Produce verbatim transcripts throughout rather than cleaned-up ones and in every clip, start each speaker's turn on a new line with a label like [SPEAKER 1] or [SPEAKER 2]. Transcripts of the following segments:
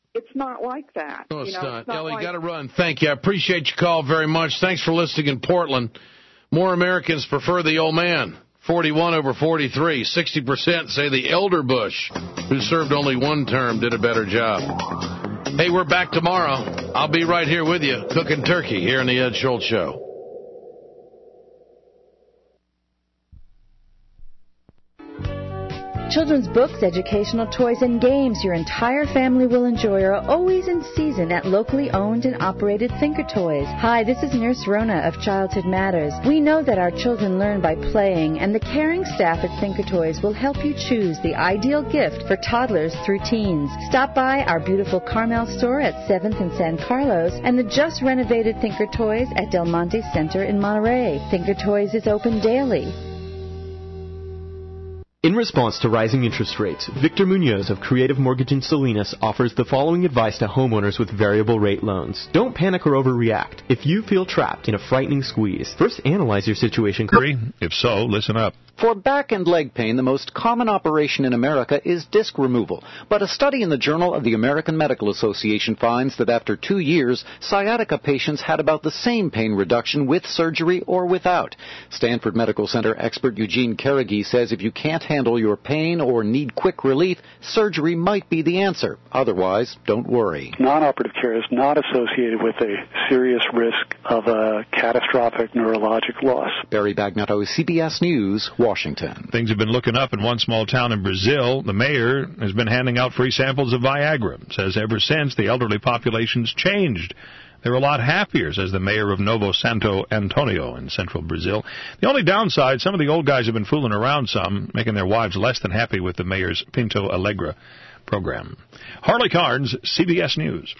[SPEAKER 1] it's not like that.
[SPEAKER 2] No, it's
[SPEAKER 1] you know,
[SPEAKER 2] not.
[SPEAKER 1] It's not
[SPEAKER 2] Ellie,
[SPEAKER 1] like...
[SPEAKER 2] got to run. Thank you. I appreciate your call very much. Thanks for listening in Portland. More Americans prefer the old man. forty-one over forty-three. sixty percent say the elder Bush, who served only one term, did a better job. Hey, we're back tomorrow. I'll be right here with you, cooking turkey here in the Ed Schultz Show.
[SPEAKER 3] Children's books, educational toys, and games your entire family will enjoy are always in season at locally owned and operated Thinker Toys. Hi, this is Nurse Rona of Childhood Matters. We know that our children learn by playing, and the caring staff at Thinker Toys will help you choose the ideal gift for toddlers through teens. Stop by our beautiful Carmel store at seventh and San Carlos and the just renovated Thinker Toys at Del Monte Center in Monterey. Thinker Toys is open daily.
[SPEAKER 4] In response to rising interest rates, Victor Munoz of Creative Mortgage in Salinas offers the following advice to homeowners with variable rate loans. Don't panic or overreact. If you feel trapped in a frightening squeeze, first analyze your situation.
[SPEAKER 5] If so, listen up.
[SPEAKER 6] For back and leg pain, the most common operation in America is disc removal. But a study in the Journal of the American Medical Association finds that after two years, sciatica patients had about the same pain reduction with surgery or without. Stanford Medical Center expert Eugene Karagi says if you can't handle your pain or need quick relief, surgery might be the answer. Otherwise, don't worry.
[SPEAKER 7] Non-operative care is not associated with a serious risk of a catastrophic neurologic loss.
[SPEAKER 6] Barry Bagnotto, C B S News, Washington.
[SPEAKER 5] Things have been looking up in one small town in Brazil. The mayor has been handing out free samples of Viagra. Says ever since, the elderly population's changed. They're a lot happier, says the mayor of Novo Santo Antonio in central Brazil. The only downside, some of the old guys have been fooling around some, making their wives less than happy with the mayor's Pinto Alegre program. Harley Carnes, C B S News.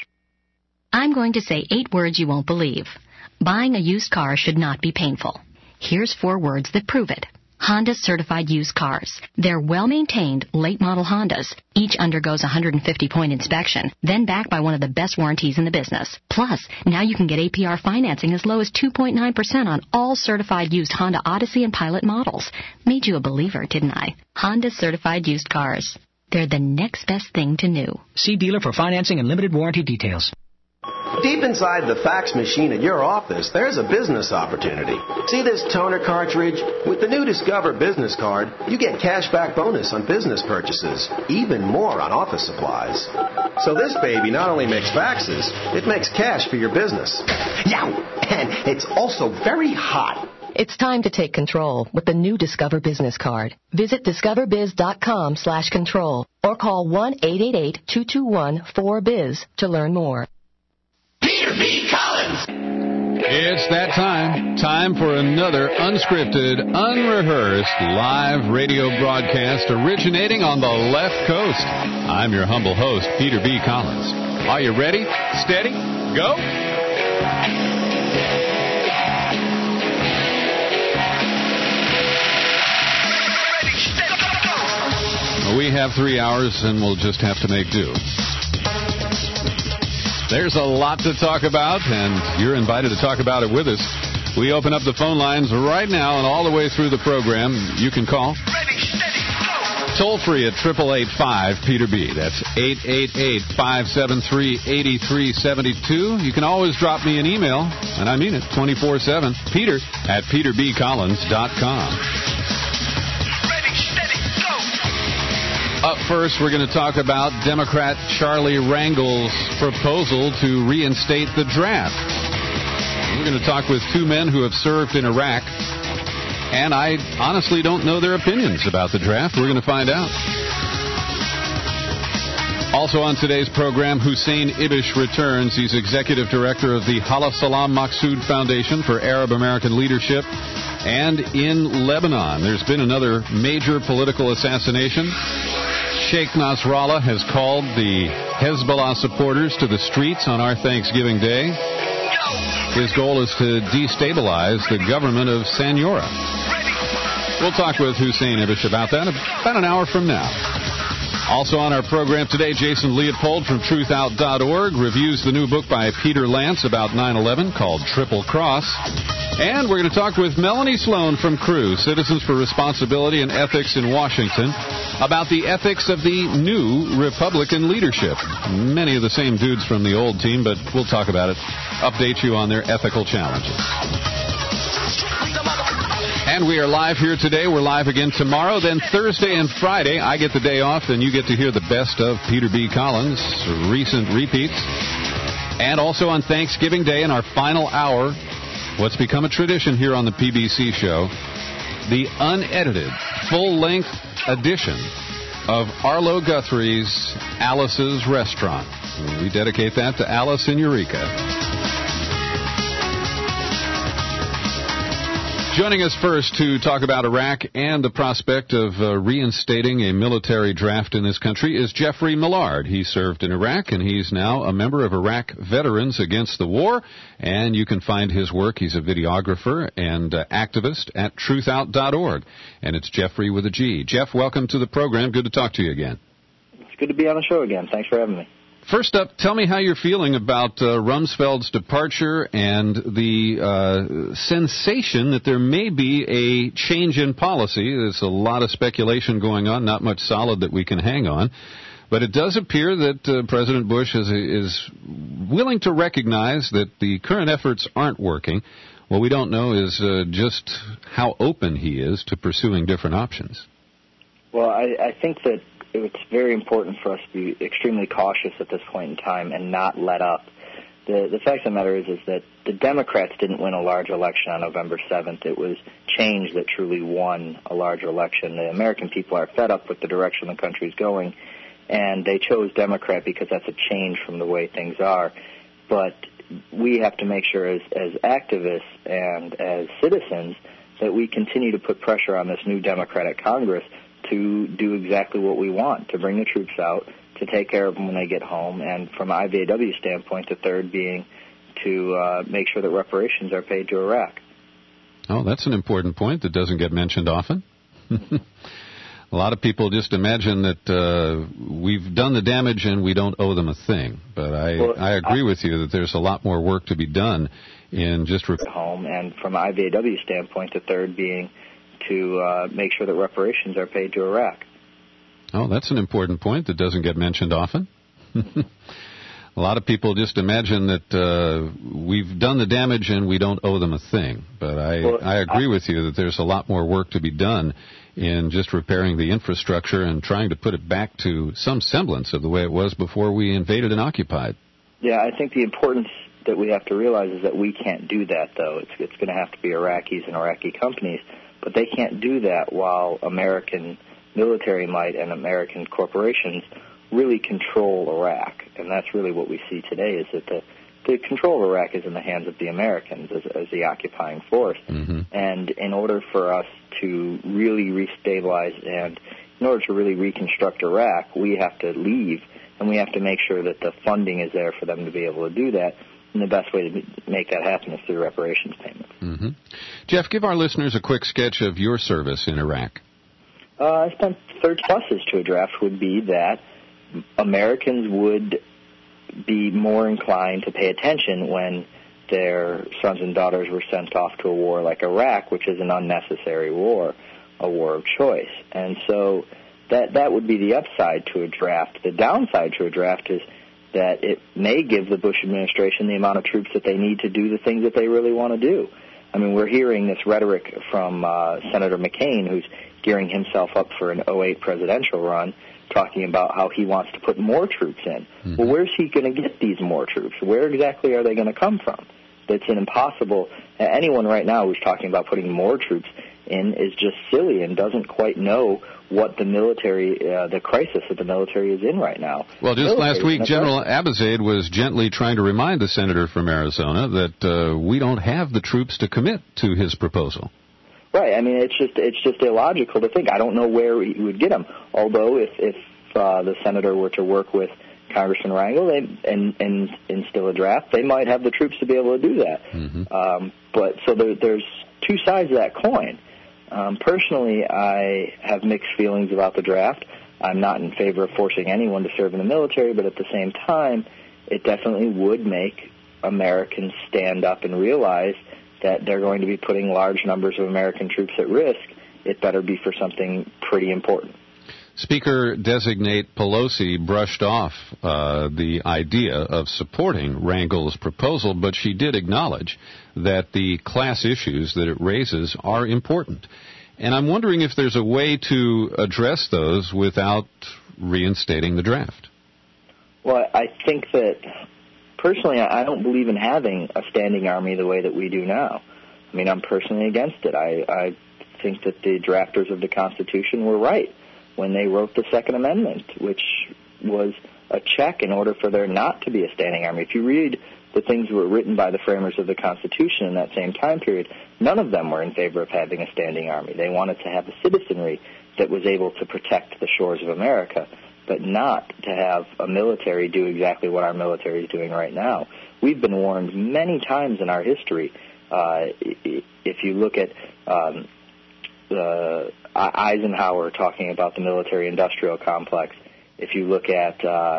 [SPEAKER 8] I'm going to say eight words you won't believe. Buying a used car should not be painful. Here's four words that prove it. Honda certified used cars. They're well-maintained, late-model Hondas. Each undergoes a one hundred fifty point inspection, then backed by one of the best warranties in the business. Plus, now you can get A P R financing as low as two point nine percent on all certified used Honda Odyssey and Pilot models. Made you a believer, didn't I? Honda certified used cars. They're the next best thing to new.
[SPEAKER 9] See dealer for financing and limited warranty details.
[SPEAKER 10] Deep inside the fax machine at your office, there's a business opportunity. See this toner cartridge? With the new Discover Business Card, you get cash back bonus on business purchases, even more on office supplies. So this baby not only makes faxes, it makes cash for your business. Yeah, and it's also very hot.
[SPEAKER 11] It's time to take control with the new Discover Business Card. Visit discoverbiz.com slash control or call one eight eight eight, two two one, four B I Z to learn more.
[SPEAKER 12] Peter B. Collins.
[SPEAKER 13] It's that time. Time for another unscripted, unrehearsed live radio broadcast originating on the left coast. I'm your humble host, Peter B. Collins. Are you ready? Steady? Go! We have three hours, and we'll just have to make do. There's a lot to talk about, and you're invited to talk about it with us. We open up the phone lines right now and all the way through the program. You can call. Toll free at eight eight eight, five, Peter B. That's eight eight eight, five seven three, eight three seven two. You can always drop me an email, and I mean it, twenty-four seven, Peter at peter b collins dot com. Up first, we're going to talk about Democrat Charlie Rangel's proposal to reinstate the draft. We're going to talk with two men who have served in Iraq, and I honestly don't know their opinions about the draft. We're going to find out. Also on today's program, Hussein Ibish returns. He's executive director of the Hala Salam Maksud Foundation for Arab American Leadership. And in Lebanon, there's been another major political assassination. Sheikh Nasrallah has called the Hezbollah supporters to the streets on our Thanksgiving Day. His goal is to destabilize the government of Sanyora. We'll talk with Hussein Ibish about that about an hour from now. Also on our program today, Jason Leopold from truth out dot org reviews the new book by Peter Lance about nine eleven called Triple Cross. And we're going to talk with Melanie Sloan from C R U, Citizens for Responsibility and Ethics in Washington, about the ethics of the new Republican leadership. Many of the same dudes from the old team, but we'll talk about it, update you on their ethical challenges. And we are live here today. We're live again tomorrow. Then Thursday and Friday, I get the day off, and you get to hear the best of Peter B. Collins, recent repeats. And also on Thanksgiving Day, in our final hour, what's become a tradition here on the P B C show, the unedited, full-length edition of Arlo Guthrie's Alice's Restaurant. We dedicate that to Alice in Eureka. Joining us first to talk about Iraq and the prospect of uh, reinstating a military draft in this country is Jeffrey Millard. He served in Iraq, and he's now a member of Iraq Veterans Against the War. And you can find his work. He's a videographer and uh, activist at truth out dot org. And it's Jeffrey with a G. Jeff, welcome to the program. Good to talk to you again.
[SPEAKER 1] It's good to be on the show again. Thanks for having me.
[SPEAKER 13] First up, tell me how you're feeling about uh, Rumsfeld's departure and the uh, sensation that there may be a change in policy. There's a lot of speculation going on, not much solid that we can hang on. But it does appear that uh, President Bush is, is willing to recognize that the current efforts aren't working. What we don't know is uh, just how open he is to pursuing different options.
[SPEAKER 1] Well, I, I think that it's very important for us to be extremely cautious at this point in time and not let up. The the fact of the matter is, is that the Democrats didn't win a large election on November seventh. It was change that truly won a larger election. The American people are fed up with the direction the country's going, and they chose Democrat because that's a change from the way things are. But we have to make sure as, as activists and as citizens that we continue to put pressure on this new Democratic Congress to do exactly what we want, to bring the troops out, to take care of them when they get home, and from I V A W standpoint, the third being to uh, make sure that reparations are paid to Iraq.
[SPEAKER 13] Oh, that's an important point that doesn't get mentioned often. A lot of people just imagine that uh, we've done the damage and we don't owe them a thing. But I, well, I agree I, with you that there's a lot more work to be done in just... Rep-
[SPEAKER 1] home, and from I V A W standpoint, the third being to uh, make sure that reparations are paid to Iraq.
[SPEAKER 13] Oh, that's an important point that doesn't get mentioned often. A lot of people just imagine that uh, we've done the damage and we don't owe them a thing. But I, well, I agree I, with you that there's a lot more work to be done in just repairing the infrastructure and trying to put it back to some semblance of the way it was before we invaded and occupied.
[SPEAKER 1] Yeah, I think the importance that we have to realize is that we can't do that, though. It's, it's going to have to be Iraqis and Iraqi companies. But they can't do that while American military might and American corporations really control Iraq. And that's really what we see today, is that the, the control of Iraq is in the hands of the Americans as, as the occupying force. Mm-hmm. And in order for us to really restabilize and in order to really reconstruct Iraq, we have to leave, and we have to make sure that the funding is there for them to be able to do that. And the best way to make that happen is through reparations payments.
[SPEAKER 13] Mm-hmm. Jeff, give our listeners a quick sketch of your service in Iraq.
[SPEAKER 1] Uh, I spent third pluses to a draft would be that Americans would be more inclined to pay attention when their sons and daughters were sent off to a war like Iraq, which is an unnecessary war, a war of choice. And so that that would be the upside to a draft. The downside to a draft is that it may give the Bush administration the amount of troops that they need to do the things that they really want to do. I mean, we're hearing this rhetoric from uh, Senator McCain, who's gearing himself up for an oh eight presidential run, talking about how he wants to put more troops in. Mm-hmm. Well, where's he going to get these more troops? Where exactly are they going to come from? That's an impossible... Anyone right now who's talking about putting more troops in is just silly and doesn't quite know what the military, uh, the crisis that the military is in right now.
[SPEAKER 13] Well, just last week, General Abizaid was gently trying to remind the senator from Arizona that uh, we don't have the troops to commit to his proposal.
[SPEAKER 1] Right. I mean, it's just it's just illogical to think. I don't know where he would get them. Although, if if uh, the senator were to work with Congressman Rangel they, and and instill a draft, they might have the troops to be able to do that. Mm-hmm. Um, but so there, there's two sides of that coin. Um, personally, I have mixed feelings about the draft. I'm not in favor of forcing anyone to serve in the military, but at the same time, it definitely would make Americans stand up and realize that they're going to be putting large numbers of American troops at risk. It better be for something pretty important.
[SPEAKER 13] Speaker-designate Pelosi brushed off uh, the idea of supporting Rangel's proposal, but she did acknowledge that the class issues that it raises are important. And I'm wondering if there's a way to address those without reinstating the draft.
[SPEAKER 1] Well, I think that, personally, I don't believe in having a standing army the way that we do now. I mean, I'm personally against it. I, I think that the drafters of the Constitution were right when they wrote the Second Amendment, which was a check in order for there not to be a standing army. If you read the things that were written by the framers of the Constitution in that same time period, none of them were in favor of having a standing army. They wanted to have a citizenry that was able to protect the shores of America, but not to have a military do exactly what our military is doing right now. We've been warned many times in our history. Uh, if you look at um, the Eisenhower talking about the military-industrial complex, if you look at uh,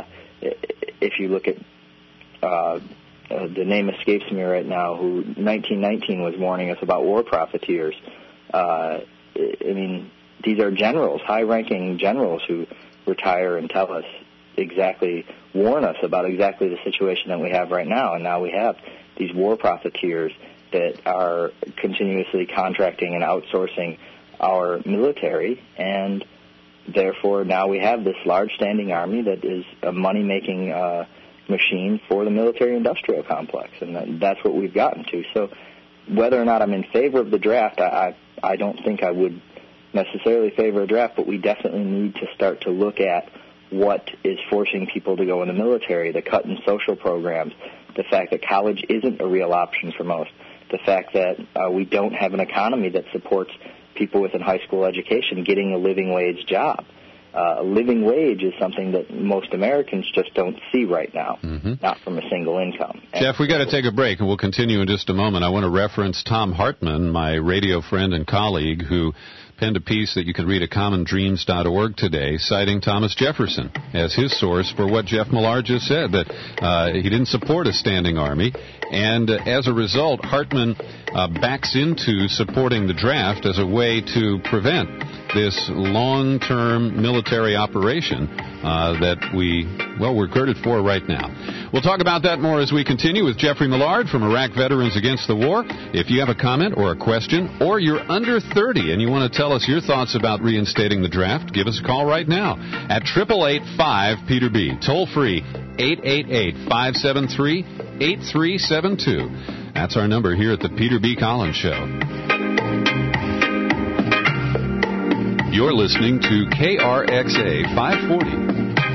[SPEAKER 1] if you look at uh, uh, the name escapes me right now, who nineteen nineteen was warning us about war profiteers. Uh, I mean, these are generals, high-ranking generals who retire and tell us exactly, warn us about exactly the situation that we have right now. And now we have these war profiteers that are continuously contracting and outsourcing our military, and therefore now we have this large standing army that is a money-making uh, machine for the military-industrial complex, and that, that's what we've gotten to. So whether or not I'm in favor of the draft, I, I, I don't think I would necessarily favor a draft, but we definitely need to start to look at what is forcing people to go in the military, the cut in social programs, the fact that college isn't a real option for most, the fact that uh, we don't have an economy that supports people with a high school education getting a living wage job. Uh, a living wage is something that most Americans just don't see right now, mm-hmm. not from a single income.
[SPEAKER 13] Jeff, we got to take a break, and we'll continue in just a moment. I want to reference Tom Hartman, my radio friend and colleague, who penned a piece that you can read at common dreams dot org today, citing Thomas Jefferson as his source for what Jeff Millard just said, that uh, he didn't support a standing army. And uh, as a result, Hartman uh, backs into supporting the draft as a way to prevent this long-term military operation uh, that we, well, we're girded for right now. We'll talk about that more as we continue with Jeffrey Millard from Iraq Veterans Against the War. If you have a comment or a question, or you're under thirty and you want to tell us your thoughts about reinstating the draft, give us a call right now at eight eight eight, five, Peter B. Toll free, eight eight eight, five seven three, eight three seven two. That's our number here at the Peter B. Collins Show. You're listening to K R X A five forty.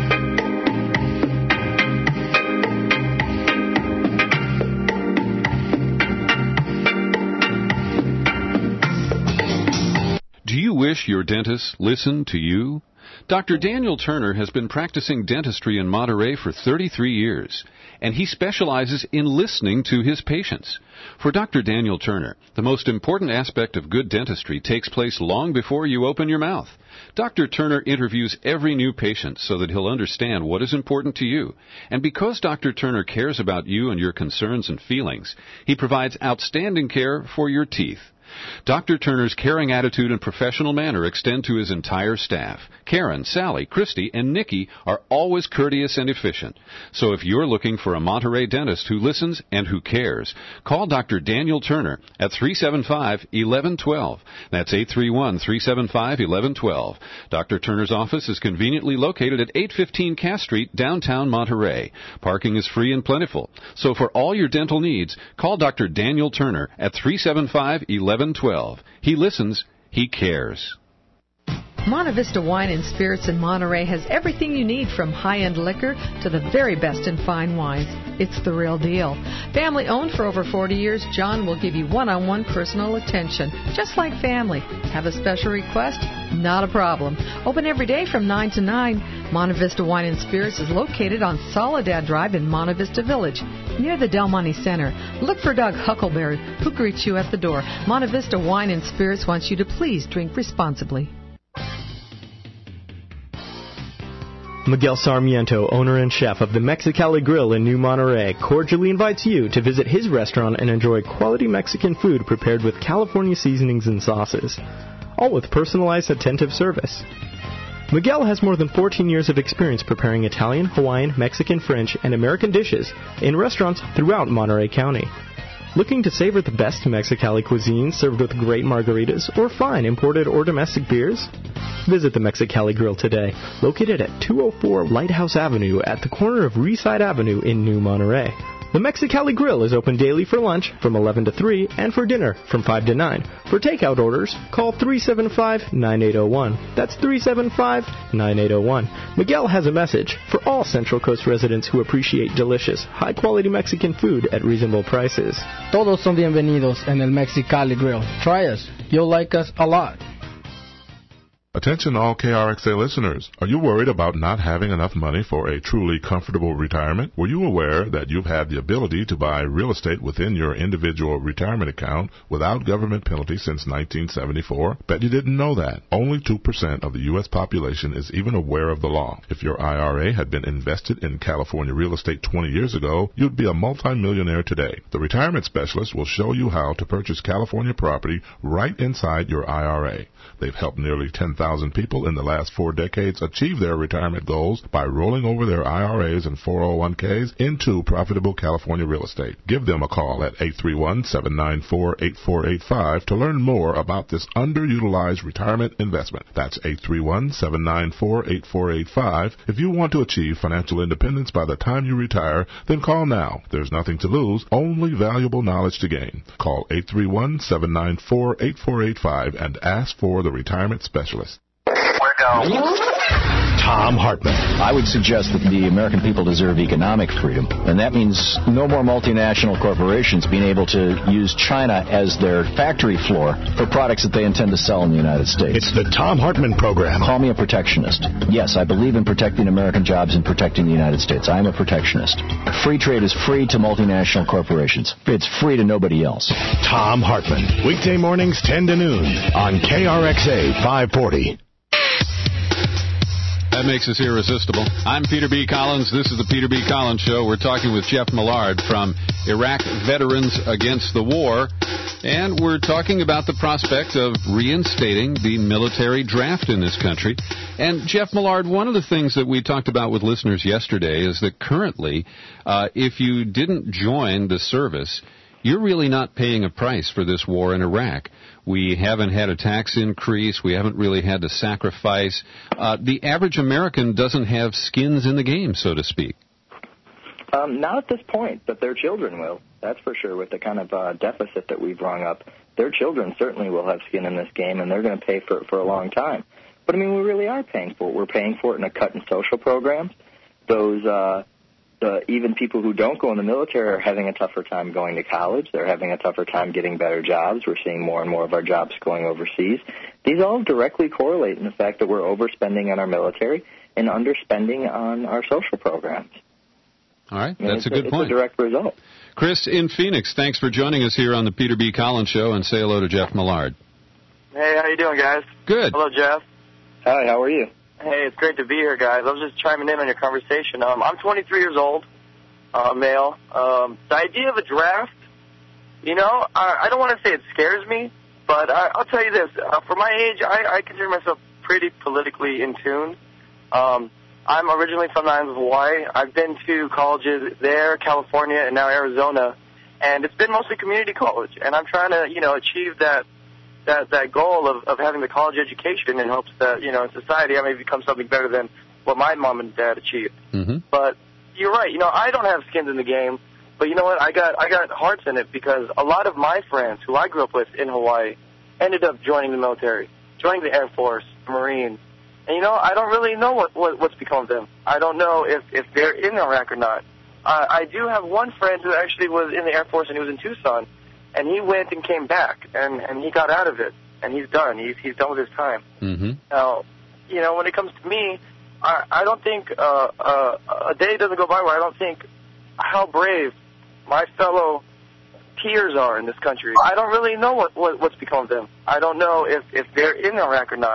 [SPEAKER 13] Do you wish your dentist listened to you? Doctor Daniel Turner has been practicing dentistry in Monterey for thirty-three years, and he specializes in listening to his patients. For Doctor Daniel Turner, the most important aspect of good dentistry takes place long before you open your mouth. Doctor Turner interviews every new patient so that he'll understand what is important to you. And because Doctor Turner cares about you and your concerns and feelings, he provides outstanding care for your teeth. Doctor Turner's caring attitude and professional manner extend to his entire staff. Karen, Sally, Christy, and Nikki are always courteous and efficient. So if you're looking for a Monterey dentist who listens and who cares, call Doctor Daniel Turner at three seven five, one one one two. That's eight three one, three seven five, one one one two. Doctor Turner's office is conveniently located at eight fifteen Cass Street, downtown Monterey. Parking is free and plentiful. So for all your dental needs, call Doctor Daniel Turner at three seven five, one one one two. He listens, he cares.
[SPEAKER 14] Monte Vista Wine and Spirits in Monterey has everything you need, from high-end liquor to the very best in fine wines. It's the real deal. Family owned for over forty years, John will give you one-on-one personal attention, just like family. Have a special request? Not a problem. Open every day from nine to nine. Monte Vista Wine and Spirits is located on Soledad Drive in Monte Vista Village, near the Del Monte Center. Look for Doug Huckleberry, who greets you at the door. Monte Vista Wine and Spirits wants you to please drink responsibly.
[SPEAKER 4] Miguel Sarmiento, owner and chef of the Mexicali Grill in New Monterey, cordially invites you to visit his restaurant and enjoy quality Mexican food prepared with California seasonings and sauces, all with personalized, attentive service. Miguel has more than fourteen years of experience preparing Italian, Hawaiian, Mexican, French, and American dishes in restaurants throughout Monterey County. Looking to savor the best Mexicali cuisine served with great margaritas or fine imported or domestic beers? Visit the Mexicali Grill today, located at two oh four Lighthouse Avenue at the corner of Reeside Avenue in New Monterey. The Mexicali Grill is open daily for lunch from eleven to three and for dinner from five to nine. For takeout orders, call three seven five, nine eight zero one. That's three seven five, nine eight zero one. Miguel has a message for all Central Coast residents who appreciate delicious, high-quality Mexican food at reasonable prices.
[SPEAKER 15] Todos son bienvenidos en el Mexicali Grill. Try us. You'll like us a lot.
[SPEAKER 16] Attention all K R X A listeners. Are you worried about not having enough money for a truly comfortable retirement? Were you aware that you've had the ability to buy real estate within your individual retirement account without government penalty since nineteen seventy-four? Bet you didn't know that. Only two percent of the U S population is even aware of the law. If your I R A had been invested in California real estate twenty years ago, you'd be a multimillionaire today. The retirement specialist will show you how to purchase California property right inside your I R A. They've helped nearly ten thousand people in the last four decades achieve their retirement goals by rolling over their I R As and four oh one k's into profitable California real estate. Give them a call at eight three one, seven nine four, eight four eight five to learn more about this underutilized retirement investment. That's eight three one, seven nine four, eight four eight five. If you want to achieve financial independence by the time you retire, then call now. There's nothing to lose, only valuable knowledge to gain. Call eight three one, seven nine four, eight four eight five and ask for the retirement specialist.
[SPEAKER 17] We're go. Tom Hartman.
[SPEAKER 18] I would suggest that the American people deserve economic freedom, and that means no more multinational corporations being able to use China as their factory floor for products that they intend to sell in the United States.
[SPEAKER 17] It's the Tom Hartman program.
[SPEAKER 18] Call me a protectionist. Yes, I believe in protecting American jobs and protecting the United States. I am a protectionist. Free trade is free to multinational corporations. It's free to nobody else.
[SPEAKER 17] Tom Hartman. Weekday mornings ten to noon on K R X A five forty.
[SPEAKER 13] That makes us irresistible. I'm Peter B. Collins. This is the Peter B. Collins Show. We're talking with Jeff Millard from Iraq Veterans Against the War, and we're talking about the prospect of reinstating the military draft in this country. And Jeff Millard, one of the things that we talked about with listeners yesterday is that currently, uh, if you didn't join the service, you're really not paying a price for this war in Iraq. We haven't had a tax increase. We haven't really had to sacrifice. Uh, the average American doesn't have skins in the game, so to speak.
[SPEAKER 1] Um, not at this point, but their children will. That's for sure. With the kind of uh, deficit that we've rung up, their children certainly will have skin in this game, and they're going to pay for it for a long time. But, I mean, we really are paying for it. We're paying for it in a cut in social programs. Those uh, Uh, even people who don't go in the military are having a tougher time going to college. They're having a tougher time getting better jobs. We're seeing more and more of our jobs going overseas. These all directly correlate in the fact that we're overspending on our military and underspending on our social programs.
[SPEAKER 13] All right,
[SPEAKER 1] I mean,
[SPEAKER 13] that's a good
[SPEAKER 1] a,
[SPEAKER 13] point.
[SPEAKER 1] It's a direct result.
[SPEAKER 13] Chris in Phoenix, thanks for joining us here on the Peter B. Collins Show, and say hello to Jeff Millard.
[SPEAKER 19] Hey, how you doing, guys?
[SPEAKER 13] Good.
[SPEAKER 19] Hello, Jeff.
[SPEAKER 1] Hi, how are you?
[SPEAKER 19] Hey, it's great to be here, guys. I was just chiming in on your conversation. Um, I'm twenty-three years old, uh, male. Um, the idea of a draft, you know, I, I don't want to say it scares me, but I, I'll tell you this. Uh, for my age, I, I consider myself pretty politically in tune. Um, I'm originally from the island of Hawaii. I've been to colleges there, California, and now Arizona, and it's been mostly community college. And I'm trying to, you know, achieve that that that goal of, of having the college education in hopes that, you know, in society I may become something better than what my mom and dad achieved.
[SPEAKER 13] Mm-hmm.
[SPEAKER 19] But you're right. You know, I don't have skins in the game, but you know what? I got I got hearts in it because a lot of my friends who I grew up with in Hawaii ended up joining the military, joining the Air Force, the Marines. And, you know, I don't really know what, what what's become of them. I don't know if, if they're in Iraq or not. Uh, I do have one friend who actually was in the Air Force and he was in Tucson. And he went and came back, and, and he got out of it, and he's done. He's he's done with his time.
[SPEAKER 13] Mm-hmm.
[SPEAKER 19] Now, you know, when it comes to me, I, I don't think uh, uh, a day doesn't go by where I don't think how brave my fellow peers are in this country. I don't really know what, what what's become of them. I don't know if, if they're in Iraq or not.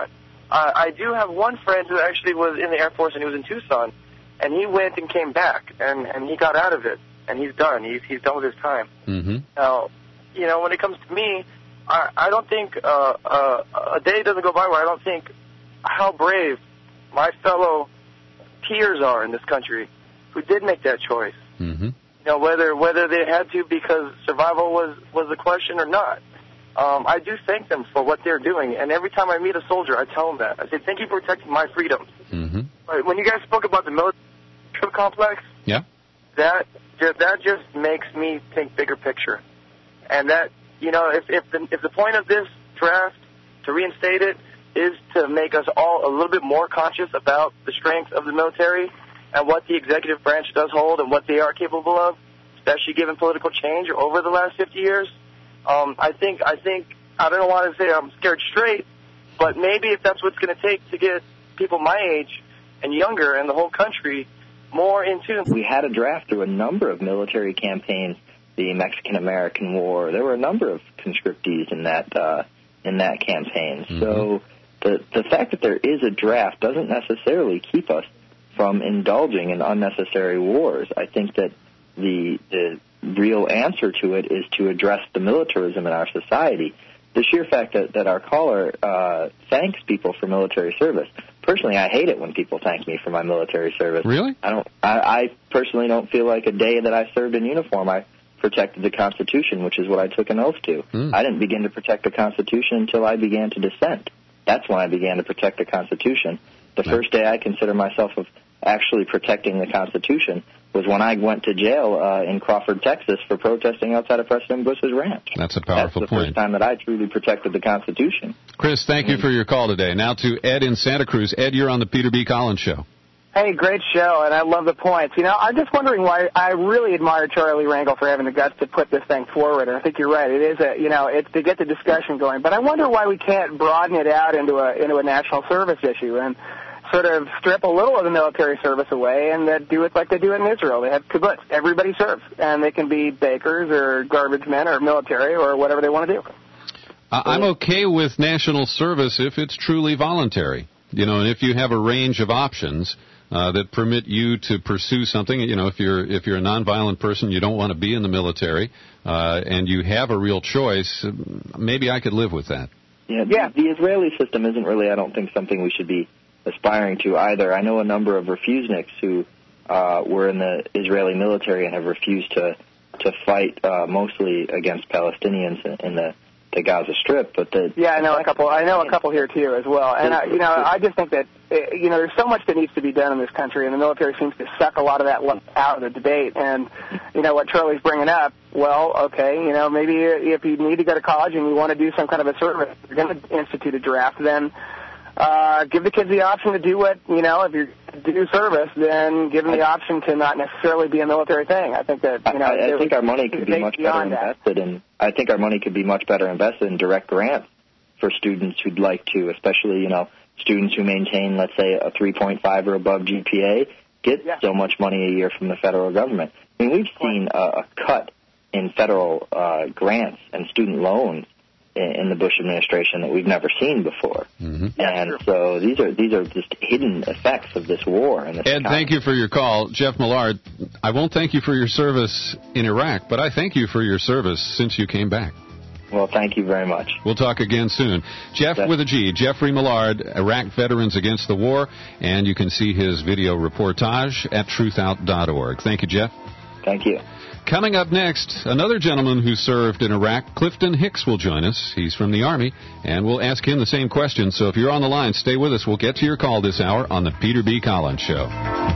[SPEAKER 19] uh, I do have one friend who actually was in the Air Force, and he was in Tucson, and he went and came back, and, and he got out of it, and he's done. He's, he's done with his time.
[SPEAKER 13] Mm-hmm.
[SPEAKER 19] Now, you know, when it comes to me, I, I don't think uh, uh, a day doesn't go by where I don't think how brave my fellow peers are in this country who did make that choice.
[SPEAKER 13] Mm-hmm.
[SPEAKER 19] You know, whether whether they had to because survival was, was the question or not. Um, I do thank them for what they're doing, and every time I meet a soldier, I tell them that. I say, thank you for protecting my freedoms.
[SPEAKER 13] Mm-hmm.
[SPEAKER 19] But when you guys spoke about the military complex,
[SPEAKER 13] yeah,
[SPEAKER 19] that just, that just makes me think bigger picture. And that, you know, if, if, the, if the point of this draft, to reinstate it, is to make us all a little bit more conscious about the strength of the military and what the executive branch does hold and what they are capable of, especially given political change over the last fifty years, um, I think, I think, I don't want to say I'm scared straight, but maybe if that's what it's going to take to get people my age and younger and the whole country more in tune.
[SPEAKER 1] We had a draft through a number of military campaigns, the Mexican-American War. There were a number of conscriptees in that uh, in that campaign. Mm-hmm. So the the fact that there is a draft doesn't necessarily keep us from indulging in unnecessary wars. I think that the the real answer to it is to address the militarism in our society. The sheer fact that, that our caller uh, thanks people for military service. Personally, I hate it when people thank me for my military service.
[SPEAKER 13] Really?
[SPEAKER 1] I don't. I, I personally don't feel like a day that I served in uniform I protected the Constitution, which is what I took an oath to. Mm. I didn't begin to protect the Constitution until I began to dissent. That's when I began to protect the Constitution. The yeah. first day I consider myself of actually protecting the Constitution was when I went to jail uh, in Crawford, Texas, for protesting outside of President Bush's ranch.
[SPEAKER 13] That's a powerful
[SPEAKER 1] That's the
[SPEAKER 13] point.
[SPEAKER 1] first time that I truly protected the Constitution.
[SPEAKER 13] Chris, thank you for your call today. Now to Ed in Santa Cruz. Ed, you're on the Peter B. Collins Show.
[SPEAKER 20] Hey, great show, and I love the points. You know, I'm just wondering why I really admire Charlie Rangel for having the guts to put this thing forward, and I think you're right. It is a, you know, it's to get the discussion going. But I wonder why we can't broaden it out into a into a national service issue and sort of strip a little of the military service away and uh, do it like they do in Israel. They have kibbutz. Everybody serves, and they can be bakers or garbage men or military or whatever they want to do.
[SPEAKER 13] Uh, I'm okay with national service if it's truly voluntary. You know, and if you have a range of options uh, that permit you to pursue something, you know, if you're if you're a nonviolent person, you don't want to be in the military, uh, and you have a real choice, maybe I could live with that.
[SPEAKER 1] Yeah, yeah. The, the Israeli system isn't really, I don't think, something we should be aspiring to either. I know a number of refuseniks who uh, were in the Israeli military and have refused to to fight uh, mostly against Palestinians in, in the, the Gaza Strip. But the
[SPEAKER 20] yeah, I know a couple. I know a couple here too as well. And I, you know, I just think that you know, there's so much that needs to be done in this country, and the military seems to suck a lot of that out of the debate. And you know what Charlie's bringing up. Well, okay, you know, maybe if you need to go to college and you want to do some kind of a service, you're going to institute a draft, then. Uh, give the kids the option to do what, you know, if you do service, then give them the option to not necessarily be a military thing. I think that, you know,
[SPEAKER 1] I, I think our money could be much better invested in, I think our money could be much better invested in direct grants for students who'd like to, especially, you know, students who maintain, let's say, a three point five or above G P A get yeah. so much money a year from the federal government. I mean, we've seen a, a cut in federal uh, grants and student loans in the Bush administration that we've never seen before.
[SPEAKER 13] Mm-hmm.
[SPEAKER 1] And yeah, so these are these are just hidden effects of this war. And this
[SPEAKER 13] Ed, economy. Thank you for your call. Jeff Millard, I won't thank you for your service in Iraq, but I thank you for your service since you came back.
[SPEAKER 1] Well, thank you very much.
[SPEAKER 13] We'll talk again soon. Jeff That's with a G, Jeffrey Millard, Iraq Veterans Against the War, and you can see his video reportage at truth out dot org. Thank you, Jeff.
[SPEAKER 1] Thank you.
[SPEAKER 13] Coming up next, another gentleman who served in Iraq, Clifton Hicks, will join us. He's from the Army, and we'll ask him the same question. So if you're on the line, stay with us. We'll get to your call this hour on the Peter B. Collins Show.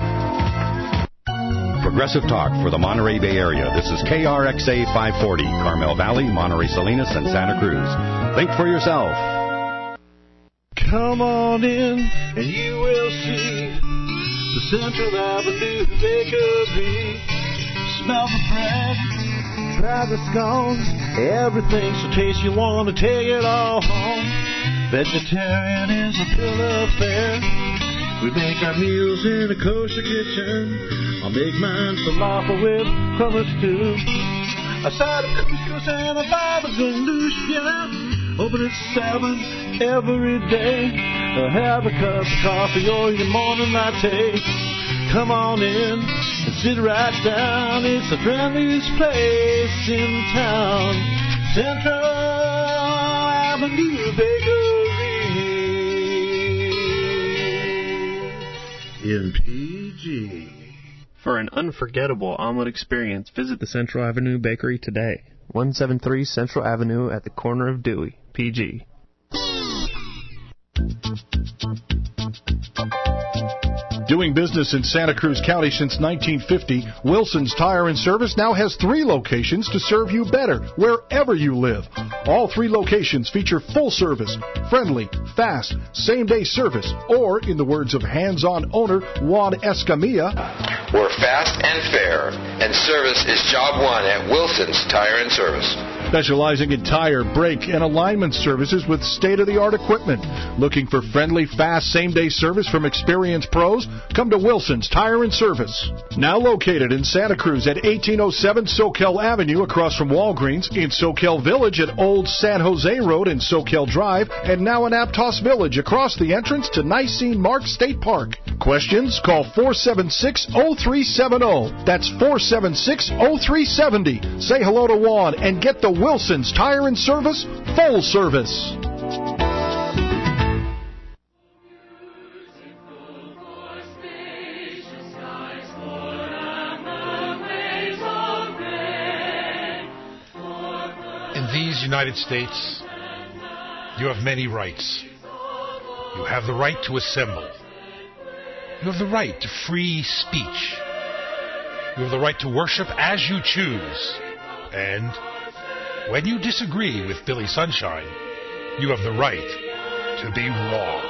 [SPEAKER 17] Progressive Talk for the Monterey Bay Area. This is K R X A five forty, Carmel Valley, Monterey Salinas, and Santa Cruz. Think for yourself.
[SPEAKER 21] Come on in, and you will see the Central Avenue bakery. Smell the bread, try the scones, everything's so tasty you want to take it all home. Vegetarian is a bill of fare. We make our meals in a kosher kitchen. I'll make mine falafel with hummus too. A side of couscous and a baba ganoush, yeah. Open at seven every day. or have a cup of coffee or your morning latte. Come on in and sit right down. It's the friendliest place in town. Central Avenue Bakery in P G.
[SPEAKER 2] For an unforgettable omelet experience, visit the Central Avenue Bakery today. one seventy-three Central Avenue at the corner of Dewey, P G.
[SPEAKER 22] Doing business in Santa Cruz County since nineteen fifty, Wilson's Tire and Service now has three locations to serve you better wherever you live. All three locations feature full service, friendly, fast, same-day service, or, in the words of hands-on owner Juan Escamilla,
[SPEAKER 23] we're fast and fair, and service is job one at Wilson's Tire and Service.
[SPEAKER 22] Specializing in tire, brake, and alignment services with state-of-the-art equipment. Looking for friendly, fast, same-day service from experienced pros? Come to Wilson's Tire and Service. Now located in Santa Cruz at eighteen oh seven Soquel Avenue across from Walgreens, in Soquel Village at Old San Jose Road and Soquel Drive, and now in Aptos Village across the entrance to Nicene Mark State Park. Questions? Call four seven six, oh three seven oh. That's four seven six, oh three seven oh. Say hello to Juan and get the Wilson's Tire and Service full service.
[SPEAKER 24] In these United States, you have many rights. You have the right to assemble. You have the right to free speech. You have the right to worship as you choose. And when you disagree with Billy Sunshine, you have the right to be wrong.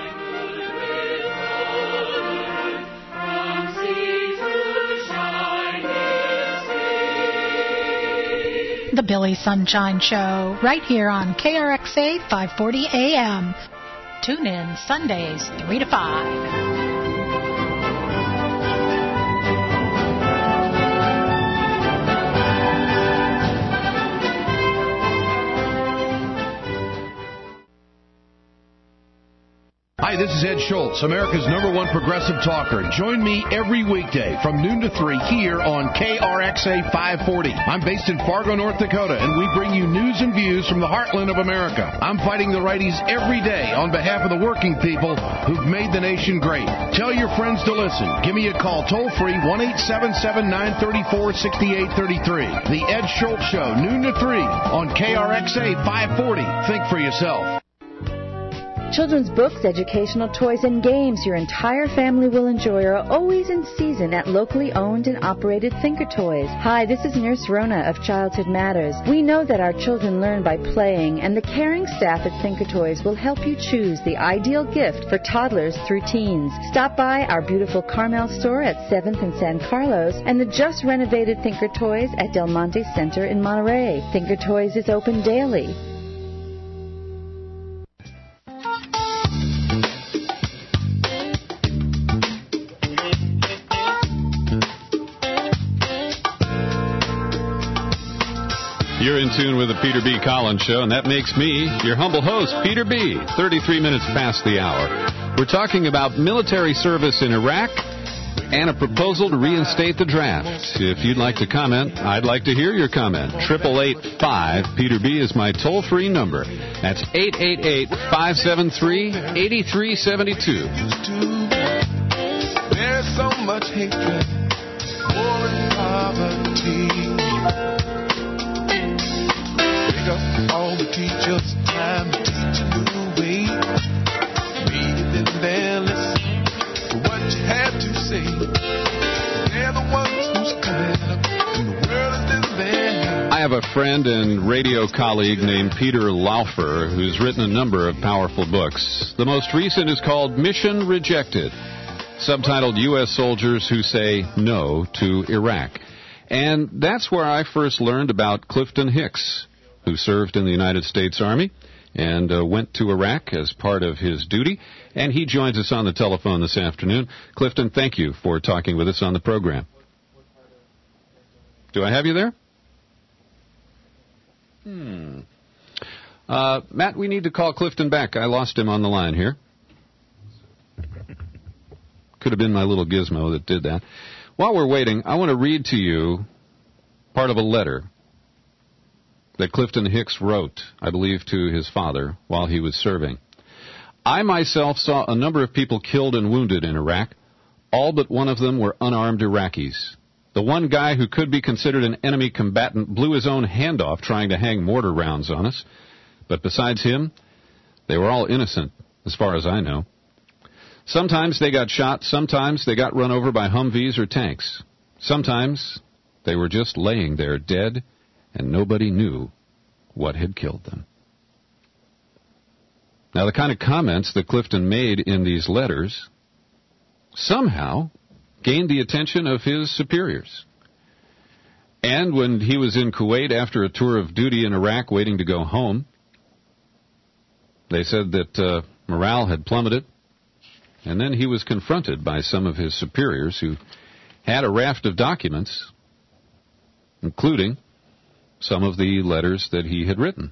[SPEAKER 25] The Billy Sunshine Show, right here on K R X A five forty A M. Tune in Sundays, three to five.
[SPEAKER 26] Hi, this is Ed Schultz, America's number one progressive talker. Join me every weekday from noon to three here on K R X A five forty. I'm based in Fargo, North Dakota, and we bring you news and views from the heartland of America. I'm fighting the righties every day on behalf of the working people who've made the nation great. Tell your friends to listen. Give me a call toll-free, one eight seven seven, nine three four, six eight three three. The Ed Schultz Show, noon to three on K R X A five forty. Think for yourself.
[SPEAKER 3] Children's books, educational toys, and games your entire family will enjoy are always in season at locally owned and operated Thinker Toys. Hi, this is Nurse Rona of Childhood Matters. We know that our children learn by playing, and the caring staff at Thinker Toys will help you choose the ideal gift for toddlers through teens. Stop by our beautiful Carmel store at seventh and San Carlos and the just renovated Thinker Toys at Del Monte Center in Monterey. Thinker Toys is open daily.
[SPEAKER 13] You're in tune with the Peter B. Collins Show, and that makes me your humble host, Peter B., thirty-three minutes past the hour. We're talking about military service in Iraq and a proposal to reinstate the draft. If you'd like to comment, I'd like to hear your comment. eight eight eight five, Peter B. is my toll-free number. That's eight eight eight, five seven three, eight three seven two.
[SPEAKER 21] There's so much hatred, war and poverty. All the teachers time to teach a new way. Read it and then listen to what you have to say. They're the ones who's coming up, and the world is in their hands.
[SPEAKER 13] I have a friend and radio colleague named Peter Laufer who's written a number of powerful books. The most recent is called Mission Rejected, subtitled U S Soldiers Who Say No to Iraq. And that's where I first learned about Clifton Hicks, who served in the United States Army and uh, went to Iraq as part of his duty. And he joins us on the telephone this afternoon. Clifton, thank you for talking with us on the program. Do I have you there? Hmm. Uh, Matt, we need to call Clifton back. I lost him on the line here. Could have been my little gizmo that did that. While we're waiting, I want to read to you part of a letter that Clifton Hicks wrote, I believe, to his father while he was serving. I myself saw a number of people killed and wounded in Iraq. All but one of them were unarmed Iraqis. The one guy who could be considered an enemy combatant blew his own hand off trying to hang mortar rounds on us. But besides him, they were all innocent, as far as I know. Sometimes they got shot, sometimes they got run over by Humvees or tanks. Sometimes they were just laying there dead, and nobody knew what had killed them. Now, the kind of comments that Clifton made in these letters somehow gained the attention of his superiors. And when he was in Kuwait after a tour of duty in Iraq waiting to go home, they said that uh, morale had plummeted. And then he was confronted by some of his superiors who had a raft of documents, including some of the letters that he had written.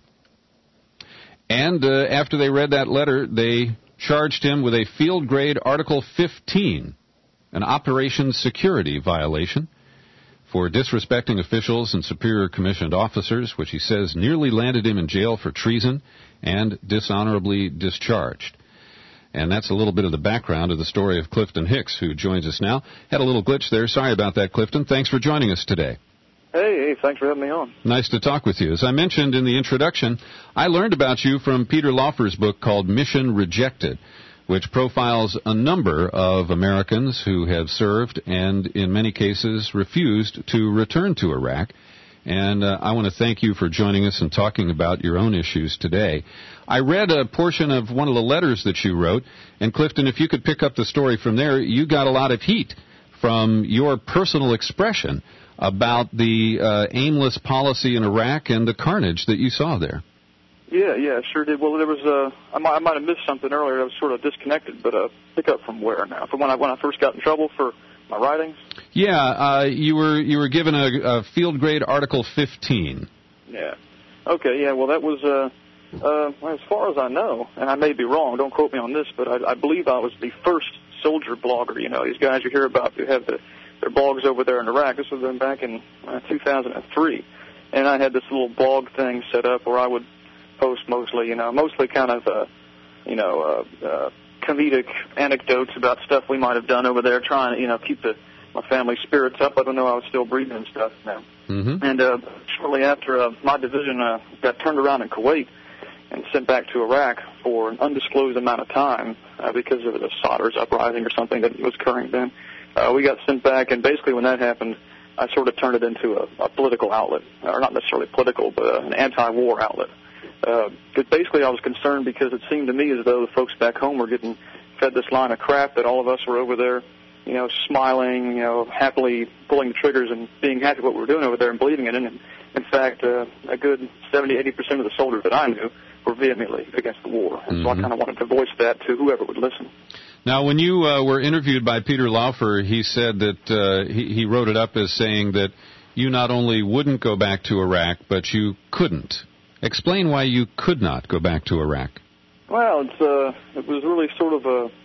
[SPEAKER 13] And uh, after they read that letter, they charged him with a field-grade Article fifteen, an operations security violation, for disrespecting officials and superior commissioned officers, which he says nearly landed him in jail for treason and dishonorably discharged. And that's a little bit of the background of the story of Clifton Hicks, who joins us now. Had a little glitch there. Sorry about that, Clifton. Thanks for joining us today.
[SPEAKER 5] Hey, hey, thanks for having me on.
[SPEAKER 13] Nice to talk with you. As I mentioned in the introduction, I learned about you from Peter Laufer's book called Mission Rejected, which profiles a number of Americans who have served and, in many cases, refused to return to Iraq. And uh, I want to thank you for joining us and talking about your own issues today. I read a portion of one of the letters that you wrote, and Clifton, if you could pick up the story from there, you got a lot of heat from your personal expression about the uh, aimless policy in Iraq and the carnage that you saw there.
[SPEAKER 5] Yeah, yeah, sure did. Well, there was uh, I might, I might have missed something earlier. I was sort of disconnected, but uh, pick up from where now? From when I when I first got in trouble for my writings?
[SPEAKER 13] Yeah, uh, you were you were given a, a field grade Article fifteen.
[SPEAKER 5] Yeah. Okay. Yeah. Well, that was uh, uh, well, as far as I know, and I may be wrong. Don't quote me on this, but I, I believe I was the first soldier blogger. You know, these guys you hear about who have the, their blogs over there in Iraq. This was then back in uh, two thousand three, and I had this little blog thing set up where I would post mostly, you know, mostly kind of, uh, you know, uh, uh, comedic anecdotes about stuff we might have done over there, trying to, you know, keep the my family spirits up. I don't know, I was still breathing and stuff now.
[SPEAKER 13] Mm-hmm.
[SPEAKER 5] And uh, shortly after uh, my division uh, got turned around in Kuwait and sent back to Iraq for an undisclosed amount of time uh, because of the Sodders uprising or something that was occurring then, uh, we got sent back, and basically when that happened, I sort of turned it into a, a political outlet, or not necessarily political, but uh, an anti-war outlet. Uh, but basically I was concerned because it seemed to me as though the folks back home were getting fed this line of crap that all of us were over there, you know, smiling, you know, happily pulling the triggers and being happy what we were doing over there and believing in it. And in fact, uh, a good seventy, eighty percent of the soldiers that I knew were vehemently against the war. And mm-hmm. so I kind of wanted to voice that to whoever would listen.
[SPEAKER 13] Now, when you uh, were interviewed by Peter Laufer, he said that uh, he, he wrote it up as saying that you not only wouldn't go back to Iraq, but you couldn't. Explain why you could not go back to Iraq.
[SPEAKER 5] Well, it's uh, it was really sort of a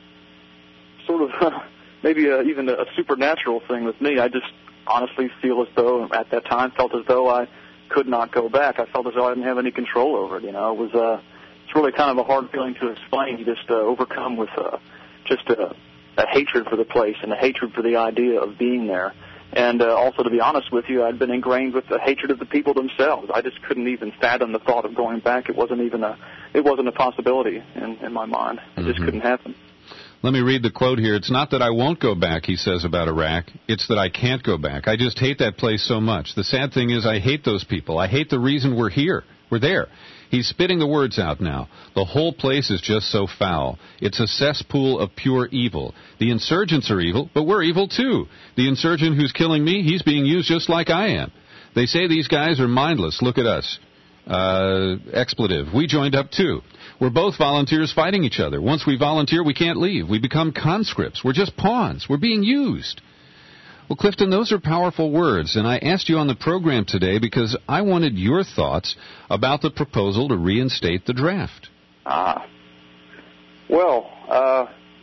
[SPEAKER 5] sort of uh, maybe a, even a, a supernatural thing with me. I just honestly feel as though at that time felt as though I could not go back. I felt as though I didn't have any control over it. You know, it was uh, it's really kind of a hard feeling to explain. You just uh, overcome with uh, just a, a hatred for the place and a hatred for the idea of being there. And uh, also, to be honest with you, I'd been ingrained with the hatred of the people themselves. I just couldn't even fathom the thought of going back. It wasn't even a, it wasn't a possibility in, in my mind. It mm-hmm. just couldn't happen.
[SPEAKER 13] Let me read the quote here. It's not that I won't go back, he says about Iraq. It's that I can't go back. I just hate that place so much. The sad thing is I hate those people. I hate the reason we're here. We're there. He's spitting the words out now. The whole place is just so foul. It's a cesspool of pure evil. The insurgents are evil, but we're evil too. The insurgent who's killing me, he's being used just like I am. They say these guys are mindless. Look at us. Uh, expletive. We joined up too. We're both volunteers fighting each other. Once we volunteer, we can't leave. We become conscripts. We're just pawns. We're being used. Well, Clifton, those are powerful words, and I asked you on the program today because I wanted your thoughts about the proposal to reinstate the draft.
[SPEAKER 5] Ah. Well, uh,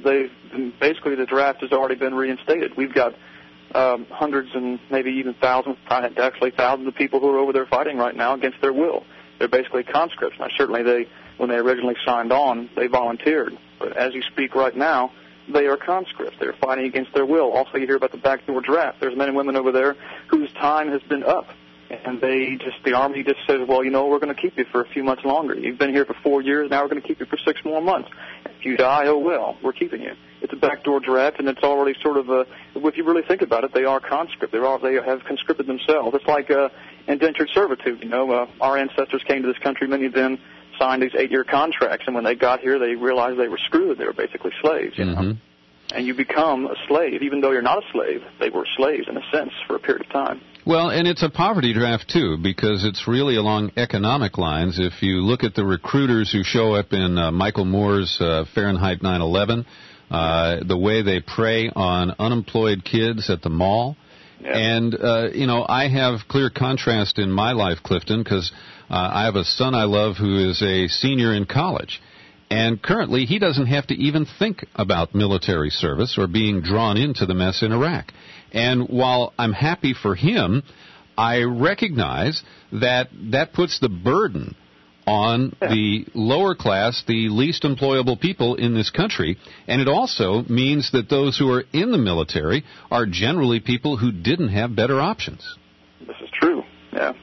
[SPEAKER 5] they basically the draft has already been reinstated. We've got um, hundreds and maybe even thousands, actually thousands of people who are over there fighting right now against their will. They're basically conscripts. Now, certainly they, when they originally signed on, they volunteered. But as you speak right now, they are conscripts. They're fighting against their will. Also, you hear about the backdoor draft. There's men and women over there whose time has been up. And they just, the Army just says, well, you know, we're going to keep you for a few months longer. You've been here for four years. Now we're going to keep you for six more months. If you die, oh, well, we're keeping you. It's a backdoor draft, and it's already sort of a, if you really think about it, they are conscript. They're all, they have conscripted themselves. It's like uh, indentured servitude. You know, uh, our ancestors came to this country. Many of them signed these eight-year contracts, and when they got here, they realized they were screwed. They were basically slaves, you
[SPEAKER 13] mm-hmm.
[SPEAKER 5] know. And you become a slave. Even though you're not a slave, they were slaves in a sense for a period of time.
[SPEAKER 13] Well, and it's a poverty draft, too, because it's really along economic lines. If you look at the recruiters who show up in uh, Michael Moore's uh, Fahrenheit nine eleven, uh, the way they prey on unemployed kids at the mall. Yeah. And, uh, you know, I have clear contrast in my life, Clifton, because uh, I have a son I love who is a senior in college. And currently, he doesn't have to even think about military service or being drawn into the mess in Iraq. And while I'm happy for him, I recognize that that puts the burden on yeah. the lower class, the least employable people in this country. And it also means that those who are in the military are generally people who didn't have better options.
[SPEAKER 5] This is true, yeah.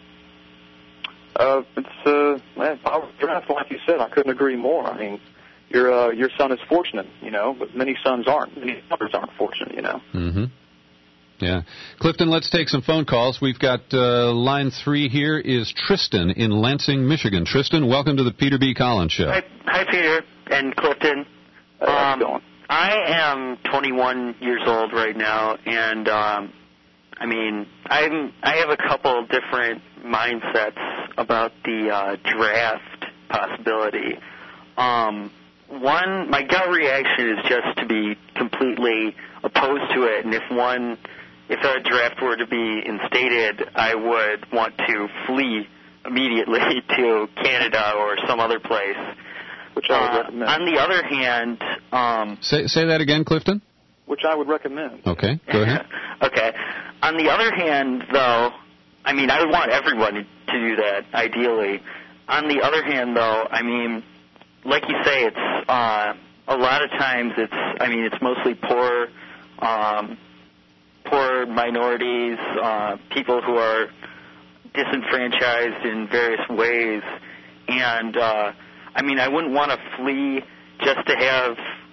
[SPEAKER 5] Uh, it's, uh, man, power draft, like you said, I couldn't agree more. I mean, your uh, your son is fortunate, you know, but many sons aren't. Many others aren't fortunate, you know.
[SPEAKER 13] Mm-hmm. Yeah. Clifton, let's take some phone calls. We've got uh, line three here is Tristan in Lansing, Michigan. Tristan, welcome to the Peter B. Collins Show.
[SPEAKER 6] Hi, hi Peter and Clifton.
[SPEAKER 5] Hey, how's it going?
[SPEAKER 6] I am twenty-one years old right now, and um, I mean, I'm I have a couple different mindsets about the uh, draft possibility. Um, one, my gut reaction is just to be completely opposed to it, and if one, if a draft were to be instated, I would want to flee immediately to Canada or some other place.
[SPEAKER 5] Which I would
[SPEAKER 6] uh,
[SPEAKER 5] recommend.
[SPEAKER 6] On the other hand, um,
[SPEAKER 13] say say that again, Clifton.
[SPEAKER 5] Which I would recommend.
[SPEAKER 13] Okay, go ahead.
[SPEAKER 6] Okay. On the other hand, though, I mean, I would want everyone to do that, ideally. On the other hand, though, I mean, like you say, it's uh, a lot of times it's, I mean, it's mostly poor, um, poor minorities, uh, people who are disenfranchised in various ways, and uh, I mean, I wouldn't want to flee just to have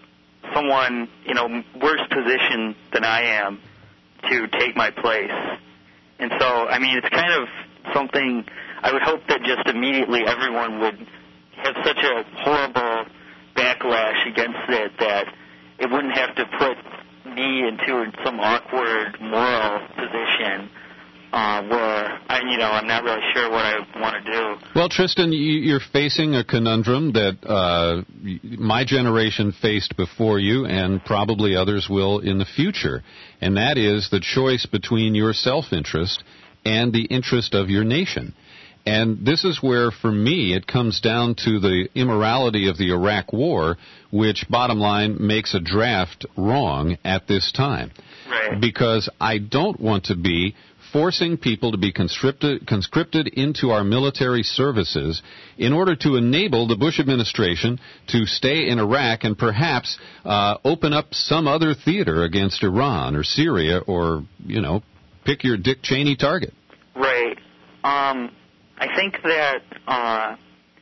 [SPEAKER 6] someone in a worse position than I am to take my place. And so, I mean, it's kind of something I would hope that just immediately everyone would have such a horrible backlash against it that it wouldn't have to put me into some awkward moral position uh, where, I, you know, I'm not really sure what I want to do.
[SPEAKER 13] Well, Tristan, you're facing a conundrum that uh, my generation faced before you and probably others will in the future, and that is the choice between your self-interest and the interest of your nation. And this is where, for me, it comes down to the immorality of the Iraq War, which, bottom line, makes a draft wrong at this time.
[SPEAKER 6] Right.
[SPEAKER 13] Because I don't want to be forcing people to be conscripted, conscripted into our military services in order to enable the Bush administration to stay in Iraq and perhaps uh, open up some other theater against Iran or Syria or, you know, pick your Dick Cheney target.
[SPEAKER 6] Right. Um, I think that uh,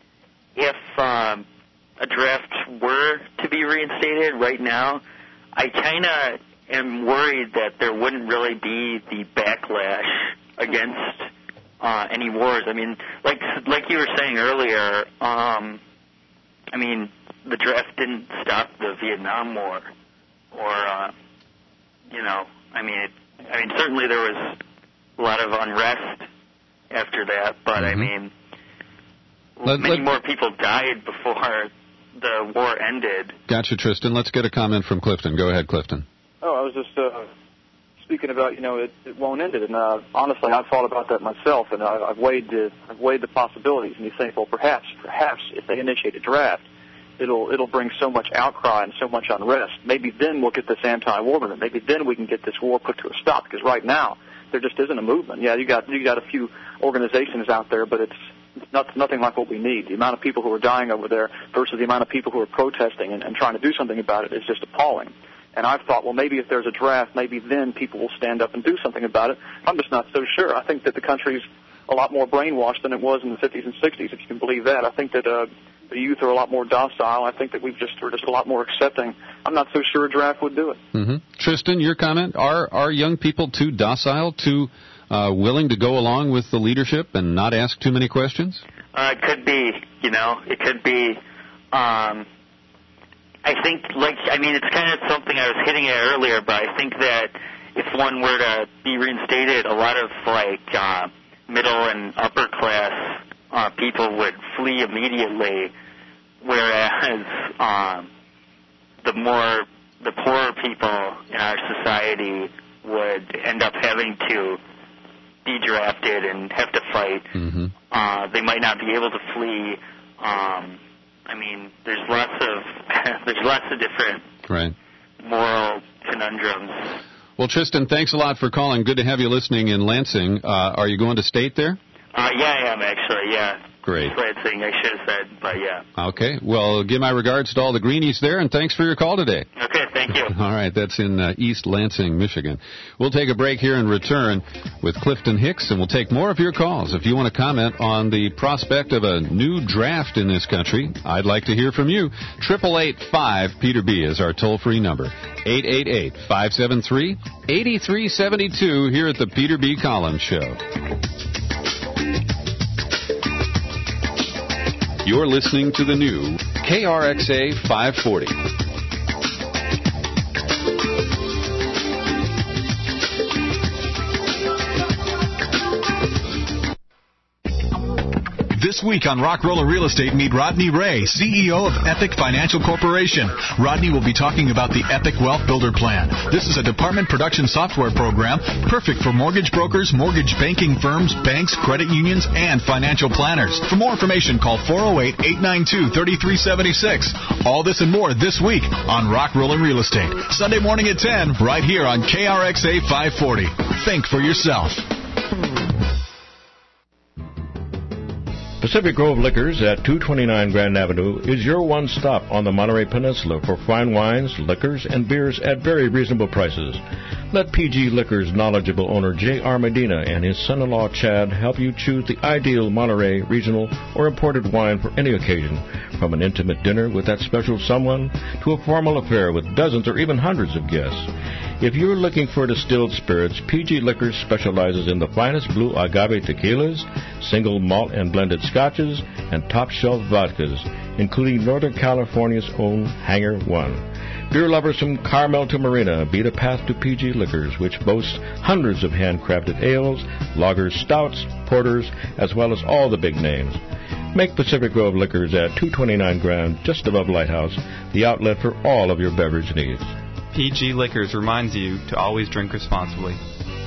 [SPEAKER 6] if uh, a draft were to be reinstated right now, I kind of am worried that there wouldn't really be the backlash against uh, any wars. I mean, like like you were saying earlier, um, I mean, the draft didn't stop the Vietnam War, or uh, you know, I mean, it, I mean, certainly there was a lot of unrest after that, but mm-hmm. I mean,
[SPEAKER 13] let,
[SPEAKER 6] many
[SPEAKER 13] let,
[SPEAKER 6] more people died before the war ended.
[SPEAKER 13] Gotcha, Tristan. Let's get a comment from Clifton. Go ahead, Clifton.
[SPEAKER 5] Oh, I was just uh, speaking about, you know, it, it won't end it, and uh, honestly, I've thought about that myself, and I've, I've weighed the I've weighed the possibilities, and you think, well, perhaps, perhaps if they initiate a draft, it'll it'll bring so much outcry and so much unrest. Maybe then we'll get this anti-war movement. Maybe then we can get this war put to a stop. Because right now there just isn't a movement. Yeah, you got you got a few organizations out there, but it's not nothing like what we need. The amount of people who are dying over there versus the amount of people who are protesting and, and trying to do something about it is just appalling. And I've thought, well, maybe if there's a draft, maybe then people will stand up and do something about it. I'm just not so sure. I think that the country's a lot more brainwashed than it was in the fifties and sixties, if you can believe that. I think that uh, the youth are a lot more docile. I think that we've just we're just a lot more accepting. I'm not so sure a draft would do it.
[SPEAKER 13] Mm-hmm. Tristan, your comment: Are are young people too docile, too uh, willing to go along with the leadership and not ask too many questions?
[SPEAKER 6] Uh, it could be. You know, it could be. Um, I think, like, I mean, it's kind of something I was hitting at earlier, but I think that if one were to be reinstated, a lot of like uh, middle and upper class uh, people would flee immediately, whereas um, the more the poorer people in our society would end up having to be drafted and have to fight.
[SPEAKER 13] Mm-hmm.
[SPEAKER 6] Uh, they might not be able to flee. Um, I mean, there's lots of there's lots of different
[SPEAKER 13] right.
[SPEAKER 6] moral conundrums.
[SPEAKER 13] Well, Tristan, thanks a lot for calling. Good to have you listening in Lansing. Uh, are you going to state there?
[SPEAKER 6] Uh, yeah, I am actually. Yeah.
[SPEAKER 13] Great.
[SPEAKER 6] Lansing, I should have said, but yeah.
[SPEAKER 13] Okay. Well, give my regards to all the greenies there, and thanks for your call today.
[SPEAKER 6] Okay, thank you.
[SPEAKER 13] All right, that's in uh, East Lansing, Michigan. We'll take a break here and return with Clifton Hicks, and we'll take more of your calls. If you want to comment on the prospect of a new draft in this country, I'd like to hear from you. eight eight eight five Peter B is our toll-free number. eight eight eight five seven three eight three seven two here at the Peter B. Collins Show. You're listening to the new K R X A five forty.
[SPEAKER 7] This week on Rock Roller Real Estate, meet Rodney Ray, C E O of Epic Financial Corporation. Rodney will be talking about the Epic Wealth Builder Plan. This is a department production software program perfect for mortgage brokers, mortgage banking firms, banks, credit unions, and financial planners. For more information, call four oh eight, eight nine two, three three seven six. All this and more this week on Rock Roller Real Estate. Sunday morning at ten, right here on K R X A five forty. Think for yourself.
[SPEAKER 8] Pacific Grove Liquors at two twenty-nine Grand Avenue is your one stop on the Monterey Peninsula for fine wines, liquors, and beers at very reasonable prices. Let P G Liquors' knowledgeable owner J R Medina and his son-in-law Chad help you choose the ideal Monterey regional or imported wine for any occasion, from an intimate dinner with that special someone to a formal affair with dozens or even hundreds of guests. If you're looking for distilled spirits, P G Liquors specializes in the finest blue agave tequilas, single malt and blended scotches, and top-shelf vodkas, including Northern California's own Hangar One. Beer lovers from Carmel to Marina beat a path to P G Liquors, which boasts hundreds of handcrafted ales, lagers, stouts, porters, as well as all the big names. Make Pacific Grove Liquors at two twenty-nine Grand, just above Lighthouse, the outlet for all of your beverage needs.
[SPEAKER 9] P G Liquors reminds you to always drink responsibly.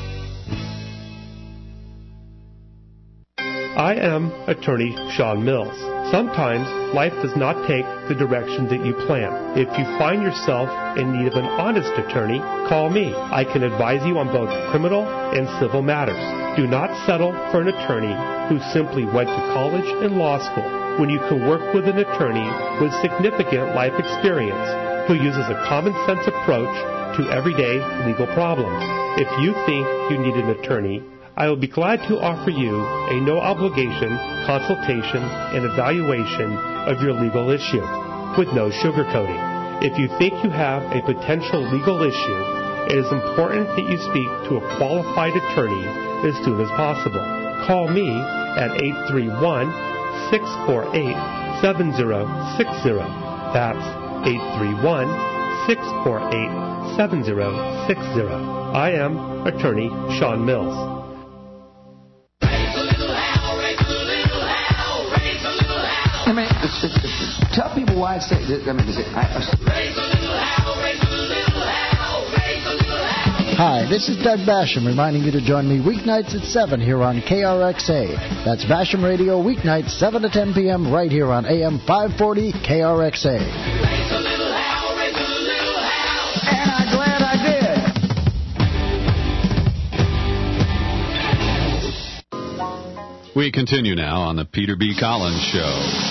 [SPEAKER 10] I am attorney Sean Mills. Sometimes life does not take the direction that you plan. If you find yourself in need of an honest attorney, call me. I can advise you on both criminal and civil matters. Do not settle for an attorney who simply went to college and law school when you can work with an attorney with significant life experience who uses a common sense approach to everyday legal problems. If you think you need an attorney, I will be glad to offer you a no-obligation consultation and evaluation of your legal issue with no sugarcoating. If you think you have a potential legal issue, it is important that you speak to a qualified attorney as soon as possible. Call me at eight three one, six four eight, seven zero six zero. That's eight three one, six four eight, seven zero six zero. I am attorney Sean Mills.
[SPEAKER 11] I mean, it's, it's, it's, tell people why it's. I mean, is it, I, I, raise a little hell, raise a little hell, raise a little hell.
[SPEAKER 4] Hi, this is Doug Basham reminding you to join me weeknights at seven here on K R X A. That's Basham Radio, weeknights seven to ten p.m. right here on A M five forty K R X A.
[SPEAKER 11] And I'm glad I did.
[SPEAKER 13] We continue now on the Peter B. Collins Show.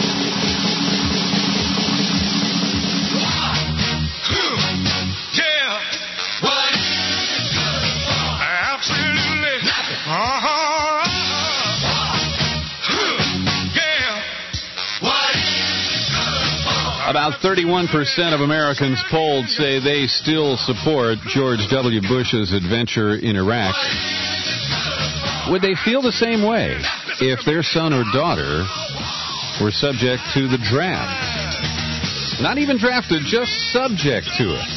[SPEAKER 13] About thirty-one percent of Americans polled say they still support George W. Bush's adventure in Iraq. Would they feel the same way if their son or daughter were subject to the draft? Not even drafted, just subject to it.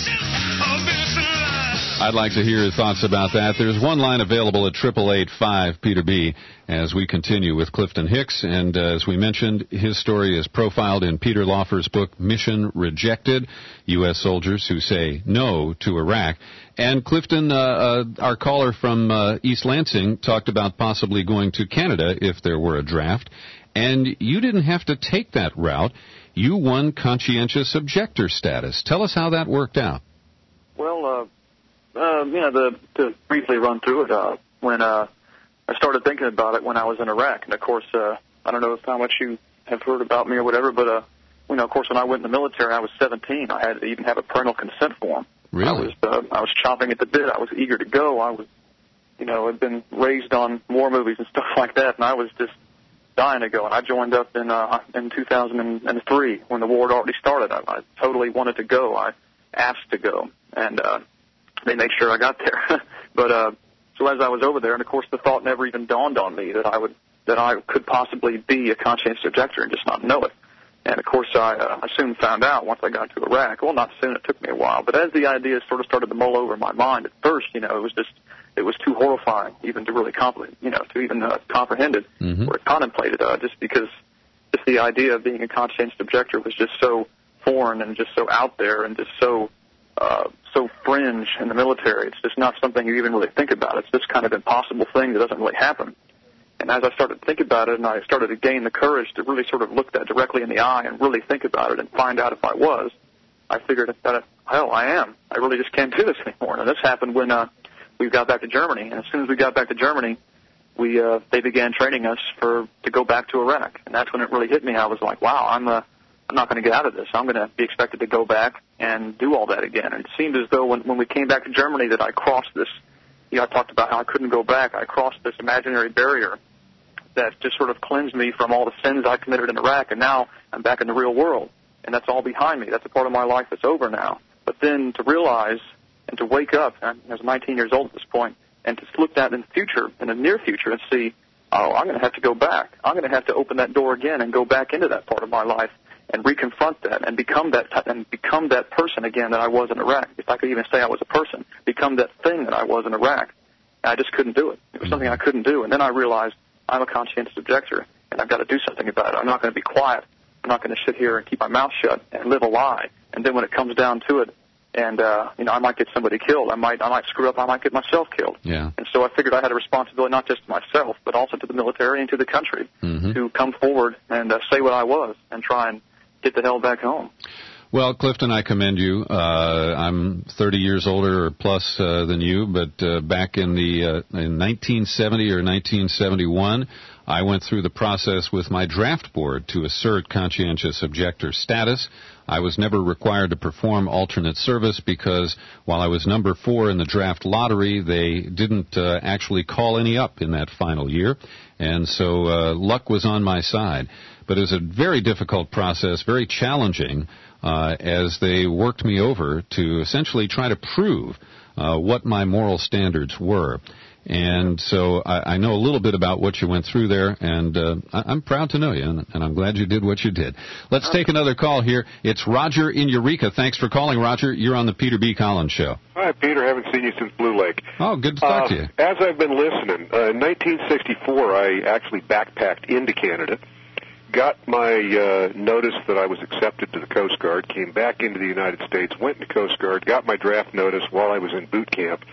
[SPEAKER 13] I'd like to hear your thoughts about that. There's one line available at eight eight eight five Peter B. as we continue with Clifton Hicks. And uh, as we mentioned, his story is profiled in Peter Laufer's book, Mission Rejected, U S Soldiers Who Say No to Iraq. And Clifton, uh, uh, our caller from uh, East Lansing, talked about possibly going to Canada if there were a draft. And you didn't have to take that route. You won conscientious objector status. Tell us how that worked out.
[SPEAKER 5] Well, uh, uh, you know, the, to briefly run through it, uh, when uh, I started thinking about it when I was in Iraq, and of course, uh, I don't know how much you have heard about me or whatever, but uh, you know, of course, when I went in the military, I was seventeen. I had to even have a parental consent form.
[SPEAKER 13] Really?
[SPEAKER 5] I was, uh, I was chomping at the bit. I was eager to go. I was, you know, had been raised on war movies and stuff like that, and I was just dying to go. And I joined up in uh, in two thousand three when the war had already started. I, I totally wanted to go. I asked to go, and uh, they made sure I got there. but uh, so as I was over there, and of course the thought never even dawned on me that I would that I could possibly be a conscientious objector and just not know it. And of course I, uh, I soon found out once I got to Iraq. Well, not soon; it took me a while. But as the idea sort of started to mull over in my mind, at first, you know, it was just it was too horrifying even to really comprehend, you know, to even uh, comprehend it
[SPEAKER 13] mm-hmm.
[SPEAKER 5] or contemplate it. Uh, just because just the idea of being a conscientious objector was just so foreign and just so out there and just so uh, so fringe in the military. It's just not something you even really think about. It's this kind of impossible thing that doesn't really happen. And as I started to think about it, and I started to gain the courage to really sort of look that directly in the eye and really think about it and find out if I was, I figured that, hell, I am. I really just can't do this anymore. And this happened when uh, we got back to Germany. And as soon as we got back to Germany, we uh, they began training us for to go back to Iraq. And that's when it really hit me. I was like, wow, I'm uh, I'm not going to get out of this. I'm going to be expected to go back and do all that again. And it seemed as though when, when we came back to Germany that I crossed this, you know, I talked about how I couldn't go back. I crossed this imaginary barrier that just sort of cleansed me from all the sins I committed in Iraq, and now I'm back in the real world, and that's all behind me. That's a part of my life that's over now. But then to realize and to wake up, I was nineteen years old at this point, and to look at in the future, in the near future, and see, oh, I'm going to have to go back. I'm going to have to open that door again and go back into that part of my life and reconfront that and become that t- and become that person again that I was in Iraq. If I could even say I was a person, become that thing that I was in Iraq. And I just couldn't do it. It was something I couldn't do. And then I realized I'm a conscientious objector, and I've got to do something about it. I'm not going to be quiet. I'm not going to sit here and keep my mouth shut and live a lie. And then when it comes down to it, and uh, you know, I might get somebody killed. I might, I might screw up. I might get myself killed.
[SPEAKER 13] Yeah.
[SPEAKER 5] And so I figured I had a responsibility not just to myself, but also to the military and to the country
[SPEAKER 13] mm-hmm.
[SPEAKER 5] to come forward and uh, say what I was and try and get the hell back home.
[SPEAKER 13] Well, Clifton, I commend you. Uh, I'm thirty years older or plus uh, than you, but uh, back in the uh, in nineteen seventy or nineteen seventy-one, I went through the process with my draft board to assert conscientious objector status. I was never required to perform alternate service because while I was number four in the draft lottery, they didn't uh, actually call any up in that final year, and so uh, luck was on my side. But it was a very difficult process, very challenging, uh, as they worked me over to essentially try to prove uh, what my moral standards were. And so I, I know a little bit about what you went through there, and uh, I, I'm proud to know you, and, and I'm glad you did what you did. Let's take another call here. It's Roger in Eureka. Thanks for calling, Roger. You're on the Peter B. Collins Show.
[SPEAKER 12] Hi, Peter. Haven't seen you since Blue Lake.
[SPEAKER 13] Oh, good to talk
[SPEAKER 12] uh,
[SPEAKER 13] to you.
[SPEAKER 12] As I've been listening, uh, in nineteen sixty-four, I actually backpacked into Canada, got my uh, notice that I was accepted to the Coast Guard, came back into the United States, went into Coast Guard, got my draft notice while I was in boot camp,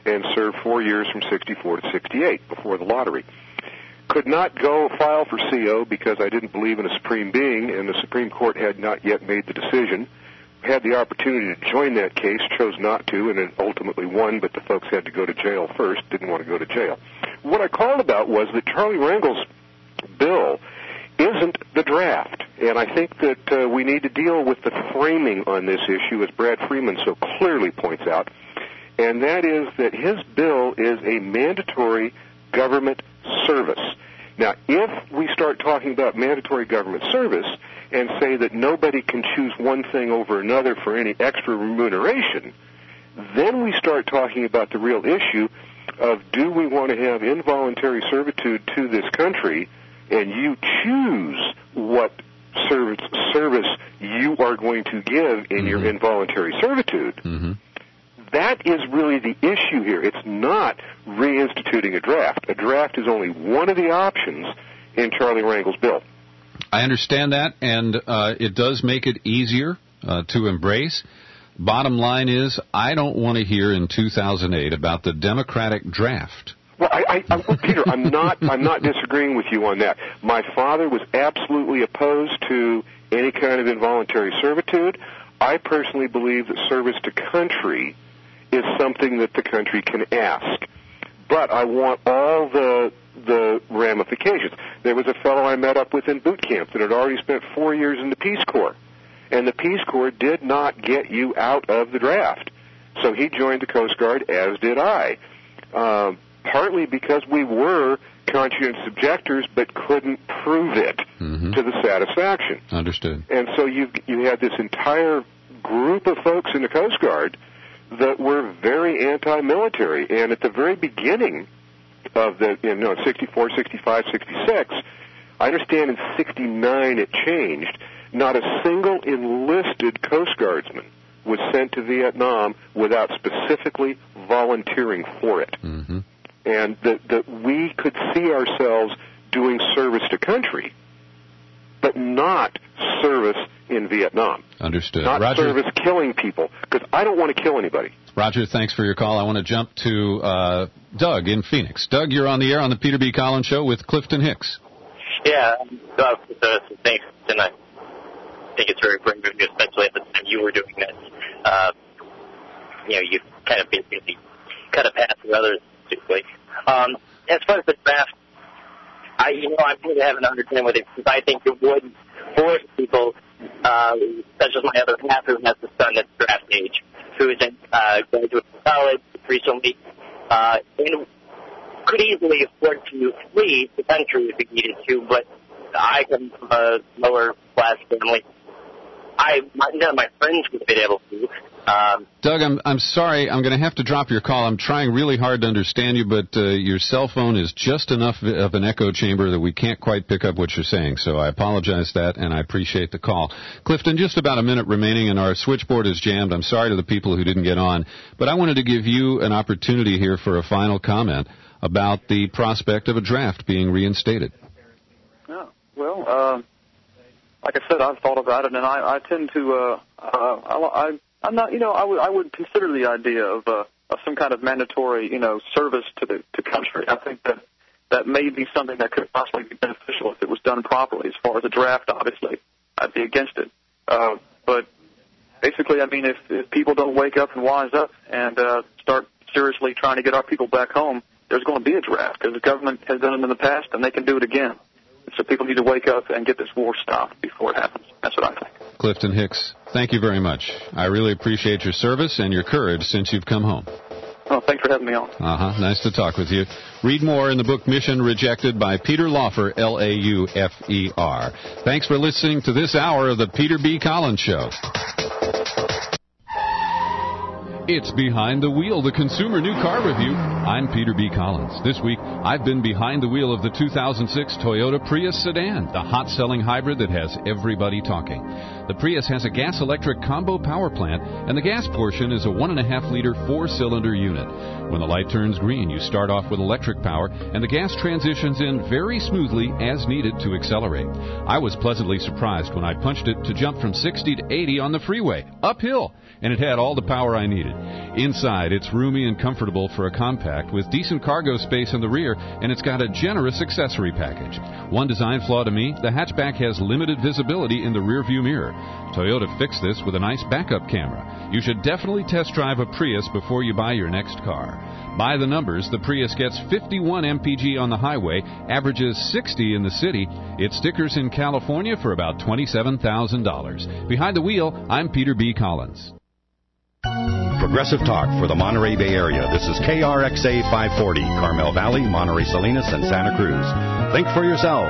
[SPEAKER 12] and served four years from sixty-four to sixty-eight before the lottery. Could not go file for C O because I didn't believe in a supreme being, and the Supreme Court had not yet made the decision. Had the opportunity to join that case, chose not to, and it ultimately won, but the folks had to go to jail first, didn't want to go to jail. What I called about was that Charlie Rangel's bill isn't the draft, and I think that uh, we need to deal with the framing on this issue, as Brad Freeman so clearly points out, and that is that his bill is a mandatory government service. Now, if we start talking about mandatory government service and say that nobody can choose one thing over another for any extra remuneration, then we start talking about the real issue of, do we want to have involuntary servitude to this country, and you choose what service, service you are going to give in mm-hmm. your involuntary servitude.
[SPEAKER 13] Mm-hmm.
[SPEAKER 12] That is really the issue here. It's not reinstituting a draft. A draft is only one of the options in Charlie Rangel's bill.
[SPEAKER 13] I understand that, and uh, it does make it easier uh, to embrace. Bottom line is, I don't want to hear in two thousand eight about the Democratic draft.
[SPEAKER 12] Well, I, I, I, Peter, I'm not, I'm not disagreeing with you on that. My father was absolutely opposed to any kind of involuntary servitude. I personally believe that service to country is something that the country can ask. But I want all the the ramifications. There was a fellow I met up with in boot camp that had already spent four years in the Peace Corps, and the Peace Corps did not get you out of the draft. So he joined the Coast Guard, as did I, uh, partly because we were conscientious objectors but couldn't prove it
[SPEAKER 13] mm-hmm.
[SPEAKER 12] to the satisfaction.
[SPEAKER 13] Understood.
[SPEAKER 12] And so you you had this entire group of folks in the Coast Guard that were very anti-military, and at the very beginning of the, you know, sixty-four, sixty-five, sixty-six, I understand in sixty-nine it changed. Not a single enlisted Coast Guardsman was sent to Vietnam without specifically volunteering for it.
[SPEAKER 13] Mm-hmm.
[SPEAKER 12] And that, that we could see ourselves doing service to country, but not service in Vietnam.
[SPEAKER 13] Understood.
[SPEAKER 12] Not
[SPEAKER 13] Roger.
[SPEAKER 12] service killing people, because I don't want to kill anybody.
[SPEAKER 13] Roger, thanks for your call. I want to jump to uh, Doug in Phoenix. Doug, you're on the air on the Peter B. Collins Show with Clifton Hicks.
[SPEAKER 14] Yeah, uh, thanks, and I think it's very brave of you, especially at the time you were doing this. Uh, you know, you kind of basically cut a path for others, basically. Um, as far as the draft, I, you know, I'm going to have an understanding with it, because I think it would force people, uh, such as my other half, who has a son at draft age, who is in uh, graduate college recently, uh, and could easily afford to flee the country if he needed to, but I come from a lower-class family. I, none of my friends would have been able to. Um,
[SPEAKER 13] Doug, I'm I'm sorry. I'm going to have to drop your call. I'm trying really hard to understand you, but uh, your cell phone is just enough of an echo chamber that we can't quite pick up what you're saying. So I apologize that, and I appreciate the call. Clifton, just about a minute remaining, and our switchboard is jammed. I'm sorry to the people who didn't get on, but I wanted to give you an opportunity here for a final comment about the prospect of a draft being reinstated.
[SPEAKER 5] Yeah, well, uh, like I said, I've thought about it, and I, I tend to, uh, uh, I, I I'm not, you know, I would I would consider the idea of uh, of some kind of mandatory, you know, service to the to country. I think that that may be something that could possibly be beneficial if it was done properly. As far as a draft, obviously, I'd be against it. Uh, but basically, I mean, if, if people don't wake up and wise up and uh, start seriously trying to get our people back home, there's going to be a draft, because the government has done it in the past and they can do it again. So people need to wake up and get this war stopped before it happens. That's what I think.
[SPEAKER 13] Clifton Hicks, thank you very much. I really appreciate your service and your courage since you've come home.
[SPEAKER 5] Oh, thanks for having me on.
[SPEAKER 13] Uh-huh. Nice to talk with you. Read more in the book Mission Rejected by Peter Laufer, L A U F E R. Thanks for listening to this hour of the Peter B. Collins Show. It's Behind the Wheel, the Consumer New Car Review. I'm Peter B. Collins. This week, I've been behind the wheel of the two thousand six Toyota Prius sedan, the hot-selling hybrid that has everybody talking. The Prius has a gas-electric combo power plant, and the gas portion is a one point five liter four-cylinder unit. When the light turns green, you start off with electric power, and the gas transitions in very smoothly as needed to accelerate. I was pleasantly surprised when I punched it to jump from sixty to eighty on the freeway, uphill, and it had all the power I needed. Inside, it's roomy and comfortable for a compact with decent cargo space in the rear, and it's got a generous accessory package. One design flaw to me, the hatchback has limited visibility in the rearview mirror. Toyota fixed this with a nice backup camera. You should definitely test drive a Prius before you buy your next car. By the numbers, the Prius gets fifty-one M P G on the highway, averages sixty in the city. It stickers in California for about twenty-seven thousand dollars. Behind the wheel, I'm Peter B. Collins.
[SPEAKER 17] Progressive Talk for the Monterey Bay Area. This is K R X A five forty, Carmel Valley, Monterey Salinas, and Santa Cruz. Think for yourself.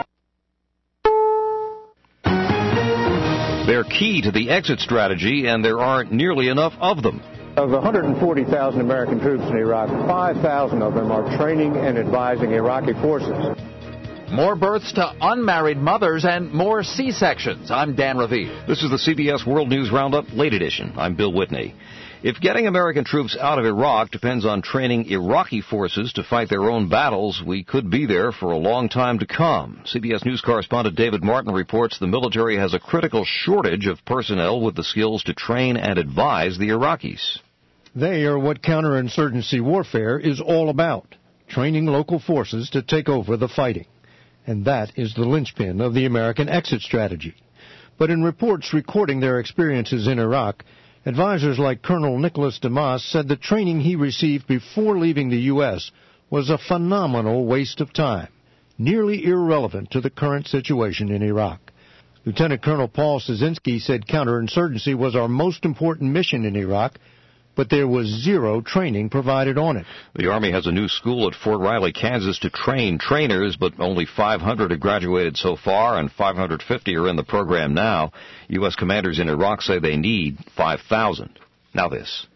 [SPEAKER 1] They're key to the exit strategy, and there aren't nearly enough of them.
[SPEAKER 15] Of one hundred forty thousand American troops in Iraq, five thousand of them are training and advising Iraqi forces.
[SPEAKER 16] More births to unmarried mothers and more C-sections. I'm Dan Raviv.
[SPEAKER 1] This is the C B S World News Roundup, late edition. I'm Bill Whitney. If getting American troops out of Iraq depends on training Iraqi forces to fight their own battles, we could be there for a long time to come. C B S News correspondent David Martin reports the military has a critical shortage of personnel with the skills to train and advise the Iraqis.
[SPEAKER 18] They are what counterinsurgency warfare is all about, training local forces to take over the fighting. And that is the linchpin of the American exit strategy. But in reports recording their experiences in Iraq, advisors like Colonel Nicholas Damas said the training he received before leaving the U S was a phenomenal waste of time, nearly irrelevant to the current situation in Iraq. Lieutenant Colonel Paul Szynski said counterinsurgency was our most important mission in Iraq, but there was zero training provided on it.
[SPEAKER 1] The Army has a new school at Fort Riley, Kansas to train trainers, but only five hundred have graduated so far, and five hundred fifty are in the program now. U S commanders in Iraq say they need five thousand. Now this.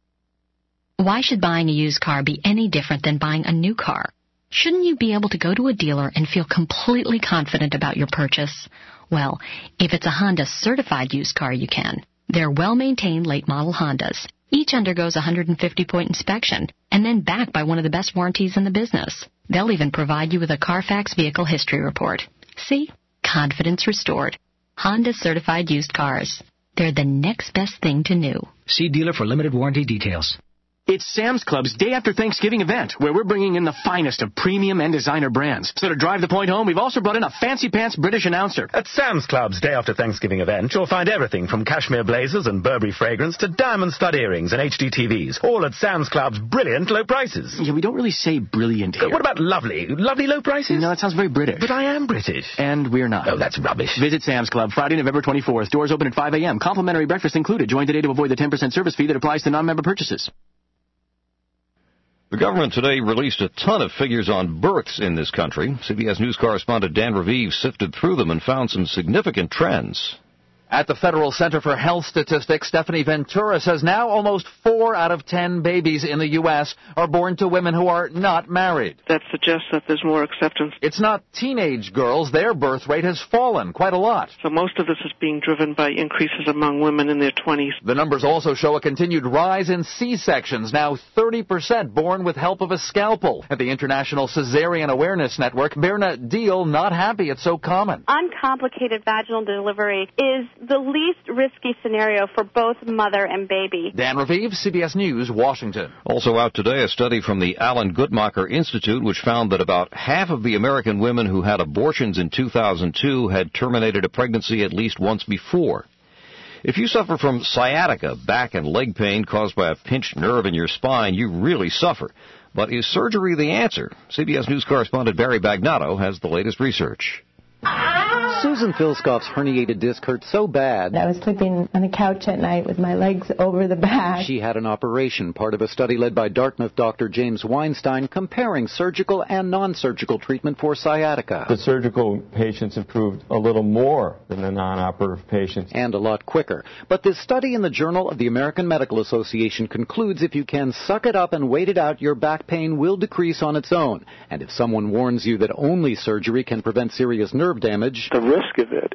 [SPEAKER 19] Why should buying a used car be any different than buying a new car? Shouldn't you be able to go to a dealer and feel completely confident about your purchase? Well, if it's a Honda certified used car, you can. They're well-maintained late-model Hondas. Each undergoes a one hundred fifty point inspection and then backed by one of the best warranties in the business. They'll even provide you with a Carfax vehicle history report. See? Confidence restored. Honda certified used cars. They're the next best thing to new.
[SPEAKER 20] See dealer for limited warranty details.
[SPEAKER 27] It's Sam's Club's Day After Thanksgiving event, where we're bringing in the finest of premium and designer brands. So to drive the point home, we've also brought in a fancy-pants British announcer.
[SPEAKER 28] At Sam's Club's Day After Thanksgiving event, you'll find everything from cashmere blazers and Burberry fragrance to diamond stud earrings and H D T Vs, all at Sam's Club's brilliant low prices.
[SPEAKER 27] Yeah, we don't really say brilliant here.
[SPEAKER 28] What about lovely? Lovely low prices?
[SPEAKER 27] No, that sounds very British.
[SPEAKER 28] But I am British.
[SPEAKER 27] And we're not.
[SPEAKER 28] Oh, that's rubbish.
[SPEAKER 27] Visit Sam's Club Friday, November twenty-fourth. Doors open at five a.m. Complimentary breakfast included. Join today to avoid the ten percent service fee that applies to non-member purchases.
[SPEAKER 1] The government today released a ton of figures on births in this country. C B S News correspondent Dan Raviv sifted through them and found some significant trends.
[SPEAKER 16] At the Federal Center for Health Statistics, Stephanie Ventura says now almost four out of ten babies in the U S are born to women who are not married.
[SPEAKER 29] That suggests that there's more acceptance.
[SPEAKER 16] It's not teenage girls. Their birth rate has fallen quite a lot.
[SPEAKER 29] So most of this is being driven by increases among women in their twenties.
[SPEAKER 16] The numbers also show a continued rise in C-sections, now thirty percent born with help of a scalpel. At the International Caesarean Awareness Network, Birna Deal not happy it's so common.
[SPEAKER 30] Uncomplicated vaginal delivery is the least risky scenario for both mother and baby.
[SPEAKER 16] Dan Raviv, C B S News, Washington.
[SPEAKER 1] Also out today, a study from the Alan Guttmacher Institute, which found that about half of the American women who had abortions in two thousand two had terminated a pregnancy at least once before. If you suffer from sciatica, back and leg pain caused by a pinched nerve in your spine, you really suffer. But is surgery the answer? C B S News correspondent Barry Bagnato has the latest research.
[SPEAKER 31] Susan Philscoff's herniated disc hurt so bad.
[SPEAKER 32] I was sleeping on the couch at night with my legs over the back.
[SPEAKER 31] She had an operation, part of a study led by Dartmouth Doctor James Weinstein, comparing surgical and non-surgical treatment for sciatica.
[SPEAKER 33] The surgical patients improved a little more than the non-operative patients.
[SPEAKER 31] And a lot quicker. But this study in the Journal of the American Medical Association concludes if you can suck it up and wait it out, your back pain will decrease on its own. And if someone warns you that only surgery can prevent serious nerve damage,
[SPEAKER 15] the risk of it is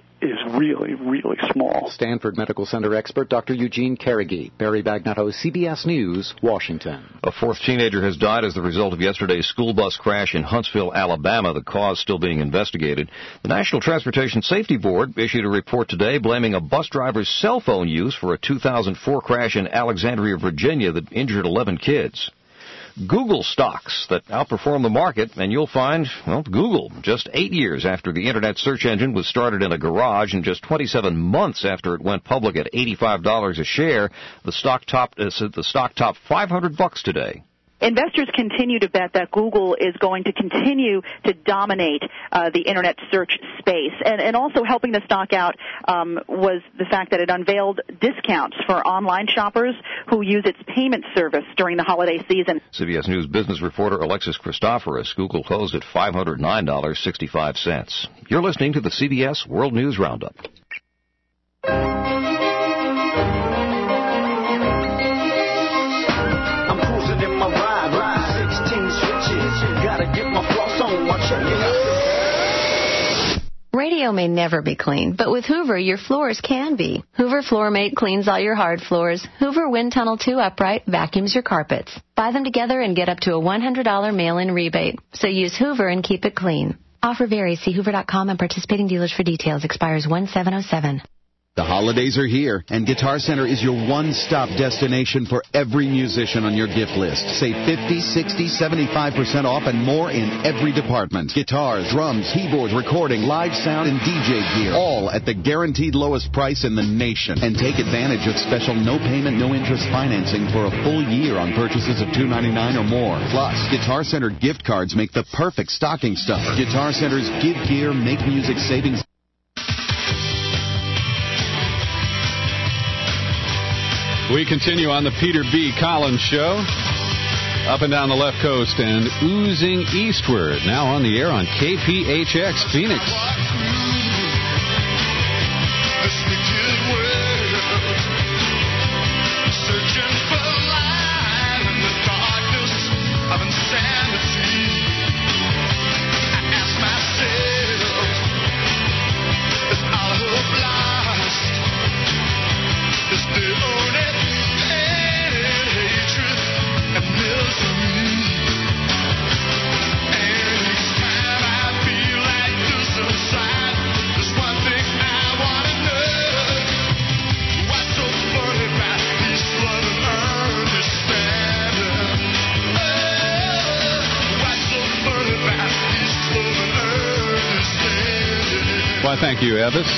[SPEAKER 2] really, really small.
[SPEAKER 31] Stanford Medical Center expert Doctor Eugene Carrigy. Barry Bagnotto, C B S News, Washington.
[SPEAKER 1] A fourth teenager has died as the result of yesterday's school bus crash in Huntsville, Alabama. The cause still being investigated. The National Transportation Safety Board issued a report today blaming a bus driver's cell phone use for a two thousand four crash in Alexandria, Virginia that injured eleven kids. Google stocks that outperform the market, and you'll find, well, Google, just eight years after the Internet search engine was started in a garage and just twenty-seven months after it went public at eighty-five dollars a share, the stock topped, uh, the stock topped five hundred bucks today.
[SPEAKER 3] Investors continue to bet that Google is going to continue to dominate uh, the Internet search space. And, and also helping the stock out um, was the fact that it unveiled discounts for online shoppers who use its payment service during the holiday season.
[SPEAKER 1] C B S News business reporter Alexis Christoforous. Google closed at five hundred nine dollars and sixty-five cents. You're listening to the C B S World News Roundup.
[SPEAKER 6] Radio may never be clean, but with Hoover, your floors can be. Hoover Floor Mate cleans all your hard floors. Hoover Wind Tunnel two Upright vacuums your carpets. Buy them together and get up to a one hundred dollars mail-in rebate. So use Hoover and keep it clean. Offer varies. See hoover dot com and participating dealers for details. Expires one seven oh seven.
[SPEAKER 7] The holidays are here, and Guitar Center is your one-stop destination for every musician on your gift list. Save fifty, sixty, seventy-five percent off and more in every department. Guitars, drums, keyboards, recording, live sound, and D J gear. All at the guaranteed lowest price in the nation. And take advantage of special no-payment, no-interest financing for a full year on purchases of two hundred ninety-nine dollars or more. Plus, Guitar Center gift cards make the perfect stocking stuffer. Guitar Center's Give Gear, Make Music Savings.
[SPEAKER 13] We continue on the Peter B. Collins Show, up and down the left coast and oozing eastward. Now on the air on K P H X Phoenix. Why, thank you, Evis.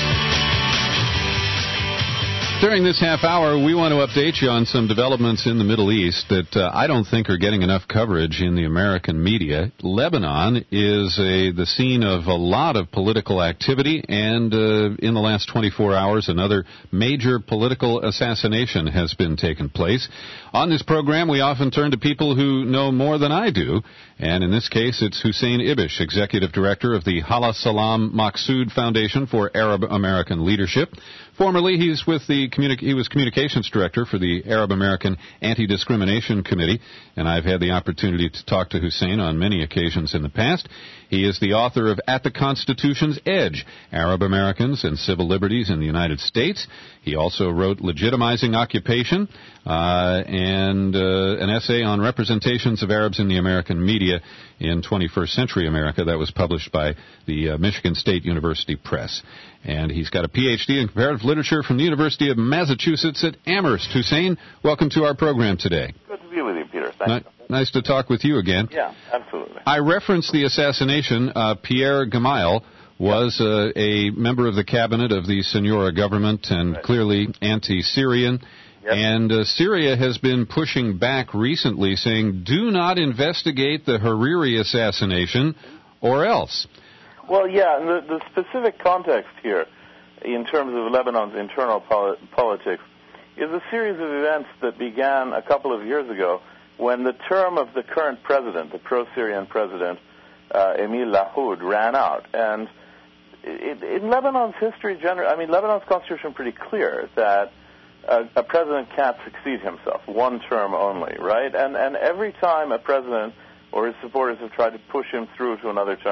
[SPEAKER 13] During this half hour, we want to update you on some developments in the Middle East that uh, I don't think are getting enough coverage in the American media. Lebanon is a, the scene of a lot of political activity, and uh, in the last twenty-four hours, another major political assassination has been taken place. On this program, we often turn to people who know more than I do, and in this case, it's Hussein Ibish, Executive Director of the Hala Salam Maksud Foundation for Arab American Leadership. Formerly, he's with the communi- he was Communications Director for the Arab American Anti-Discrimination Committee, and I've had the opportunity to talk to Hussein on many occasions in the past. He is the author of At the Constitution's Edge, Arab Americans and Civil Liberties in the United States. He also wrote Legitimizing Occupation uh, and uh, an essay on representations of Arabs in the American media in twenty-first century America that was published by the uh, Michigan State University Press. And he's got a P H D in comparative literature from the University of Massachusetts at Amherst. Hussein, welcome to our program today.
[SPEAKER 8] Good to be with you, Peter. Thanks.
[SPEAKER 13] Ni- nice to talk with you again.
[SPEAKER 8] Yeah, absolutely.
[SPEAKER 13] I referenced the assassination. Uh, Pierre Gemayel was uh, a member of the cabinet of the Senora government and right. clearly anti-Syrian. Yep. And uh, Syria has been pushing back recently, saying, do not investigate the Hariri assassination or else.
[SPEAKER 8] Well, yeah, and the, the specific context here, in terms of Lebanon's internal poli- politics, is a series of events that began a couple of years ago when the term of the current president, the pro-Syrian president, uh, Emil Lahoud, ran out. And it, in Lebanon's history, gener- I mean, Lebanon's constitution is pretty clear that a, a president can't succeed himself, one term only, right? And, and every time a president or his supporters have tried to push him through to another term,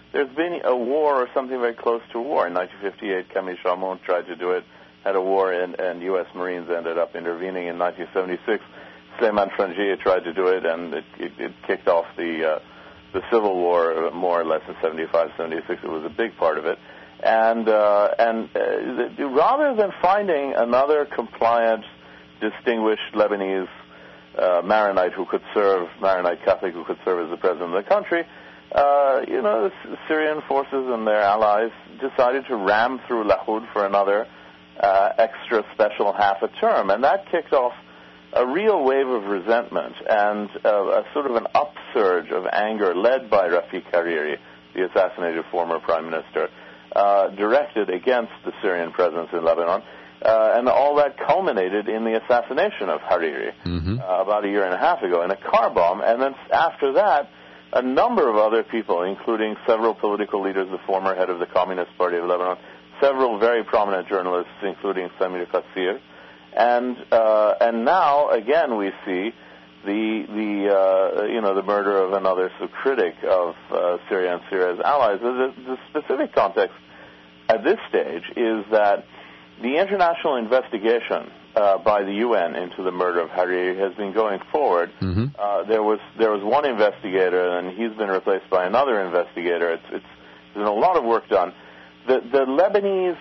[SPEAKER 8] there's been a war or something very close to a war. In nineteen fifty-eight, Camille Chamoun tried to do it, had a war, and, and U S Marines ended up intervening. In nineteen seventy-six, Sleiman Frangieh tried to do it, and it, it, it kicked off the uh, the Civil War more or less in seventy-five, seventy-six. It was a big part of it. And uh, and uh, rather than finding another compliant, distinguished Lebanese uh, Maronite who could serve, Maronite Catholic who could serve as the president of the country, uh, you know, the Syrian forces and their allies decided to ram through Lahoud for another uh, extra special half a term. And that kicked off a real wave of resentment and uh, a sort of an upsurge of anger led by Rafiq Hariri, the assassinated former prime minister, uh, directed against the Syrian presence in Lebanon. Uh, and all that culminated in the assassination of Hariri mm-hmm. uh, about a year and a half ago in a car bomb. And then after that, a number of other people, including several political leaders, the former head of the Communist Party of Lebanon, several very prominent journalists, including Samir Qassir, and uh, and now again we see the the uh, you know the murder of another so critic of uh, Syria and Syria's allies. The, the specific context at this stage is that the international investigation uh, by the U N into the murder of Hariri has been going forward. Mm-hmm. Uh, there was there was one investigator, and he's been replaced by another investigator. It's, it's there's been a lot of work done. The the Lebanese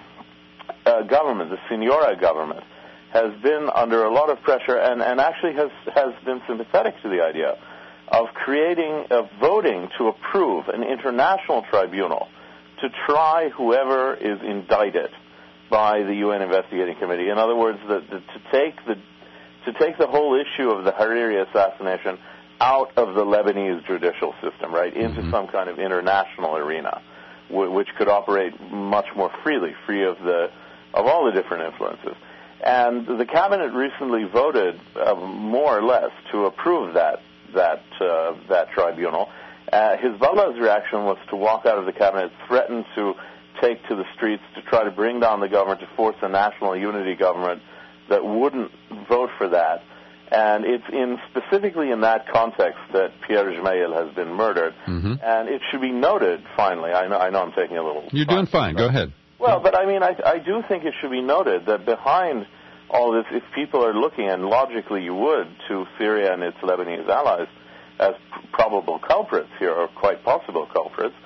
[SPEAKER 8] uh, government, the Siniora government, has been under a lot of pressure and, and actually has has been sympathetic to the idea of creating, of voting to approve an international tribunal to try whoever is indicted by the U N investigating committee. In other words, the, the, to take the to take the whole issue of the Hariri assassination out of the Lebanese judicial system, right, into mm-hmm. some kind of international arena, w- which could operate much more freely, free of the of all the different influences. And the cabinet recently voted, uh, more or less, to approve that that uh, that tribunal. Uh, Hezbollah's reaction was to walk out of the cabinet, threaten to take to the streets to try to bring down the government, to force a national unity government that wouldn't vote for that. And it's in specifically in that context that Pierre Gemayel has been murdered. Mm-hmm. And it should be noted, finally, I know, I know I'm taking a little...
[SPEAKER 13] You're doing fine. Go ahead.
[SPEAKER 8] Well, but I mean, I, I do think it should be noted that behind all this, if people are looking, and logically you would, to Syria and its Lebanese allies as probable culprits here, or quite possible culprits,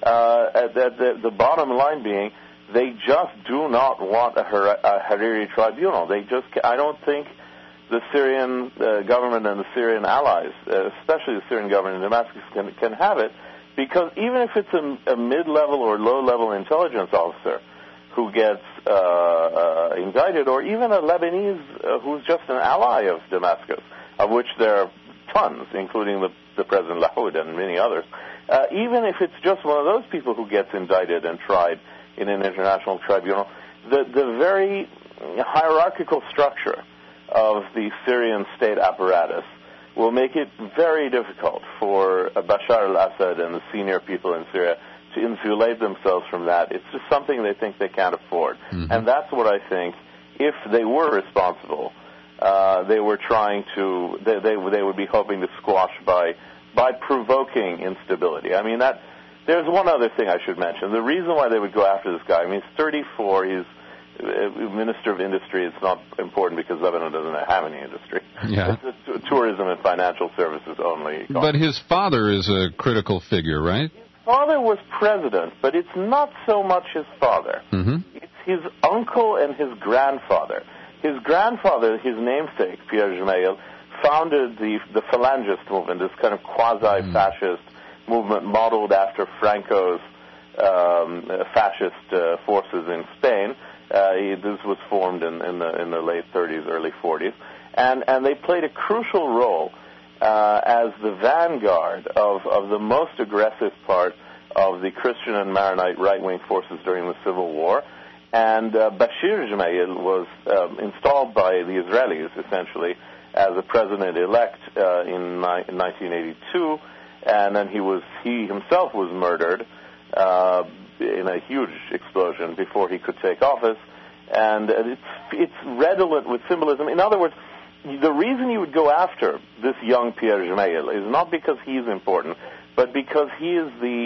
[SPEAKER 8] uh, the, the, the bottom line being they just do not want a, a Hariri tribunal. They just, I don't think the Syrian uh, government and the Syrian allies, uh, especially the Syrian government in Damascus, can, can have it, because even if it's a, a mid-level or low-level intelligence officer who gets uh, uh, indicted, or even a Lebanese uh, who's just an ally of Damascus, of which there are tons, including the, the President Lahoud and many others, uh, even if it's just one of those people who gets indicted and tried in an international tribunal, the, the very hierarchical structure of the Syrian state apparatus will make it very difficult for Bashar al-Assad and the senior people in Syria to insulate themselves from that. It's just something they think they can't afford. Mm-hmm. And that's what I think, if they were responsible, uh, they were trying to, they, they, they would be hoping to squash by by provoking instability. I mean, that there's one other thing I should mention. The reason why they would go after this guy, I mean, he's thirty-four, he's Minister of Industry. It's not important because Lebanon doesn't have any industry.
[SPEAKER 13] Yeah.
[SPEAKER 8] It's a tourism and financial services only.
[SPEAKER 13] But his father is a critical figure, right?
[SPEAKER 8] His father was president, but it's not so much his father.
[SPEAKER 13] Mm-hmm.
[SPEAKER 8] It's his uncle and his grandfather. His grandfather, his namesake, Pierre Gemayel, founded the the Phalangist movement, this kind of quasi-fascist mm. movement modeled after Franco's um, fascist uh, forces in Spain. Uh, he, this was formed in, in the in the late thirties, early forties, and and they played a crucial role uh, as the vanguard of of the most aggressive part of the Christian and Maronite right-wing forces during the Civil War. And uh, Bashir Gemayel was um, installed by the Israelis essentially as a president-elect uh, in, ni- in nineteen eighty-two, and then he was he himself was murdered uh, in a huge explosion before he could take office, and it's it's redolent with symbolism. In other words, the reason you would go after this young Pierre Gemayel is not because he's important, but because he is the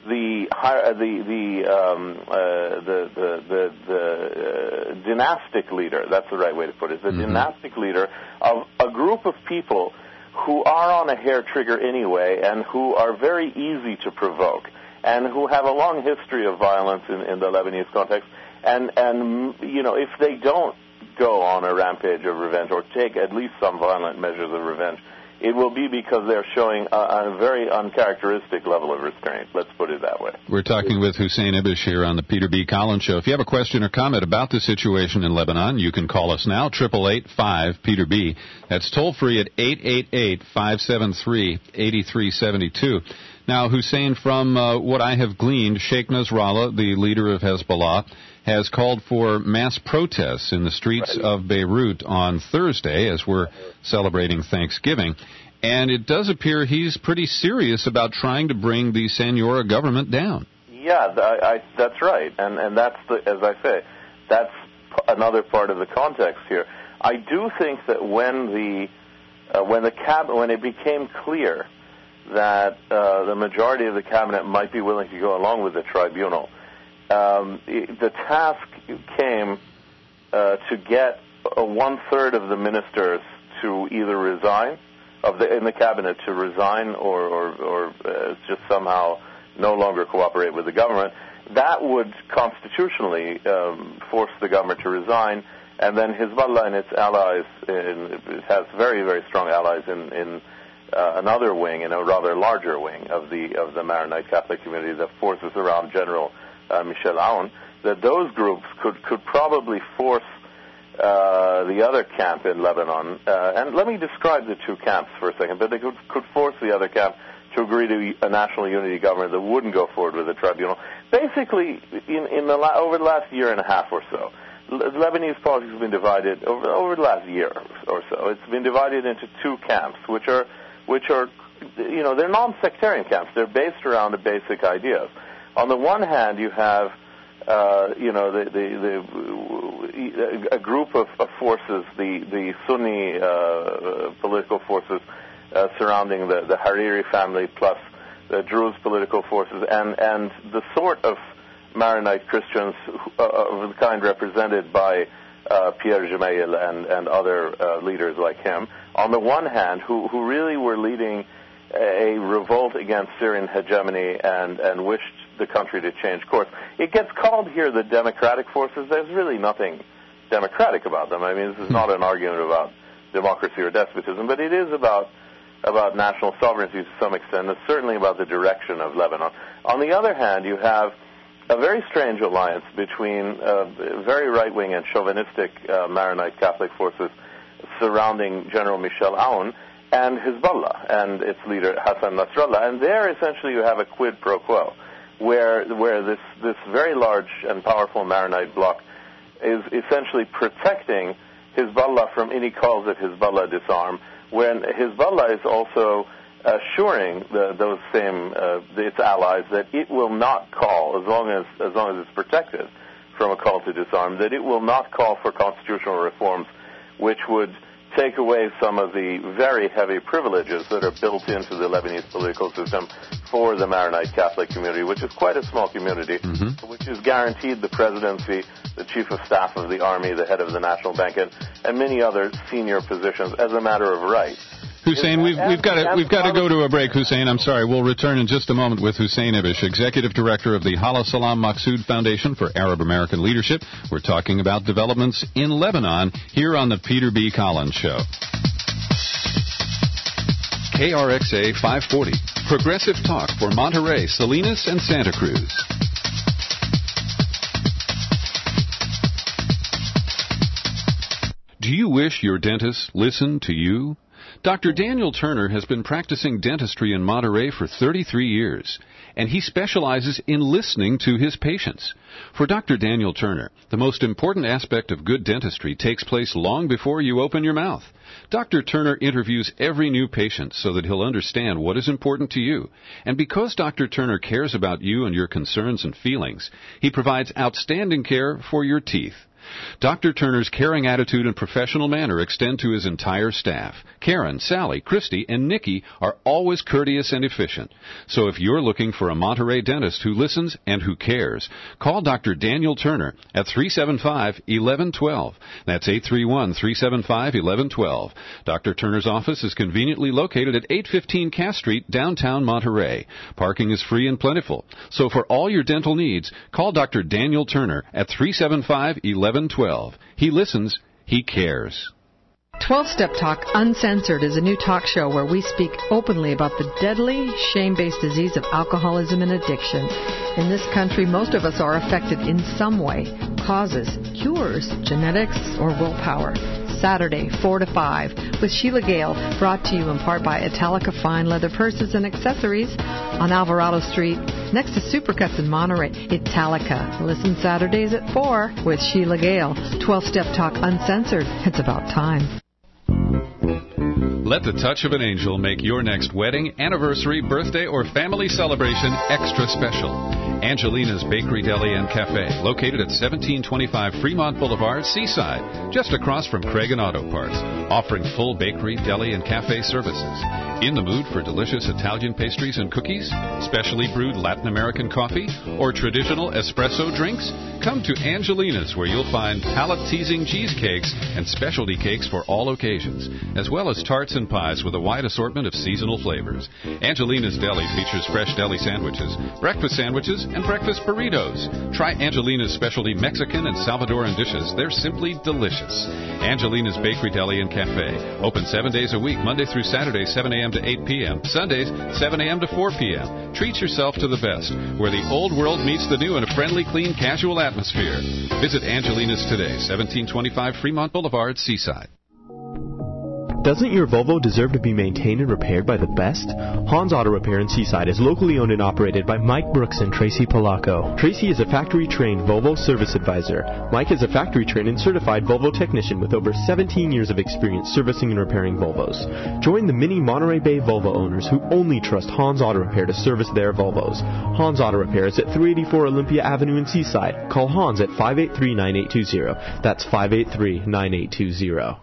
[SPEAKER 8] the the the um, uh, the the the, the uh, dynastic leader. That's the right way to put it. The mm-hmm. dynastic leader of a group of people who are on a hair trigger anyway, and who are very easy to provoke, and who have a long history of violence in, in the Lebanese context. And and you know, if they don't go on a rampage of revenge or take at least some violent measures of revenge, it will be because they're showing a, a very uncharacteristic level of restraint. Let's put it that way.
[SPEAKER 13] We're talking with Hussein Ibish here on the Peter B. Collins Show. If you have a question or comment about the situation in Lebanon, you can call us now, eight eight eight, five, Peter B. That's toll free at eight eight eight, five seven three, eight three seven two. Now, Hussein, from uh, what I have gleaned, Sheikh Nasrallah, the leader of Hezbollah, has called for mass protests in the streets right. of Beirut on Thursday as we're celebrating Thanksgiving. And it does appear he's pretty serious about trying to bring the Senora government down.
[SPEAKER 8] Yeah, I, I, that's right. And, and that's, the, as I say, that's p- another part of the context here. I do think that when the, uh, when the cab- when it became clear that uh, the majority of the cabinet might be willing to go along with the tribunal, Um, the task came uh, to get uh, one-third of the ministers to either resign, of the, in the cabinet to resign or, or, or uh, just somehow no longer cooperate with the government. That would constitutionally um, force the government to resign, and then Hezbollah and its allies, in, it has very, very strong allies in, in uh, another wing, in a rather larger wing of the, of the Maronite Catholic community, the forces around General Uh, Michel Aoun, that those groups could, could probably force uh, the other camp in Lebanon, uh, and let me describe the two camps for a second, but they could, could force the other camp to agree to a national unity government that wouldn't go forward with the tribunal. Basically, in, in the la- over the last year and a half or so, Le- Lebanese politics has been divided, over, over the last year or so, it's been divided into two camps, which are, which are, you know, they're non-sectarian camps. They're based around the basic ideas. On the one hand, you have, uh, you know, the, the, the, a group of, of forces, the, the Sunni uh, political forces uh, surrounding the, the Hariri family, plus the Druze political forces, and, and the sort of Maronite Christians uh, of the kind represented by uh, Pierre Gemayel and, and other uh, leaders like him, on the one hand, who, who really were leading a revolt against Syrian hegemony and, and wished the country to change course. It gets called here the democratic forces. There's really nothing democratic about them. I mean, this is not an argument about democracy or despotism, but it is about about national sovereignty to some extent. It's certainly about the direction of Lebanon. On the other hand, you have a very strange alliance between uh, very right-wing and chauvinistic uh, Maronite Catholic forces surrounding General Michel Aoun and Hezbollah and its leader Hassan Nasrallah. And there, essentially, you have a quid pro quo, where where this, this very large and powerful Maronite bloc is essentially protecting Hezbollah from any calls that Hezbollah disarm, when Hezbollah is also assuring the, those same uh, its allies that it will not call, as long as as long as it's protected from a call to disarm, that it will not call for constitutional reforms which would take away some of the very heavy privileges that are built into the Lebanese political system for the Maronite Catholic community, which is quite a small community, mm-hmm. which is guaranteed the presidency, the chief of staff of the army, the head of the National Bank, and, and many other senior positions as a matter of right.
[SPEAKER 13] Hussein, we've, we've got to we've got to go to a break. Hussein, I'm sorry. We'll return in just a moment with Hussein Ibish, Executive Director of the Hala Salam Maksud Foundation for Arab American Leadership. We're talking about developments in Lebanon here on the Peter B. Collins Show. K R X A five forty, Progressive Talk for Monterey, Salinas, and Santa Cruz. Do you wish your dentist listened to you? Doctor Daniel Turner has been practicing dentistry in Monterey for thirty-three years, and he specializes in listening to his patients. For Doctor Daniel Turner, the most important aspect of good dentistry takes place long before you open your mouth. Doctor Turner interviews every new patient so that he'll understand what is important to you. And because Doctor Turner cares about you and your concerns and feelings, he provides outstanding care for your teeth. Doctor Turner's caring attitude and professional manner extend to his entire staff. Karen, Sally, Christy, and Nikki are always courteous and efficient. So if you're looking for a Monterey dentist who listens and who cares, call Doctor Daniel Turner at three seven five, one one one two. That's eight three one, three seven five, one one one two. Doctor Turner's office is conveniently located at eight fifteen Cass Street, downtown Monterey. Parking is free and plentiful. So for all your dental needs, call Doctor Daniel Turner at three seven five, one one one two. He listens. He cares.
[SPEAKER 4] twelve-Step Talk Uncensored is a new talk show where we speak openly about the deadly, shame-based disease of alcoholism and addiction. In this country, most of us are affected in some way. Causes, cures, genetics, or willpower. Saturday, four to five, with Sheila Gale, brought to you in part by Italica Fine Leather Purses and Accessories on Alvarado Street, next to Supercuts in Monterey. Italica. Listen Saturdays at four with Sheila Gale. twelve-Step Talk Uncensored. It's about time.
[SPEAKER 13] Let the touch of an angel make your next wedding, anniversary, birthday, or family celebration extra special. Angelina's Bakery, Deli, and Cafe, located at seventeen twenty-five Fremont Boulevard, Seaside, just across from Craig and Auto Parts, offering full bakery, deli, and cafe services. In the mood for delicious Italian pastries and cookies, specially brewed Latin American coffee, or traditional espresso drinks? Come to Angelina's, where you'll find palate-teasing cheesecakes and specialty cakes for all occasions, as well as tarts and pies with a wide assortment of seasonal flavors. Angelina's Deli features fresh deli sandwiches, breakfast sandwiches, and breakfast burritos. Try Angelina's specialty Mexican and Salvadoran dishes. They're simply delicious. Angelina's Bakery, Deli, and Cafe. Open seven days a week, Monday through Saturday, seven a.m. to eight p.m. Sundays, seven a.m. to four p.m. Treat yourself to the best, where the old world meets the new in a friendly, clean, casual atmosphere. Visit Angelina's today, seventeen twenty-five Fremont Boulevard, Seaside.
[SPEAKER 5] Doesn't your Volvo deserve to be maintained and repaired by the best? Hans Auto Repair in Seaside is locally owned and operated by Mike Brooks and Tracy Polacco. Tracy is a factory-trained Volvo service advisor. Mike is a factory-trained and certified Volvo technician with over seventeen years of experience servicing and repairing Volvos. Join the many Monterey Bay Volvo owners who only trust Hans Auto Repair to service their Volvos. Hans Auto Repair is at three eighty-four Olympia Avenue in Seaside. Call Hans at five eight three, nine eight two zero. That's five eight three, nine eight two zero.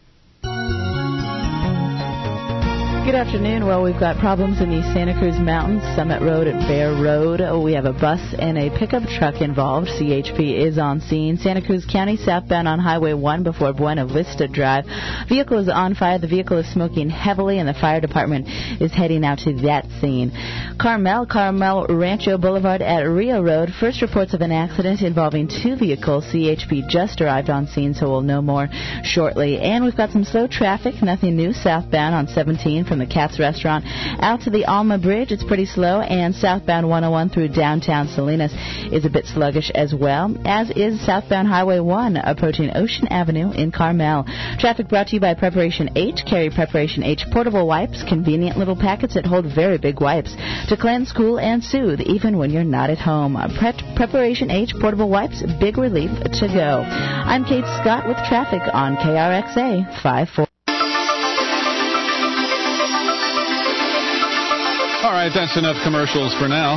[SPEAKER 9] Good afternoon. Well, we've got problems in the Santa Cruz Mountains, Summit Road and Bear Road. We have a bus and a pickup truck involved. C H P is on scene. Santa Cruz County, southbound on Highway one before Buena Vista Drive. Vehicle is on fire. The vehicle is smoking heavily, and the fire department is heading out to that scene. Carmel, Carmel Rancho Boulevard at Rio Road. First reports of an accident involving two vehicles. C H P just arrived on scene, so we'll know more shortly. And we've got some slow traffic. Nothing new southbound on seventeen from the Katz Restaurant out to the Alma Bridge. It's pretty slow, and southbound one oh one through downtown Salinas is a bit sluggish as well, as is southbound Highway one approaching Ocean Avenue in Carmel. Traffic brought to you by Preparation H. Carry Preparation H portable wipes, convenient little packets that hold very big wipes to cleanse, cool, and soothe even when you're not at home. Pre- Preparation H portable wipes, big relief to go. I'm Kate Scott with traffic on K R X A five forty.
[SPEAKER 13] All right, that's enough commercials for now.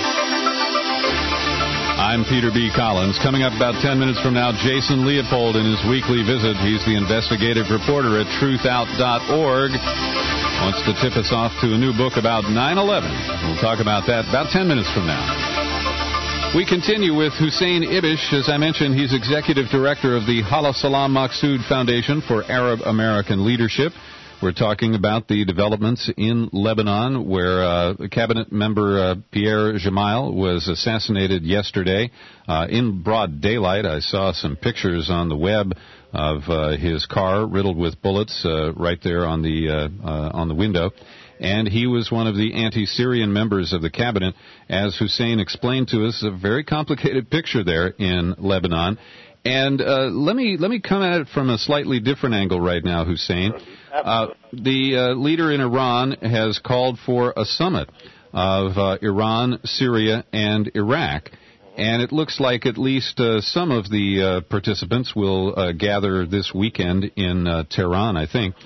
[SPEAKER 13] I'm Peter B. Collins. Coming up about ten minutes from now, Jason Leopold in his weekly visit. He's the investigative reporter at truth out dot org. Wants to tip us off to a new book about nine eleven. We'll talk about that about ten minutes from now. We continue with Hussein Ibish. As I mentioned, he's executive director of the Hala Salam Maksud Foundation for Arab American Leadership. We're talking about the developments in Lebanon, where uh, cabinet member uh, Pierre Gemayel was assassinated yesterday uh, in broad daylight. I saw some pictures on the web of uh, his car riddled with bullets uh, right there on the uh, uh, on the window. And he was one of the anti-Syrian members of the cabinet. As Hussein explained to us, a very complicated picture there in Lebanon. And uh, let me let me come at it from a slightly different angle right now, Hussein. Uh, the uh, leader in Iran has called for a summit of uh, Iran, Syria, and Iraq. And it looks like at least uh, some of the uh, participants will uh, gather this weekend in uh, Tehran, I think.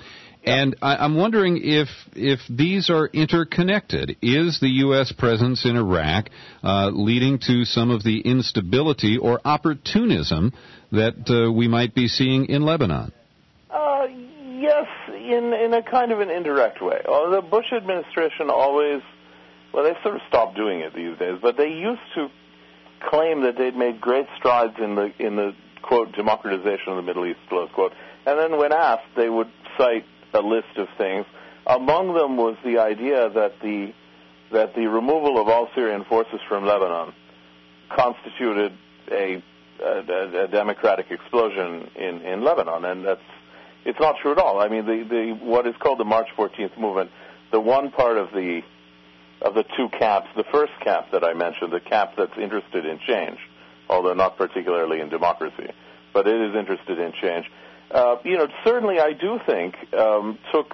[SPEAKER 13] And I, I'm wondering if if these are interconnected. Is the U S presence in Iraq uh, leading to some of the instability or opportunism that uh, we might be seeing in Lebanon?
[SPEAKER 8] Uh, yes, in in a kind of an indirect way. Well, the Bush administration always, well, they sort of stopped doing it these days, but they used to claim that they'd made great strides in the in the quote democratization of the Middle East, close quote. And then when asked, they would cite a list of things. Among them was the idea that the that the removal of all Syrian forces from Lebanon constituted a, a, a democratic explosion in, in Lebanon, and that's it's not true at all. I mean, the, the what is called the March fourteenth movement, the one part of the of the two camps, the first camp that I mentioned, the camp that's interested in change, although not particularly in democracy, but it is interested in change. Uh, you know, certainly I do think um, took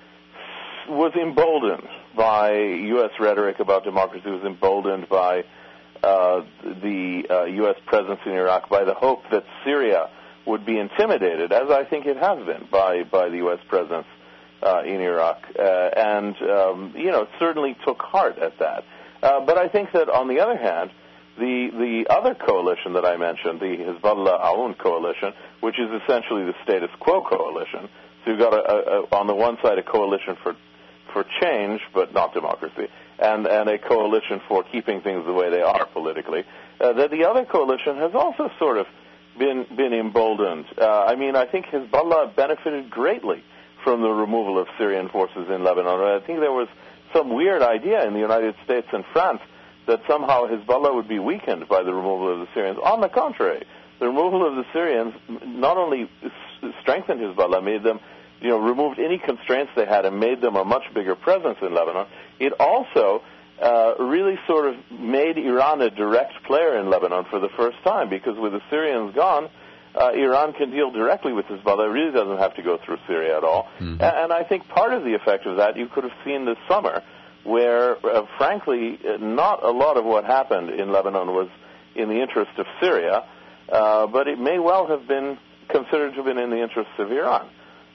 [SPEAKER 8] was emboldened by U S rhetoric about democracy, was emboldened by uh, the uh, U S presence in Iraq, by the hope that Syria would be intimidated, as I think it has been, by, by the U S presence uh, in Iraq. Uh, and, um, you know, certainly took heart at that. Uh, but I think that, on the other hand, The the other coalition that I mentioned, the Hezbollah Aoun coalition, which is essentially the status quo coalition. So you've got a, a, a, on the one side a coalition for for change, but not democracy, and and a coalition for keeping things the way they are politically. Uh, that the other coalition has also sort of been been emboldened. Uh, I mean, I think Hezbollah benefited greatly from the removal of Syrian forces in Lebanon. I think there was some weird idea in the United States and France that somehow Hezbollah would be weakened by the removal of the Syrians. On the contrary, the removal of the Syrians not only strengthened Hezbollah, made them, you know, removed any constraints they had and made them a much bigger presence in Lebanon, it also uh, really sort of made Iran a direct player in Lebanon for the first time, because with the Syrians gone, uh, Iran can deal directly with Hezbollah. It really doesn't have to go through Syria at all. Mm-hmm. And, and I think part of the effect of that you could have seen this summer, where, uh, frankly, not a lot of what happened in Lebanon was in the interest of Syria, uh, but it may well have been considered to have been in the interests of Iran.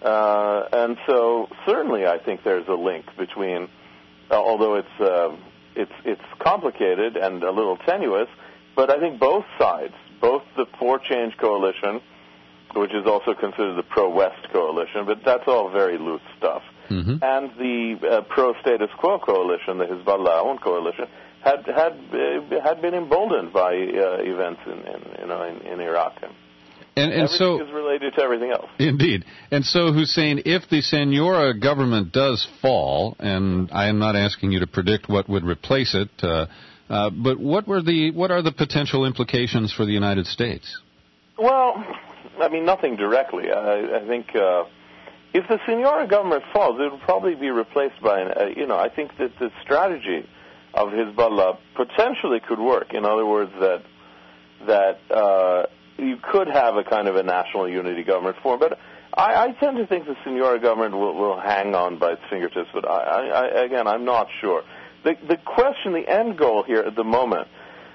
[SPEAKER 8] Uh, and so, certainly, I think there's a link between, uh, although it's uh, it's it's complicated and a little tenuous, but I think both sides, both the For Change coalition, which is also considered the pro-West coalition, but that's all very loose stuff. Mm-hmm. And the uh, pro-status quo coalition, the Hezbollah Aoun coalition, had had uh, had been emboldened by uh, events in, in you know in, in Iraq, and,
[SPEAKER 13] and, and
[SPEAKER 8] everything
[SPEAKER 13] so
[SPEAKER 8] is related to everything else.
[SPEAKER 13] Indeed. And so, Hussein, if the Senora government does fall, and I am not asking you to predict what would replace it, uh, uh, but what were the what are the potential implications for the United States?
[SPEAKER 8] Well, I mean, nothing directly. I, I think. Uh, If the Senora government falls, it will probably be replaced by, an, uh, you know, I think that the strategy of Hezbollah potentially could work. In other words, that that uh, you could have a kind of a national unity government form. But I, I tend to think the Senora government will, will hang on by its fingertips. But I, I, again, I'm not sure. The, the question, the end goal here at the moment,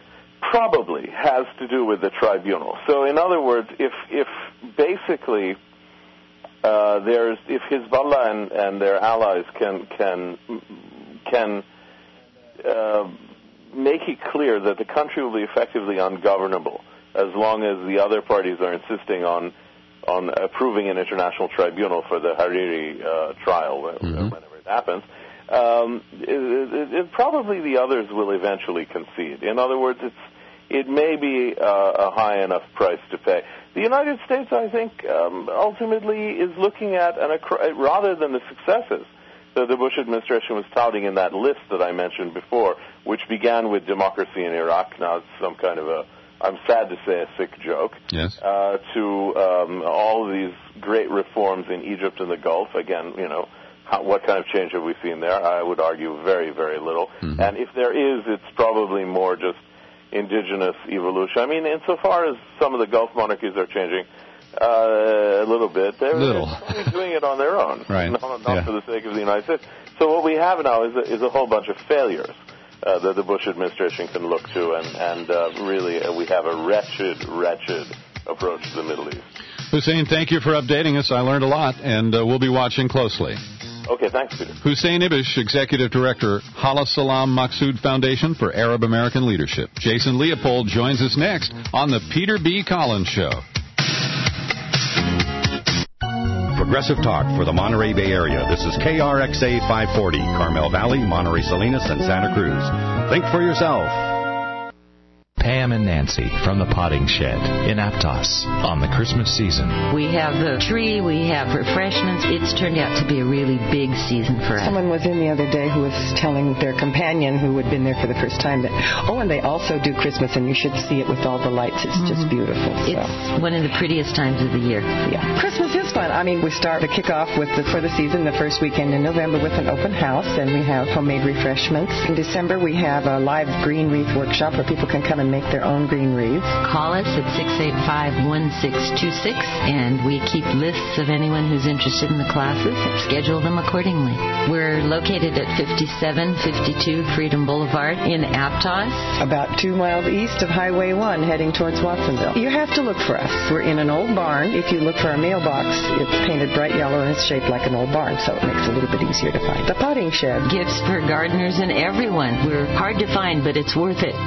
[SPEAKER 8] probably has to do with the tribunal. So, in other words, if if basically Uh, there's if Hezbollah and, and their allies can can can uh, make it clear that the country will be effectively ungovernable as long as the other parties are insisting on on approving an international tribunal for the Hariri uh, trial, mm-hmm. whenever it happens, um, it, it, it, probably the others will eventually concede. In other words, it's it may be uh, a high enough price to pay. The United States, I think, um, ultimately is looking at, an, rather than the successes that the Bush administration was touting in that list that I mentioned before, which began with democracy in Iraq, now it's some kind of a, I'm sad to say, a sick joke,
[SPEAKER 13] yes.
[SPEAKER 8] uh, to um, all of these great reforms in Egypt and the Gulf. Again, you know, how, what kind of change have we seen there? I would argue very, very little. Mm-hmm. And if there is, it's probably more just indigenous evolution. I mean, insofar as some of the Gulf monarchies are changing uh, a little bit, they're,
[SPEAKER 13] little.
[SPEAKER 8] they're probably doing it on their own,
[SPEAKER 13] right.
[SPEAKER 8] not, not
[SPEAKER 13] yeah.
[SPEAKER 8] for the sake of the United States. So what we have now is a, is a whole bunch of failures uh, that the Bush administration can look to, and, and uh, really uh, we have a wretched, wretched approach to the Middle East.
[SPEAKER 13] Hussein, thank you for updating us. I learned a lot, and uh, we'll be watching closely.
[SPEAKER 8] Okay, thanks, Peter.
[SPEAKER 13] Hussein Ibish, Executive Director, Hala Salam Maksud Foundation for Arab American Leadership. Jason Leopold joins us next on the Peter B. Collins Show.
[SPEAKER 10] Progressive Talk for the Monterey Bay Area. This is K R X A five forty, Carmel Valley, Monterey Salinas, and Santa Cruz. Think for yourself.
[SPEAKER 11] Pam and Nancy from the Potting Shed in Aptos on the Christmas season.
[SPEAKER 12] We have the tree, we have refreshments. It's turned out to be a really big season for us.
[SPEAKER 14] Someone was in the other day who was telling their companion who had been there for the first time that, oh, and they also do Christmas, and you should see it with all the lights. It's mm-hmm. just beautiful. So.
[SPEAKER 12] It's one of the prettiest times of the year.
[SPEAKER 14] Yeah. Christmas is fun. I mean, we start to kick off with the, for the season the first weekend in November with an open house, and we have homemade refreshments. In December, we have a live green wreath workshop where people can come and make their own green wreaths.
[SPEAKER 12] Call us at six eight five, one six two six, and we keep lists of anyone who's interested in the classes. Schedule them accordingly. We're located at fifty-seven fifty-two Freedom Boulevard in Aptos.
[SPEAKER 14] About two miles east of Highway one, heading towards Watsonville. You have to look for us. We're in an old barn. If you look for our mailbox, it's painted bright yellow and it's shaped like an old barn, so it makes it a little bit easier to find. The Potting Shed.
[SPEAKER 12] Gifts for gardeners and everyone. We're hard to find, but it's worth it.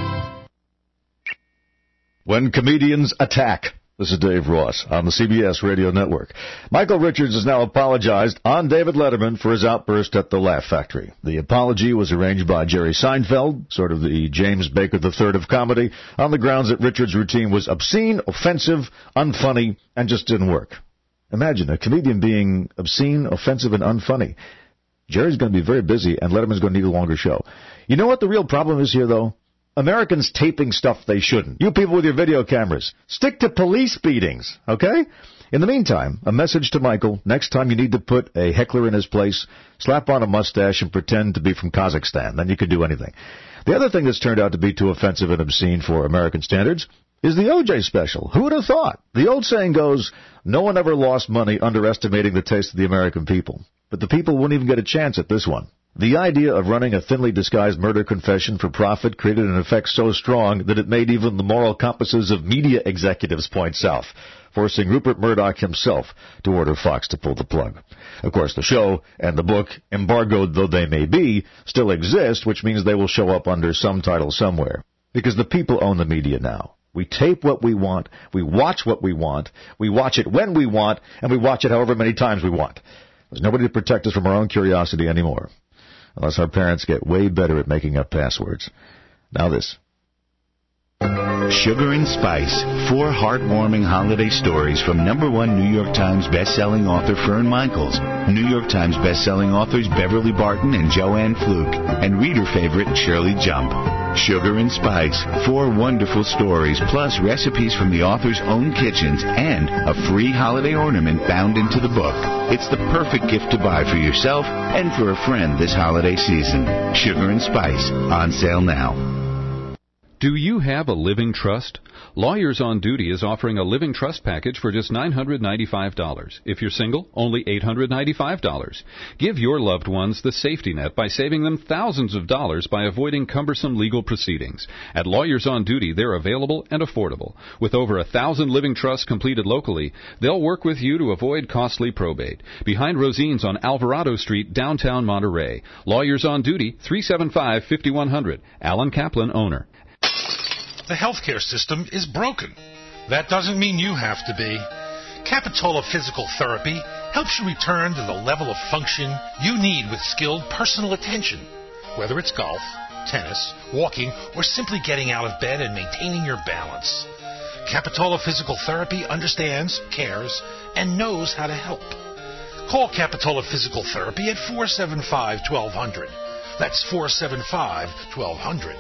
[SPEAKER 17] When comedians attack. This is Dave Ross on the C B S Radio Network. Michael Richards has now apologized on David Letterman for his outburst at the Laugh Factory. The apology was arranged by Jerry Seinfeld, sort of the James Baker the third of comedy, on the grounds that Richards' routine was obscene, offensive, unfunny, and just didn't work. Imagine a comedian being obscene, offensive, and unfunny. Jerry's going to be very busy, and Letterman's going to need a longer show. You know what the real problem is here, though? Americans taping stuff they shouldn't. You people with your video cameras, stick to police beatings, okay? In the meantime, a message to Michael: next time you need to put a heckler in his place, slap on a mustache and pretend to be from Kazakhstan. Then you can do anything. The other thing that's turned out to be too offensive and obscene for American standards is the O J special. Who would have thought? The old saying goes, no one ever lost money underestimating the taste of the American people. But the people wouldn't even get a chance at this one. The idea of running a thinly disguised murder confession for profit created an effect so strong that it made even the moral compasses of media executives point south, forcing Rupert Murdoch himself to order Fox to pull the plug. Of course, the show and the book, embargoed though they may be, still exist, which means they will show up under some title somewhere. Because the people own the media now. We tape what we want, we watch what we want, we watch it when we want, and we watch it however many times we want. There's nobody to protect us from our own curiosity anymore. Unless our parents get way better at making up passwords. Now this.
[SPEAKER 18] Sugar and Spice, four heartwarming holiday stories from number one New York Times bestselling author Fern Michaels, New York Times bestselling authors Beverly Barton and Joanne Fluke, and reader favorite Shirley Jump. Sugar and Spice, four wonderful stories, plus recipes from the author's own kitchens, and a free holiday ornament bound into the book. It's the perfect gift to buy for yourself and for a friend this holiday season. Sugar and Spice, on sale now.
[SPEAKER 13] Do you have a living trust? Lawyers on Duty is offering a living trust package for just nine hundred ninety-five dollars. If you're single, only eight hundred ninety-five dollars. Give your loved ones the safety net by saving them thousands of dollars by avoiding cumbersome legal proceedings. At Lawyers on Duty, they're available and affordable. With over a thousand living trusts completed locally, they'll work with you to avoid costly probate. Behind Rosine's on Alvarado Street, downtown Monterey. Lawyers on Duty, three seven five, five one zero zero. Alan Kaplan, owner.
[SPEAKER 19] The healthcare system is broken. That doesn't mean you have to be. Capitola Physical Therapy helps you return to the level of function you need with skilled personal attention. Whether it's golf, tennis, walking, or simply getting out of bed and maintaining your balance. Capitola Physical Therapy understands, cares, and knows how to help. Call Capitola Physical Therapy at four seven five, one two zero zero. That's four seven five, one two zero zero.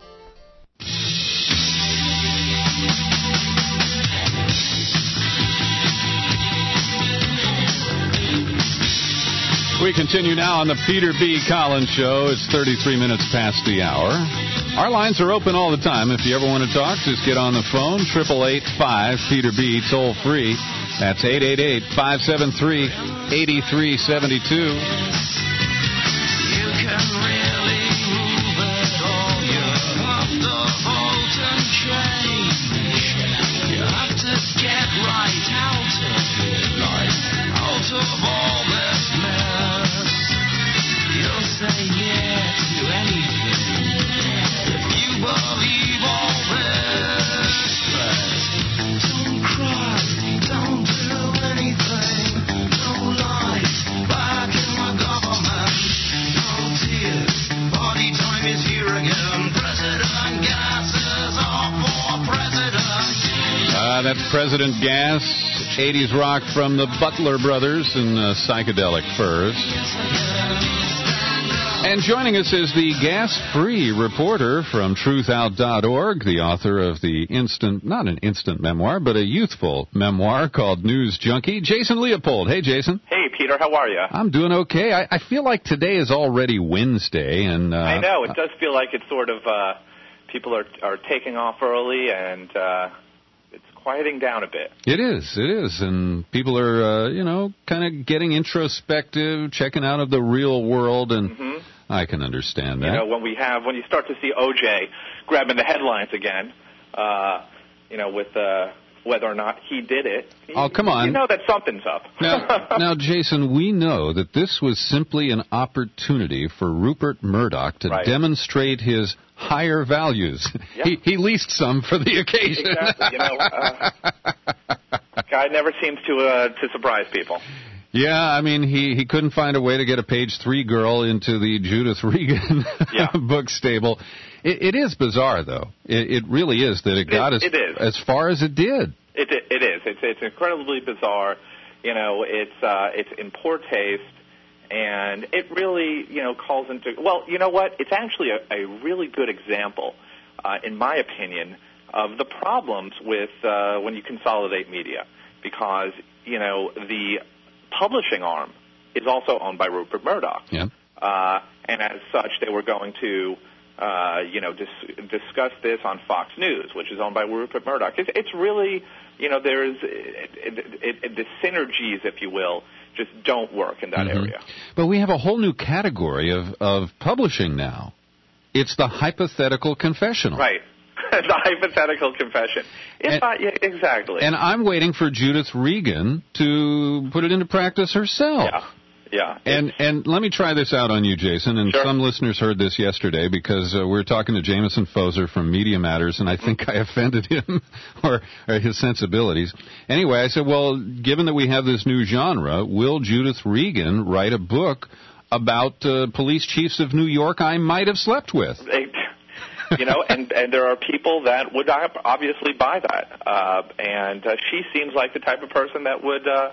[SPEAKER 13] We continue now on the Peter B. Collins Show. It's thirty-three minutes past the hour. Our lines are open all the time. If you ever want to talk, just get on the phone, eight eight eight, five, Peter B, toll free. That's eight eight eight, five seven three, eight three seven two.
[SPEAKER 21] Get right out
[SPEAKER 13] Uh, that's President Gas, eighties rock from the Butler Brothers in uh, psychedelic furs. And joining us is the gas-free reporter from truth out dot org, the author of the instant, not an instant memoir, but a youthful memoir called News Junkie, Jason Leopold. Hey, Jason.
[SPEAKER 16] Hey, Peter. How are you?
[SPEAKER 13] I'm doing okay. I, I feel like today is already Wednesday. and uh,
[SPEAKER 16] I know. It does feel like it's sort of, uh, people are, are taking off early, and uh, it's quieting down a bit.
[SPEAKER 13] It is. It is. And people are, uh, you know, kind of getting introspective, checking out of the real world, and
[SPEAKER 16] Mm-hmm.
[SPEAKER 13] I can understand that.
[SPEAKER 16] You know, when we have, when you start to see O J grabbing the headlines again, uh, you know, with uh, whether or not he did it.
[SPEAKER 13] Oh, come on.
[SPEAKER 16] You know that something's up.
[SPEAKER 13] Now, now, Jason, we know that this was simply an opportunity for Rupert Murdoch to
[SPEAKER 16] Right.
[SPEAKER 13] demonstrate his higher values.
[SPEAKER 16] Yeah.
[SPEAKER 13] He, he leased some for the occasion.
[SPEAKER 16] Exactly. You know, uh, guy never seems to uh, to surprise people.
[SPEAKER 13] Yeah, I mean, he, he couldn't find a way to get a page three girl into the Judith Regan
[SPEAKER 16] Yeah.
[SPEAKER 13] book stable. It, it is bizarre, though. It, it really is that it,
[SPEAKER 16] It
[SPEAKER 13] got
[SPEAKER 16] is-
[SPEAKER 13] as,
[SPEAKER 16] it is.
[SPEAKER 13] as far as it did.
[SPEAKER 16] It it is. It's it's incredibly bizarre. You know, it's uh, it's in poor taste, and it really you know calls into. Well, you know what? It's actually a, a really good example, uh, in my opinion, of the problems with uh, when you consolidate media, because you know the publishing arm is also owned by Rupert Murdoch,
[SPEAKER 13] Yeah.
[SPEAKER 16] uh, and as such, they were going to. Uh, you know, dis- discuss this on Fox News, which is owned by Rupert Murdoch. It's, it's really, you know, there's it, it, it, the synergies, if you will, just don't work in that
[SPEAKER 13] Mhm.
[SPEAKER 16] area.
[SPEAKER 13] But we have a whole new category of, of publishing now. It's the hypothetical confessional.
[SPEAKER 16] Right. The hypothetical confession. It's
[SPEAKER 13] And-
[SPEAKER 16] not, yeah, exactly.
[SPEAKER 13] And I'm waiting for Judith Regan to put it into practice herself.
[SPEAKER 16] Yeah. Yeah.
[SPEAKER 13] And and let me try this out on you, Jason. And some listeners heard this yesterday because uh, we were talking to Jameson Foser from Media Matters, and I think I offended him or, or his sensibilities. Anyway, I said, well, given that we have this new genre, will Judith Regan write a book about uh, police chiefs of New York I might have slept with?
[SPEAKER 16] You know, and, and there are people that would ob- obviously buy that. Uh, and uh, she seems like the type of person that would uh,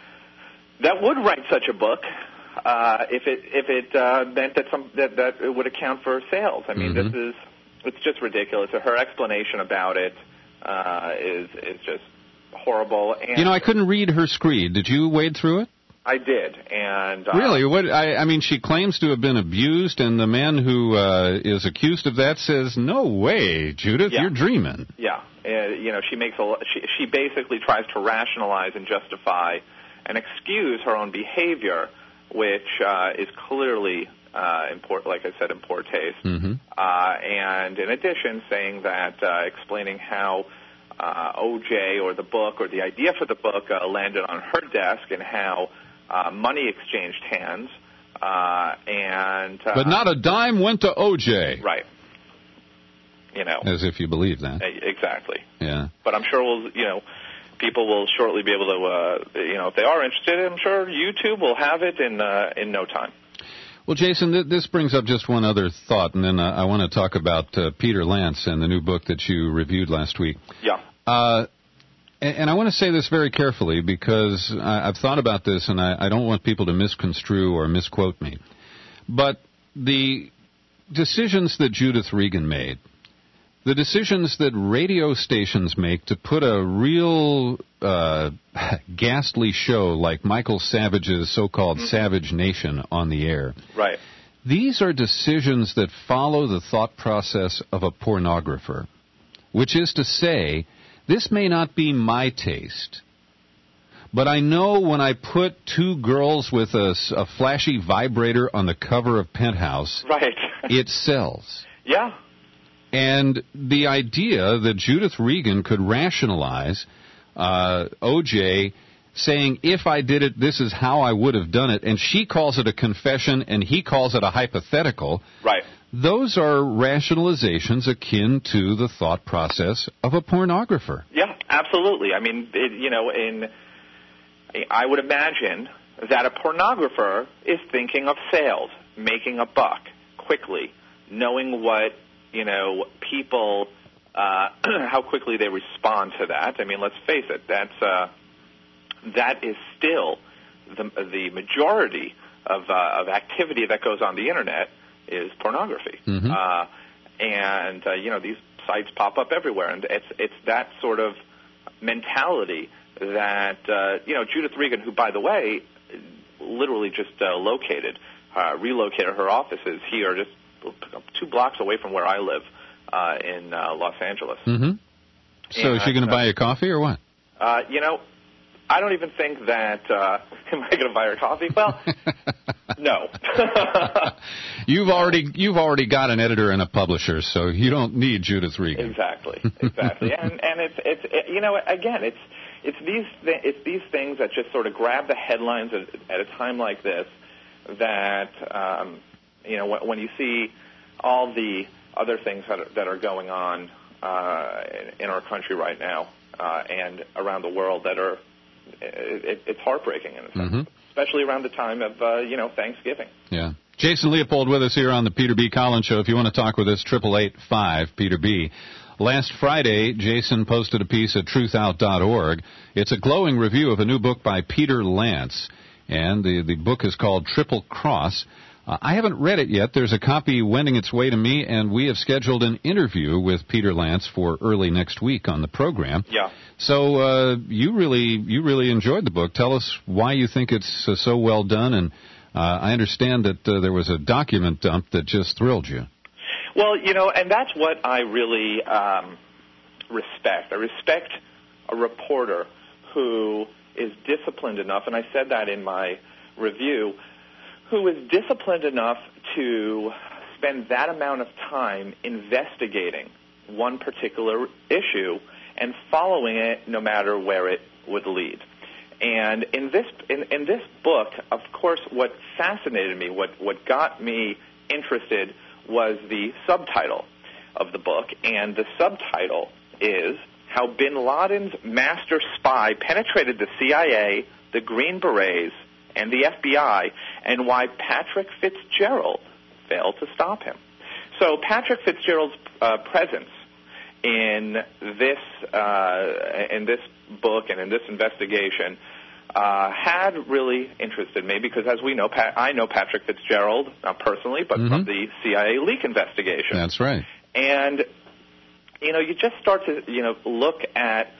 [SPEAKER 16] that would write such a book uh, if it if it uh, meant that some that, that it would account for sales. I mean,
[SPEAKER 13] Mhm.
[SPEAKER 16] this is it's just ridiculous. Her explanation about it uh, is is just horrible. And
[SPEAKER 13] You know, I couldn't read her screed. Did you wade through it?
[SPEAKER 16] I did, and uh,
[SPEAKER 13] Really? What? I, I mean, she claims to have been abused, and the man who uh, is accused of that says, "No way, Judith,
[SPEAKER 16] Yeah.
[SPEAKER 13] you're dreaming."
[SPEAKER 16] Yeah, uh, you know, she makes a lo- she she basically tries to rationalize and justify and excuse her own behavior, which uh, is clearly uh, in poor, like I said, in poor taste.
[SPEAKER 13] Mm-hmm.
[SPEAKER 16] Uh, and in addition, saying that, uh, explaining how uh, O J or the book or the idea for the book uh, landed on her desk and how uh, money exchanged hands, uh, and uh,
[SPEAKER 13] But not a dime went to O J.
[SPEAKER 16] right. You know,
[SPEAKER 13] As if you believe that.
[SPEAKER 16] e- exactly.
[SPEAKER 13] Yeah.
[SPEAKER 16] But I'm sure we'll, you know, people will shortly be able to, uh, you know, if they are interested, I'm sure YouTube will have it in uh, in no time.
[SPEAKER 13] Well, Jason, th- this brings up just one other thought, and then uh, I want to talk about uh, Peter Lance and the new book that you reviewed last week.
[SPEAKER 16] Yeah.
[SPEAKER 13] Uh, and, and I want to say this very carefully because I, I've thought about this, and I, I don't want people to misconstrue or misquote me. But the decisions that Judith Regan made, the decisions that radio stations make to put a real uh, ghastly show like Michael Savage's so-called
[SPEAKER 16] Mm-hmm.
[SPEAKER 13] Savage Nation on the air,
[SPEAKER 16] Right.
[SPEAKER 13] these are decisions that follow the thought process of a pornographer, which is to say, this may not be my taste, but I know when I put two girls with a, s- a flashy vibrator on the cover of Penthouse,
[SPEAKER 16] Right.
[SPEAKER 13] it sells.
[SPEAKER 16] Yeah.
[SPEAKER 13] And the idea that Judith Regan could rationalize uh, O J saying, if I did it, this is how I would have done it, and she calls it a confession and he calls it a hypothetical,
[SPEAKER 16] Right.
[SPEAKER 13] those are rationalizations akin to the thought process of a pornographer.
[SPEAKER 16] Yeah, absolutely. I mean, it, you know, in I would imagine that a pornographer is thinking of sales, making a buck quickly, knowing what, you know, people uh, how quickly they respond to that. I mean, let's face it, that's uh, that is still the the majority of uh, of activity that goes on the internet is pornography,
[SPEAKER 13] Mm-hmm.
[SPEAKER 16] uh, and uh, you know these sites pop up everywhere, and it's it's that sort of mentality that uh, you know Judith Regan, who by the way, literally just uh, located, uh, relocated her offices here, just two blocks away from where I live uh, in uh, Los Angeles.
[SPEAKER 13] Mm-hmm. So is she going to buy you coffee or what?
[SPEAKER 16] Uh, you know, I don't even think that. Uh, am I going to buy her coffee? Well, no.
[SPEAKER 13] You've already you've already got an editor and a publisher, so you don't need Judith Regan.
[SPEAKER 16] Exactly, exactly. and and it's it's it, you know again it's it's these th- it's these things that just sort of grab the headlines at, at a time like this that um, you know when, when you see all the other things that are, that are going on uh, in, in our country right now uh, and around the world that are it, it's heartbreaking in a sense,
[SPEAKER 13] Mm-hmm.
[SPEAKER 16] especially around the time of uh, you know Thanksgiving.
[SPEAKER 13] Yeah. Jason Leopold with us here on the Peter B. Collins Show. If you want to talk with us, triple eight five Peter B. Last Friday, Jason posted a piece at truth out dot org. It's a glowing review of a new book by Peter Lance, and the, the book is called Triple Cross. Uh, I haven't read it yet. There's a copy wending its way to me, and we have scheduled an interview with Peter Lance for early next week on the program.
[SPEAKER 16] Yeah.
[SPEAKER 13] So uh, you really you really enjoyed the book. Tell us why you think it's uh, so well done, and uh, I understand that uh, there was a document dump that just thrilled you.
[SPEAKER 16] Well, you know, and that's what I really um, respect. I respect a reporter who is disciplined enough, and I said that in my review, who is disciplined enough to spend that amount of time investigating one particular issue and following it no matter where it would lead. And in this in, in this book, of course, what fascinated me, what, what got me interested was the subtitle of the book, and the subtitle is How Bin Laden's Master Spy Penetrated the C I A, the Green Berets, and the F B I, and Why Patrick Fitzgerald Failed to Stop Him. So Patrick Fitzgerald's uh, presence in this uh, in this book and in this investigation uh, had really interested me because, as we know, Pat, I know Patrick Fitzgerald, not personally, but
[SPEAKER 13] Mm-hmm.
[SPEAKER 16] from the C I A leak investigation.
[SPEAKER 13] That's right.
[SPEAKER 16] And, you know, you just start to, you know, look at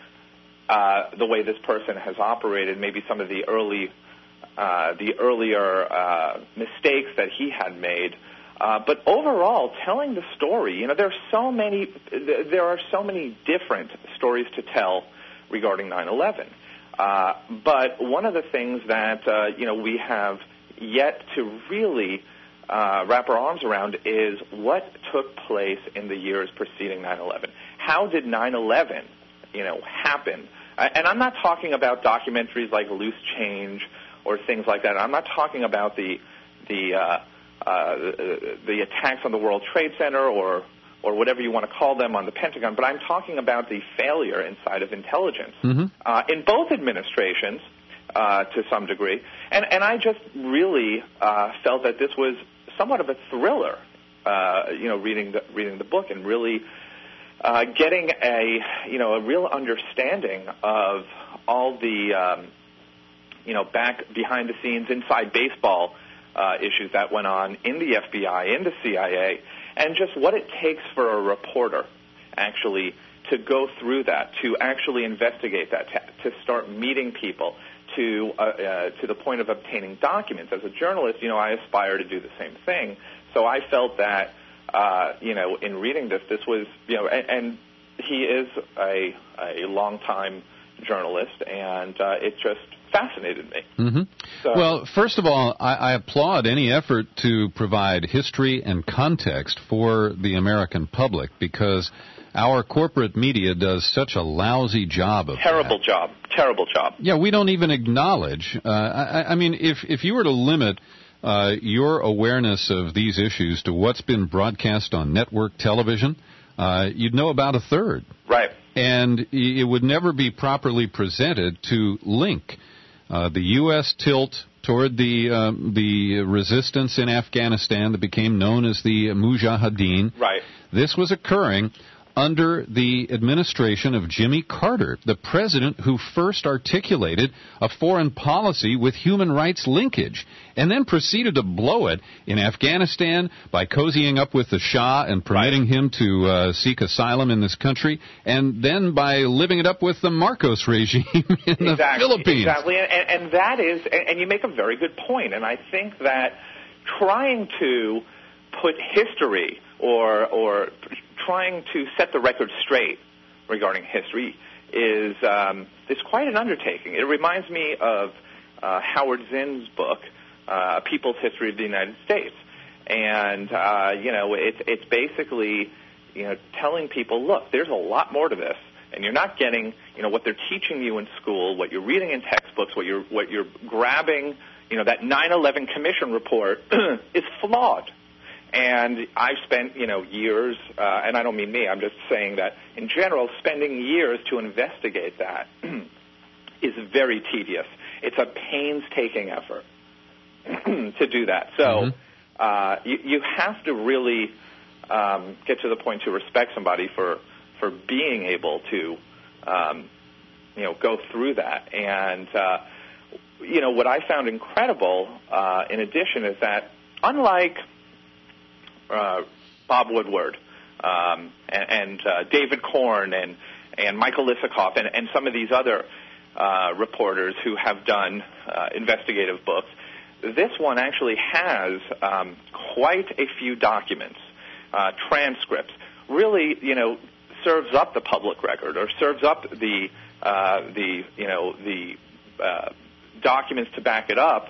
[SPEAKER 16] uh, the way this person has operated, maybe some of the early, uh, the earlier uh, mistakes that he had made. Uh, but overall, telling the story, you know, there are so many, there are so many different stories to tell regarding nine eleven. Uh, but one of the things that, uh, you know, we have yet to really uh, wrap our arms around is what took place in the years preceding nine eleven. How did nine eleven, you know, happen? And I'm not talking about documentaries like Loose Change or things like that. I'm not talking about the the uh, uh, the, the attacks on the World Trade Center or or whatever you want to call them on the Pentagon, but I'm talking about the failure inside of intelligence
[SPEAKER 13] Mm-hmm.
[SPEAKER 16] uh, in both administrations uh, to some degree. And, and I just really uh, felt that this was somewhat of a thriller, uh, you know, reading the, reading the book and really uh, getting a, you know, a real understanding of all the, um, you know, back behind the scenes inside baseball uh, issues that went on in the F B I, in the C I A, and just what it takes for a reporter actually to go through that, to actually investigate that, to, to start meeting people, to uh, uh, to the point of obtaining documents. As a journalist, you know, I aspire to do the same thing. So I felt that, uh, you know, in reading this, this was, you know, and, and he is a, a long-time journalist, and uh, it just fascinated me.
[SPEAKER 13] Mm-hmm.
[SPEAKER 16] So,
[SPEAKER 13] well, first of all, I, I applaud any effort to provide history and context for the American public because our corporate media does such a lousy job of
[SPEAKER 16] terrible
[SPEAKER 13] that.
[SPEAKER 16] job, terrible job.
[SPEAKER 13] Yeah, we don't even acknowledge. Uh, I, I mean, if if you were to limit uh, your awareness of these issues to what's been broadcast on network television, uh, you'd know about a third.
[SPEAKER 16] Right.
[SPEAKER 13] And it would never be properly presented to link uh, the U S tilt toward the um, the resistance in Afghanistan that became known as the Mujahideen.
[SPEAKER 16] Right.
[SPEAKER 13] This was occurring under the administration of Jimmy Carter, the president who first articulated a foreign policy with human rights linkage, and then proceeded to blow it in Afghanistan by cozying up with the Shah and permitting right. him to uh, seek asylum in this country, and then by living it up with the Marcos regime in
[SPEAKER 16] exactly,
[SPEAKER 13] the Philippines.
[SPEAKER 16] Exactly, and, and that is, and you make a very good point, and I think that trying to put history or or trying to set the record straight regarding history is um, is quite an undertaking. It reminds me of uh, Howard Zinn's book, uh, A People's History of the United States, and uh, you know it's it's basically you know telling people, look, there's a lot more to this, and you're not getting you know what they're teaching you in school, what you're reading in textbooks, what you're what you're grabbing. You know that nine eleven Commission report is flawed. And I've spent, you know, years, uh, and I don't mean me, I'm just saying that in general, spending years to investigate that is very tedious. It's a painstaking effort to do that. So mm-hmm. uh, you, you have to really um, get to the point to respect somebody for, for being able to, um, you know, go through that. And, uh, you know, what I found incredible, uh, in addition, is that unlike Uh, Bob Woodward um, and, and uh, David Korn and, and Michael Isikoff and, and some of these other uh, reporters who have done uh, investigative books, this one actually has um, quite a few documents, uh, transcripts, really, you know, serves up the public record or serves up the, uh, the you know, the uh, documents to back it up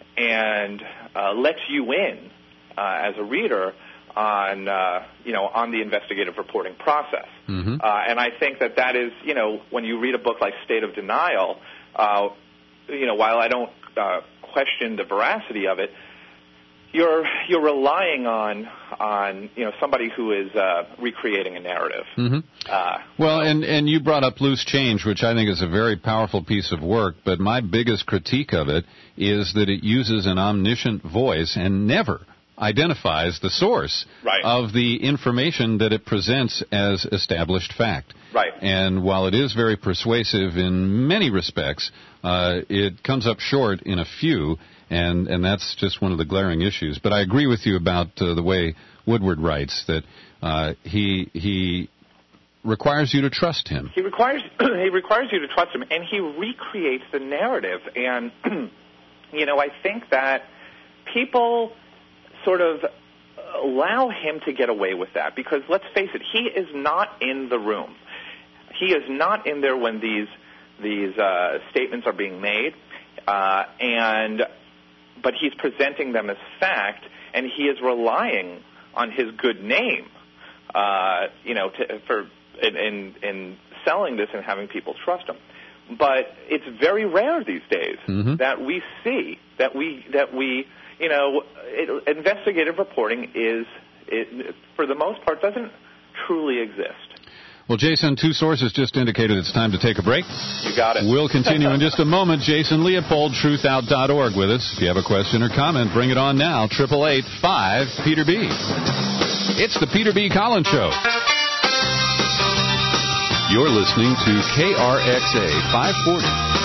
[SPEAKER 16] and uh, lets you in uh, as a reader on, uh, you know, on the investigative reporting process. Mm-hmm. Uh, and I think that that is, you know, when you read a book like State of Denial, uh, you know, while I don't uh, question the veracity of it, you're you're relying on, on you know, somebody who is uh, recreating a narrative.
[SPEAKER 13] Mm-hmm. Uh, well, and, and you brought up Loose Change, which I think is a very powerful piece of work, but my biggest critique of it is that it uses an omniscient voice and never identifies the source
[SPEAKER 16] right.
[SPEAKER 13] of the information that it presents as established fact.
[SPEAKER 16] Right.
[SPEAKER 13] And while it is very persuasive in many respects, uh, it comes up short in a few, and, and that's just one of the glaring issues. But I agree with you about uh, the way Woodward writes, that uh, he he requires you to trust him.
[SPEAKER 16] He requires he requires you to trust him, and he recreates the narrative. And, you know, I think that people sort of allow him to get away with that because, let's face it, he is not in the room. He is not in there when these these uh, statements are being made, uh, and but he's presenting them as fact, and he is relying on his good name, uh, you know, to, for in, in in selling this and having people trust him. But it's very rare these days mm-hmm. that we see that we that we. You know, it, investigative reporting is, it, for the most part, doesn't truly exist.
[SPEAKER 13] Well, Jason, two sources just indicated it's time to take a break.
[SPEAKER 16] You got it.
[SPEAKER 13] We'll continue in just a moment. Jason Leopold, truth out dot org with us. If you have a question or comment, bring it on now. eight eight eight, five, Peter B. It's the Peter B. Collins Show. You're listening to K R X A five forty.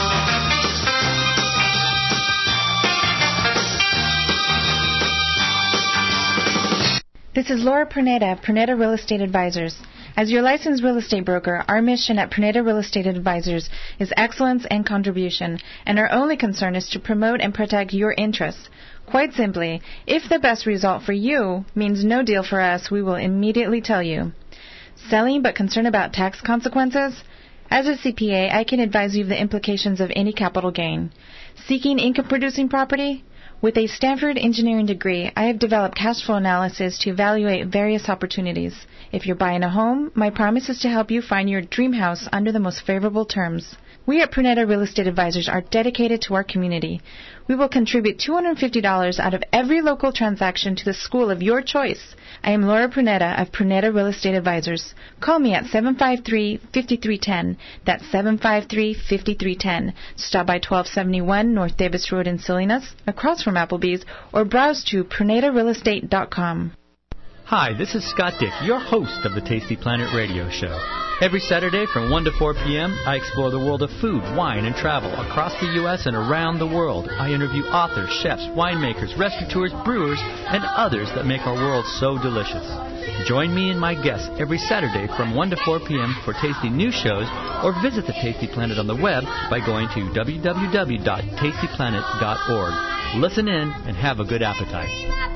[SPEAKER 20] This is Laura Pernetta of Pernetta Real Estate Advisors. As your licensed real estate broker, our mission at Pernetta Real Estate Advisors is excellence and contribution, and our only concern is to promote and protect your interests. Quite simply, if the best result for you means no deal for us, we will immediately tell you. Selling but concerned about tax consequences? As a C P A, I can advise you of the implications of any capital gain. Seeking income-producing property? With a Stanford engineering degree, I have developed cash flow analysis to evaluate various opportunities. If you're buying a home, my promise is to help you find your dream house under the most favorable terms. We at Pernetta Real Estate Advisors are dedicated to our community. We will contribute two hundred fifty dollars out of every local transaction to the school of your choice. I am Laura Pernetta of Pernetta Real Estate Advisors. Call me at seven five three, five three one zero. That's seven five three, five three one zero. Stop by twelve seventy-one North Davis Road in Salinas, across from Applebee's, or browse to Pernetta Real Estate dot com.
[SPEAKER 15] Hi, this is Scott Dick, your host of the Tasty Planet Radio Show. Every Saturday from one to four p.m., I explore the world of food, wine, and travel across the U S and around the world. I interview authors, chefs, winemakers, restaurateurs, brewers, and others that make our world so delicious. Join me and my guests every Saturday from one to four p.m. for tasty new shows, or visit the Tasty Planet on the web by going to w w w dot tasty planet dot org. Listen in and have a good appetite.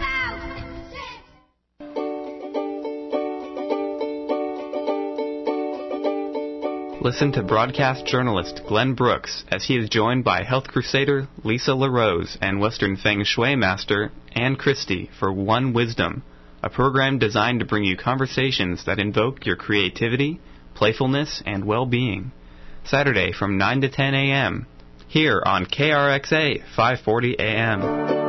[SPEAKER 21] Listen to broadcast journalist Glenn Brooks as he is joined by health crusader Lisa LaRose and Western Feng Shui master Ann Christie for One Wisdom, a program designed to bring you conversations that invoke your creativity, playfulness, and well-being. Saturday from nine to ten a.m. here on K R X A five forty A M.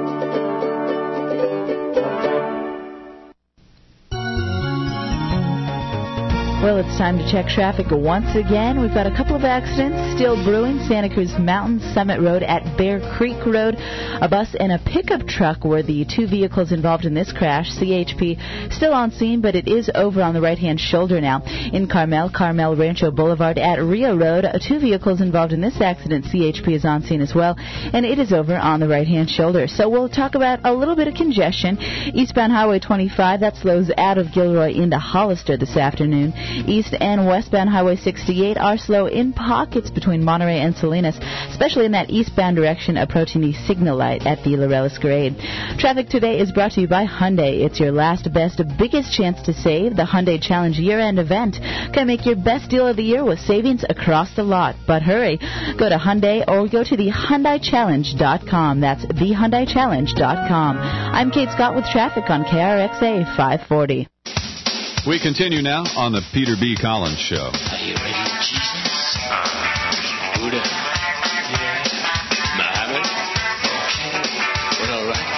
[SPEAKER 9] Well, it's time to check traffic once again. We've got a couple of accidents still brewing. Santa Cruz Mountain Summit Road at Bear Creek Road. A bus and a pickup truck were the two vehicles involved in this crash. C H P still on scene, but it is over on the right-hand shoulder now. In Carmel, Carmel Rancho Boulevard at Rio Road, two vehicles involved in this accident. C H P is on scene as well, and it is over on the right-hand shoulder. So we'll talk about a little bit of congestion. Eastbound Highway twenty-five, that slows out of Gilroy into Hollister this afternoon. East and westbound Highway sixty-eight are slow in pockets between Monterey and Salinas, especially in that eastbound direction approaching the signal light at the Laurelis Grade. Traffic today is brought to you by Hyundai. It's your last, best, biggest chance to save. The Hyundai Challenge year-end event can make your best deal of the year with savings across the lot. But hurry, go to Hyundai or go to the Hyundai Challenge dot com. That's the Hyundai Challenge dot com. I'm Kate Scott with traffic on K R X A five forty.
[SPEAKER 13] We continue now on the Peter B. Collins Show.
[SPEAKER 22] Are you ready, Jesus? Uh, Buddha? Yeah. Muhammad? Okay. Well, all right,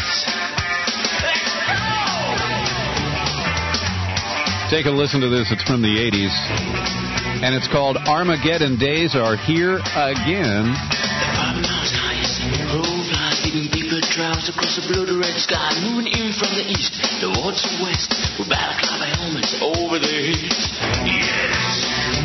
[SPEAKER 22] guys.
[SPEAKER 13] Take a listen to this. It's from the eighties. And it's called Armageddon Days Are Here Again.
[SPEAKER 22] Trials across the blood-red sky, moving in from the east towards the west, with balaclava helmets over their heads. Yes!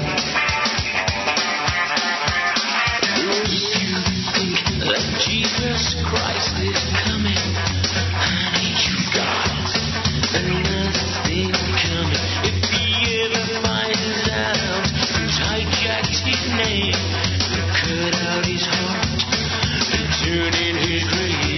[SPEAKER 22] If you think that Jesus Christ is coming, honey, you've got nothing coming. If he ever finds out who's hijacked his name, they'll cut out his heart and turn in his grave.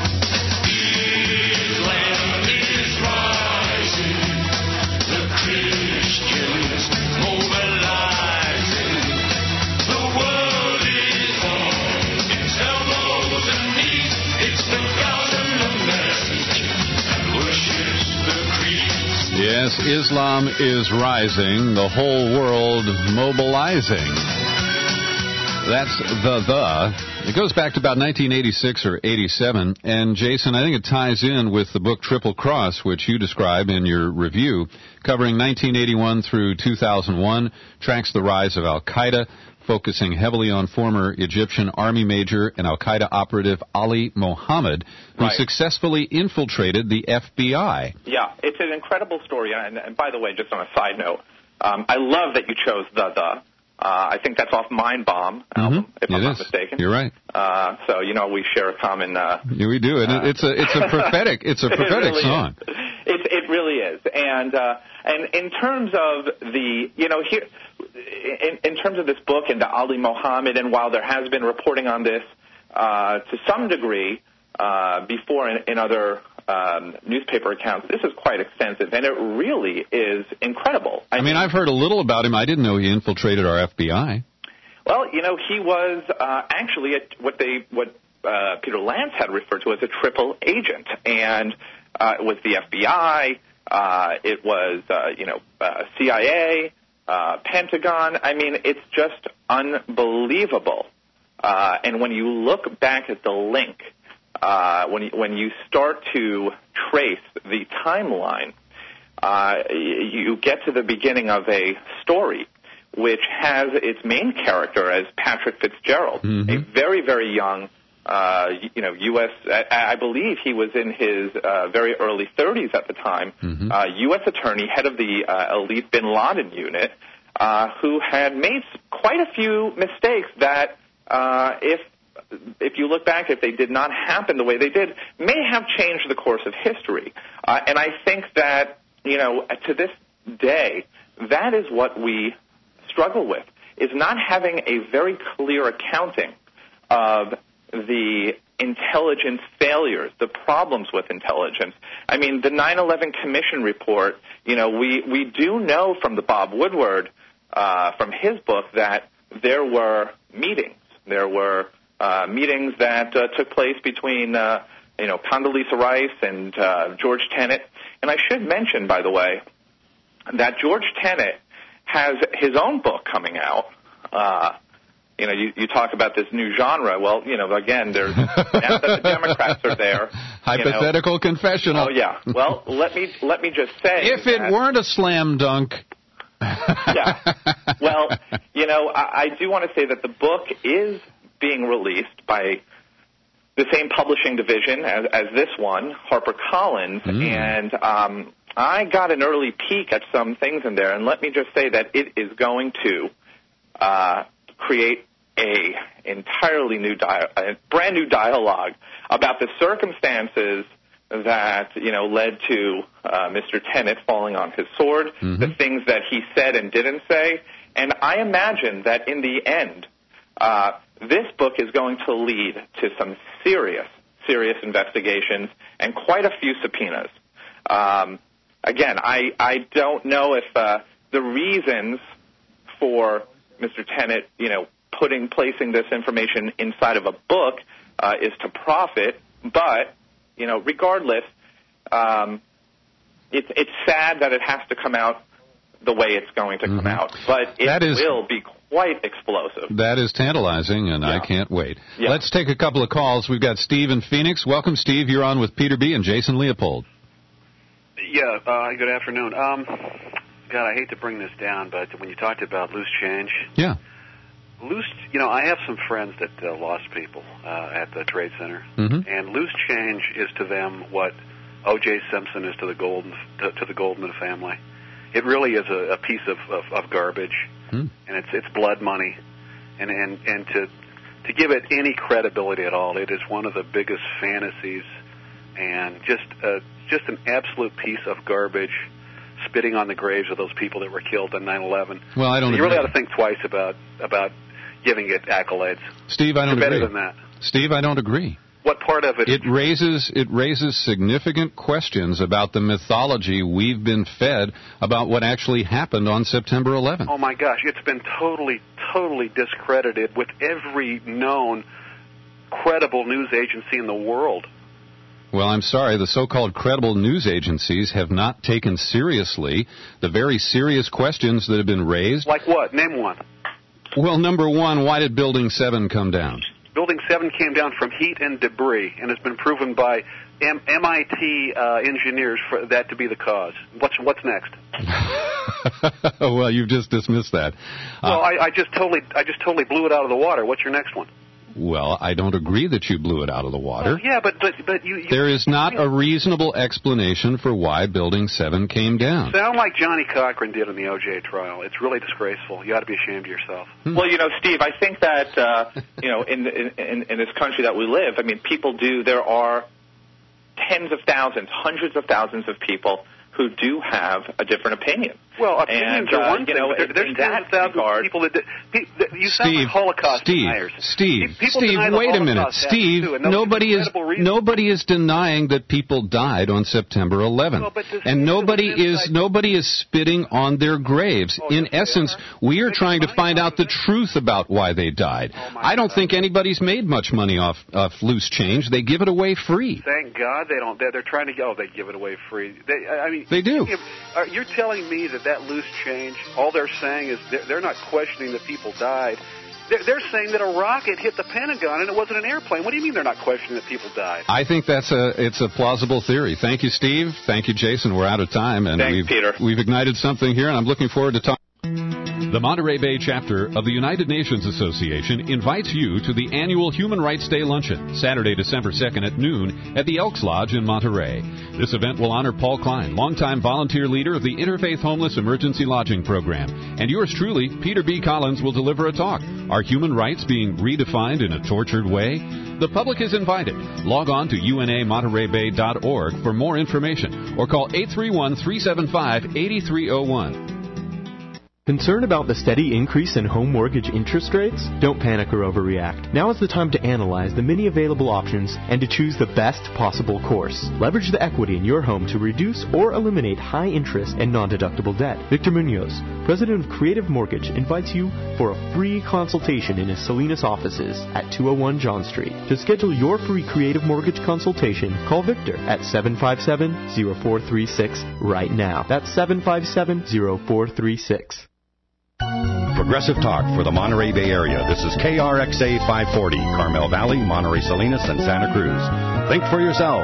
[SPEAKER 13] Yes, Islam is rising, the whole world mobilizing. That's the the. It goes back to about nineteen eighty-six or eighty-seven. And, Jason, I think it ties in with the book Triple Cross, which you describe in your review, covering nineteen eighty-one through two thousand one, tracks the rise of Al-Qaeda, focusing heavily on former Egyptian Army Major and Al-Qaeda operative Ali Mohammed, who
[SPEAKER 16] right.
[SPEAKER 13] successfully infiltrated the F B I.
[SPEAKER 16] Yeah, it's an incredible story. And, and by the way, just on a side note, um, I love that you chose the the. Uh, I think that's off Mind Bomb album,
[SPEAKER 13] mm-hmm.
[SPEAKER 16] if
[SPEAKER 13] it
[SPEAKER 16] I'm
[SPEAKER 13] is.
[SPEAKER 16] not mistaken.
[SPEAKER 13] You're right.
[SPEAKER 16] Uh, so you know we share a common. Uh,
[SPEAKER 13] yeah, we do, and uh, it's a it's a prophetic it's a prophetic
[SPEAKER 16] it really
[SPEAKER 13] song.
[SPEAKER 16] Is. It it really is, and uh, and in terms of the you know here, in, in terms of this book and Ali Mohammed, and while there has been reporting on this uh, to some degree uh, before in, in other. Um, newspaper accounts, this is quite extensive, and it really is incredible.
[SPEAKER 13] I, I mean, mean, I've heard a little about him. I didn't know he infiltrated our F B I.
[SPEAKER 16] Well, you know, he was uh, actually a, what they what uh, Peter Lance had referred to as a triple agent, and uh, it was the F B I, uh, it was uh, you know uh, C I A, uh, Pentagon. I mean, it's just unbelievable. Uh, and when you look back at the link. Uh, when you, when you start to trace the timeline, uh, you get to the beginning of a story which has its main character as Patrick Fitzgerald,
[SPEAKER 13] mm-hmm.
[SPEAKER 16] a very, very young uh, you know, U S I, I believe he was in his uh, very early thirties at the time, mm-hmm. uh, U S attorney, head of the uh, elite Bin Laden unit, uh, who had made quite a few mistakes that, uh, if if you look back, if they did not happen the way they did, may have changed the course of history. Uh, and I think that, you know, to this day, that is what we struggle with, is not having a very clear accounting of the intelligence failures, the problems with intelligence. I mean, the nine eleven Commission report, you know, we, we do know from the Bob Woodward, uh, from his book, that there were meetings. There were uh, meetings that uh, took place between, uh, you know, Condoleezza Rice and uh, George Tenet. And I should mention, by the way, that George Tenet has his own book coming out. Uh, you know, you, you talk about this new genre. Well, you know, again, there's now that the Democrats are there.
[SPEAKER 13] Hypothetical
[SPEAKER 16] you know,
[SPEAKER 13] confessional.
[SPEAKER 16] Oh yeah. Well, let me let me just say,
[SPEAKER 13] if it
[SPEAKER 16] that,
[SPEAKER 13] weren't a slam dunk.
[SPEAKER 16] Yeah. Well, you know, I, I do want to say that the book is being released by the same publishing division as, as this one, HarperCollins, mm. and um, I got an early peek at some things in there, and let me just say that it is going to uh, create a entirely new, dia- a brand new dialogue about the circumstances that, you know, led to uh, Mister Tenet falling on his sword, mm-hmm. the things that he said and didn't say, and I imagine that in the end, uh, this book is going to lead to some serious, serious investigations and quite a few subpoenas. Um, again, I, I don't know if uh, the reasons for Mister Tenet, you know, putting, placing this information inside of a book uh, is to profit, but, you know, regardless, um, it's, it's sad that it has to come out the way it's going to come mm-hmm. out, but it
[SPEAKER 13] that is,
[SPEAKER 16] will be quite explosive.
[SPEAKER 13] That is tantalizing, and
[SPEAKER 16] yeah.
[SPEAKER 13] I can't wait.
[SPEAKER 16] Yeah.
[SPEAKER 13] Let's take a couple of calls. We've got Steve in Phoenix. Welcome, Steve. You're on with Peter B. and Jason Leopold.
[SPEAKER 2] Yeah, uh, good afternoon. Um, God, I hate to bring this down, but when you talked about loose change,
[SPEAKER 13] yeah,
[SPEAKER 2] loose. You know, I have some friends that uh, lost people uh, at the Trade Center,
[SPEAKER 13] mm-hmm.
[SPEAKER 2] and loose change is to them what O J Simpson is to the Golden to, to the Goldman family. It really is a, a piece of, of, of garbage,
[SPEAKER 13] mm.
[SPEAKER 2] and it's it's blood money, and and and to to give it any credibility at all, it is one of the biggest fantasies, and just uh, just an absolute piece of garbage, spitting on the graves of those people that were killed on nine eleven.
[SPEAKER 13] Well, I don't.
[SPEAKER 2] So you
[SPEAKER 13] agree.
[SPEAKER 2] really ought to think twice about about giving it accolades.
[SPEAKER 13] Steve, I don't
[SPEAKER 2] You're
[SPEAKER 13] agree.
[SPEAKER 2] better than that.
[SPEAKER 13] Steve, I don't agree.
[SPEAKER 2] What part of it?
[SPEAKER 13] It raises it raises significant questions about the mythology we've been fed about what actually happened on September eleventh.
[SPEAKER 2] Oh my gosh, it's been totally, totally discredited with every known credible news agency in the world.
[SPEAKER 13] Well, I'm sorry, the so-called credible news agencies have not taken seriously the very serious questions that have been raised.
[SPEAKER 2] Like what? Name one.
[SPEAKER 13] Well, number one, why did Building seven come down?
[SPEAKER 2] Building seven came down from heat and debris, and has been proven by M- MIT uh, engineers for that to be the cause. What's what's next?
[SPEAKER 13] Well, you've just dismissed that.
[SPEAKER 2] Well,
[SPEAKER 13] uh,
[SPEAKER 2] I, I just totally I just totally blew it out of the water. What's your next one?
[SPEAKER 13] Well, I don't agree that you blew it out of the water.
[SPEAKER 2] Well, yeah, but but but you, you
[SPEAKER 13] there is not a reasonable explanation for why Building seven came down.
[SPEAKER 2] Sound like Johnny Cochran did in the O J trial. It's really disgraceful. You ought to be ashamed of yourself.
[SPEAKER 13] Hmm.
[SPEAKER 16] Well, you know, Steve, I think that uh, you know, in, in in this country that we live, I mean, people do. There are tens of thousands, hundreds of thousands of people who do have a different opinion.
[SPEAKER 2] Well, opinions
[SPEAKER 16] and,
[SPEAKER 2] are
[SPEAKER 16] uh,
[SPEAKER 2] one
[SPEAKER 16] you
[SPEAKER 2] thing,
[SPEAKER 16] know,
[SPEAKER 2] but there,
[SPEAKER 16] in,
[SPEAKER 2] there's
[SPEAKER 16] in
[SPEAKER 2] tens of thousands of people that... that you sound
[SPEAKER 13] Steve,
[SPEAKER 2] like Holocaust
[SPEAKER 13] Steve,
[SPEAKER 2] deniers.
[SPEAKER 13] Steve,
[SPEAKER 2] people
[SPEAKER 13] Steve,
[SPEAKER 2] deny the
[SPEAKER 13] wait a
[SPEAKER 2] Holocaust
[SPEAKER 13] minute. Steve,
[SPEAKER 2] too, and those
[SPEAKER 13] nobody is
[SPEAKER 2] reasons.
[SPEAKER 13] nobody is denying that people died on September eleventh.
[SPEAKER 2] Well, but this
[SPEAKER 13] and nobody is
[SPEAKER 2] inside...
[SPEAKER 13] nobody is spitting on their graves.
[SPEAKER 2] Oh,
[SPEAKER 13] in
[SPEAKER 2] yes,
[SPEAKER 13] essence, we are
[SPEAKER 2] Make
[SPEAKER 13] trying to find out the
[SPEAKER 2] it.
[SPEAKER 13] truth about why they died.
[SPEAKER 2] Oh,
[SPEAKER 13] I don't
[SPEAKER 2] God.
[SPEAKER 13] think anybody's made much money off off loose change. They give it away free.
[SPEAKER 2] Thank God they don't. They're, they're trying to go. Oh, they give it away free. They, I mean,
[SPEAKER 13] They do.
[SPEAKER 2] If, are, you're telling me that that loose change, all they're saying is they're, they're not questioning that people died. They're, they're saying that a rocket hit the Pentagon and it wasn't an airplane. What do you mean they're not questioning that people died?
[SPEAKER 13] I think that's a it's a plausible theory. Thank you, Steve. Thank you, Jason. We're out of time, and
[SPEAKER 16] Thanks,
[SPEAKER 13] we've
[SPEAKER 16] Peter.
[SPEAKER 13] we've ignited something here, and I'm looking forward to talking. The Monterey Bay chapter of the United Nations Association invites you to the annual Human Rights Day Luncheon, Saturday, December second at noon at the Elks Lodge in Monterey. This event will honor Paul Klein, longtime volunteer leader of the Interfaith Homeless Emergency Lodging Program. And yours truly, Peter B. Collins, will deliver a talk. Are human rights being redefined in a tortured way? The public is invited. Log on to U N A Monterey Bay dot org for more information or call eight three one, three seven five, eight three zero one.
[SPEAKER 5] Concerned about the steady increase in home mortgage interest rates? Don't panic or overreact. Now is the time to analyze the many available options and to choose the best possible course. Leverage the equity in your home to reduce or eliminate high interest and non-deductible debt. Victor Munoz, president of Creative Mortgage, invites you for a free consultation in his Salinas offices at two oh one John Street. To schedule your free Creative Mortgage consultation, call Victor at seven five seven, zero four three six right now. That's seven five seven, zero four three six.
[SPEAKER 10] Progressive Talk for the Monterey Bay Area. This is K R X A five forty, Carmel Valley, Monterey Salinas, and Santa Cruz. Think for yourself.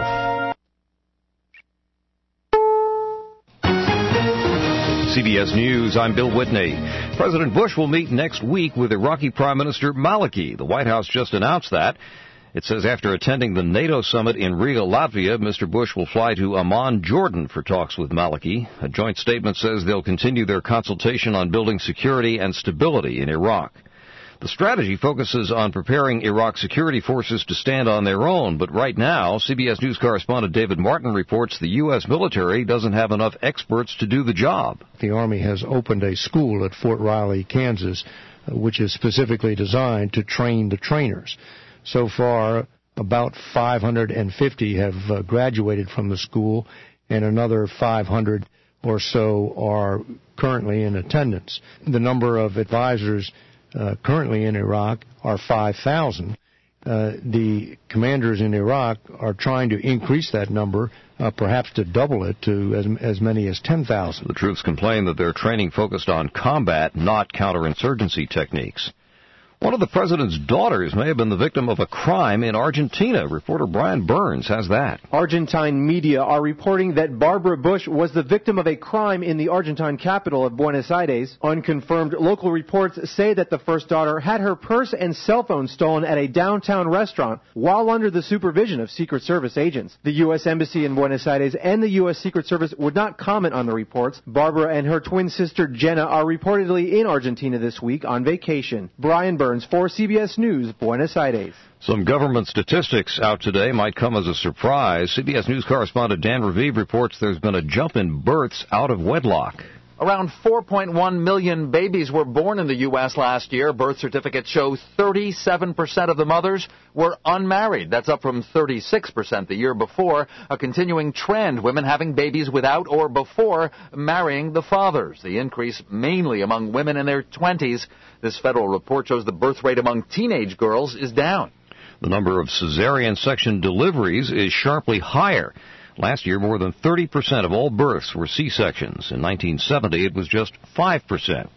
[SPEAKER 10] C B S News, I'm Bill Whitney. President Bush will meet next week with Iraqi Prime Minister Maliki. The White House just announced that. It says after attending the NATO summit in Riga, Latvia, Mister Bush will fly to Amman, Jordan for talks with Maliki. A joint statement says they'll continue their consultation on building security and stability in Iraq. The strategy focuses on preparing Iraq's security forces to stand on their own, but right now, C B S News correspondent David Martin reports the U S military doesn't have enough experts to do the job.
[SPEAKER 1] The Army has opened a school at Fort Riley, Kansas, which is specifically designed to train the trainers. So far, about five hundred fifty have uh, graduated from the school, and another five hundred or so are currently in attendance. The number of advisors uh, currently in Iraq are five thousand. Uh, the commanders in Iraq are trying to increase that number, uh, perhaps to double it to as, as many as ten thousand.
[SPEAKER 10] The troops complain that their training focused on combat, not counterinsurgency techniques. One of the president's daughters may have been the victim of a crime in Argentina. Reporter Brian Burns has that.
[SPEAKER 3] Argentine media are reporting that Barbara Bush was the victim of a crime in the Argentine capital of Buenos Aires. Unconfirmed local reports say that the first daughter had her purse and cell phone stolen at a downtown restaurant while under the supervision of Secret Service agents. The U S Embassy in Buenos Aires and the U S Secret Service would not comment on the reports. Barbara and her twin sister Jenna are reportedly in Argentina this week on vacation. Brian Burns for C B S News, Buenos Aires.
[SPEAKER 10] Some government statistics out today might come as a surprise. C B S News correspondent Dan Raviv reports there's been a jump in births out of wedlock.
[SPEAKER 23] Around four point one million babies were born in the U S last year. Birth certificates show thirty-seven percent of the mothers were unmarried. That's up from thirty-six percent the year before, a continuing trend, women having babies without or before marrying the fathers. The increase mainly among women in their twenties. This federal report shows the birth rate among teenage girls is down.
[SPEAKER 10] The number of cesarean section deliveries is sharply higher. Last year, more than thirty percent of all births were C-sections. In nineteen seventy, it was just five percent.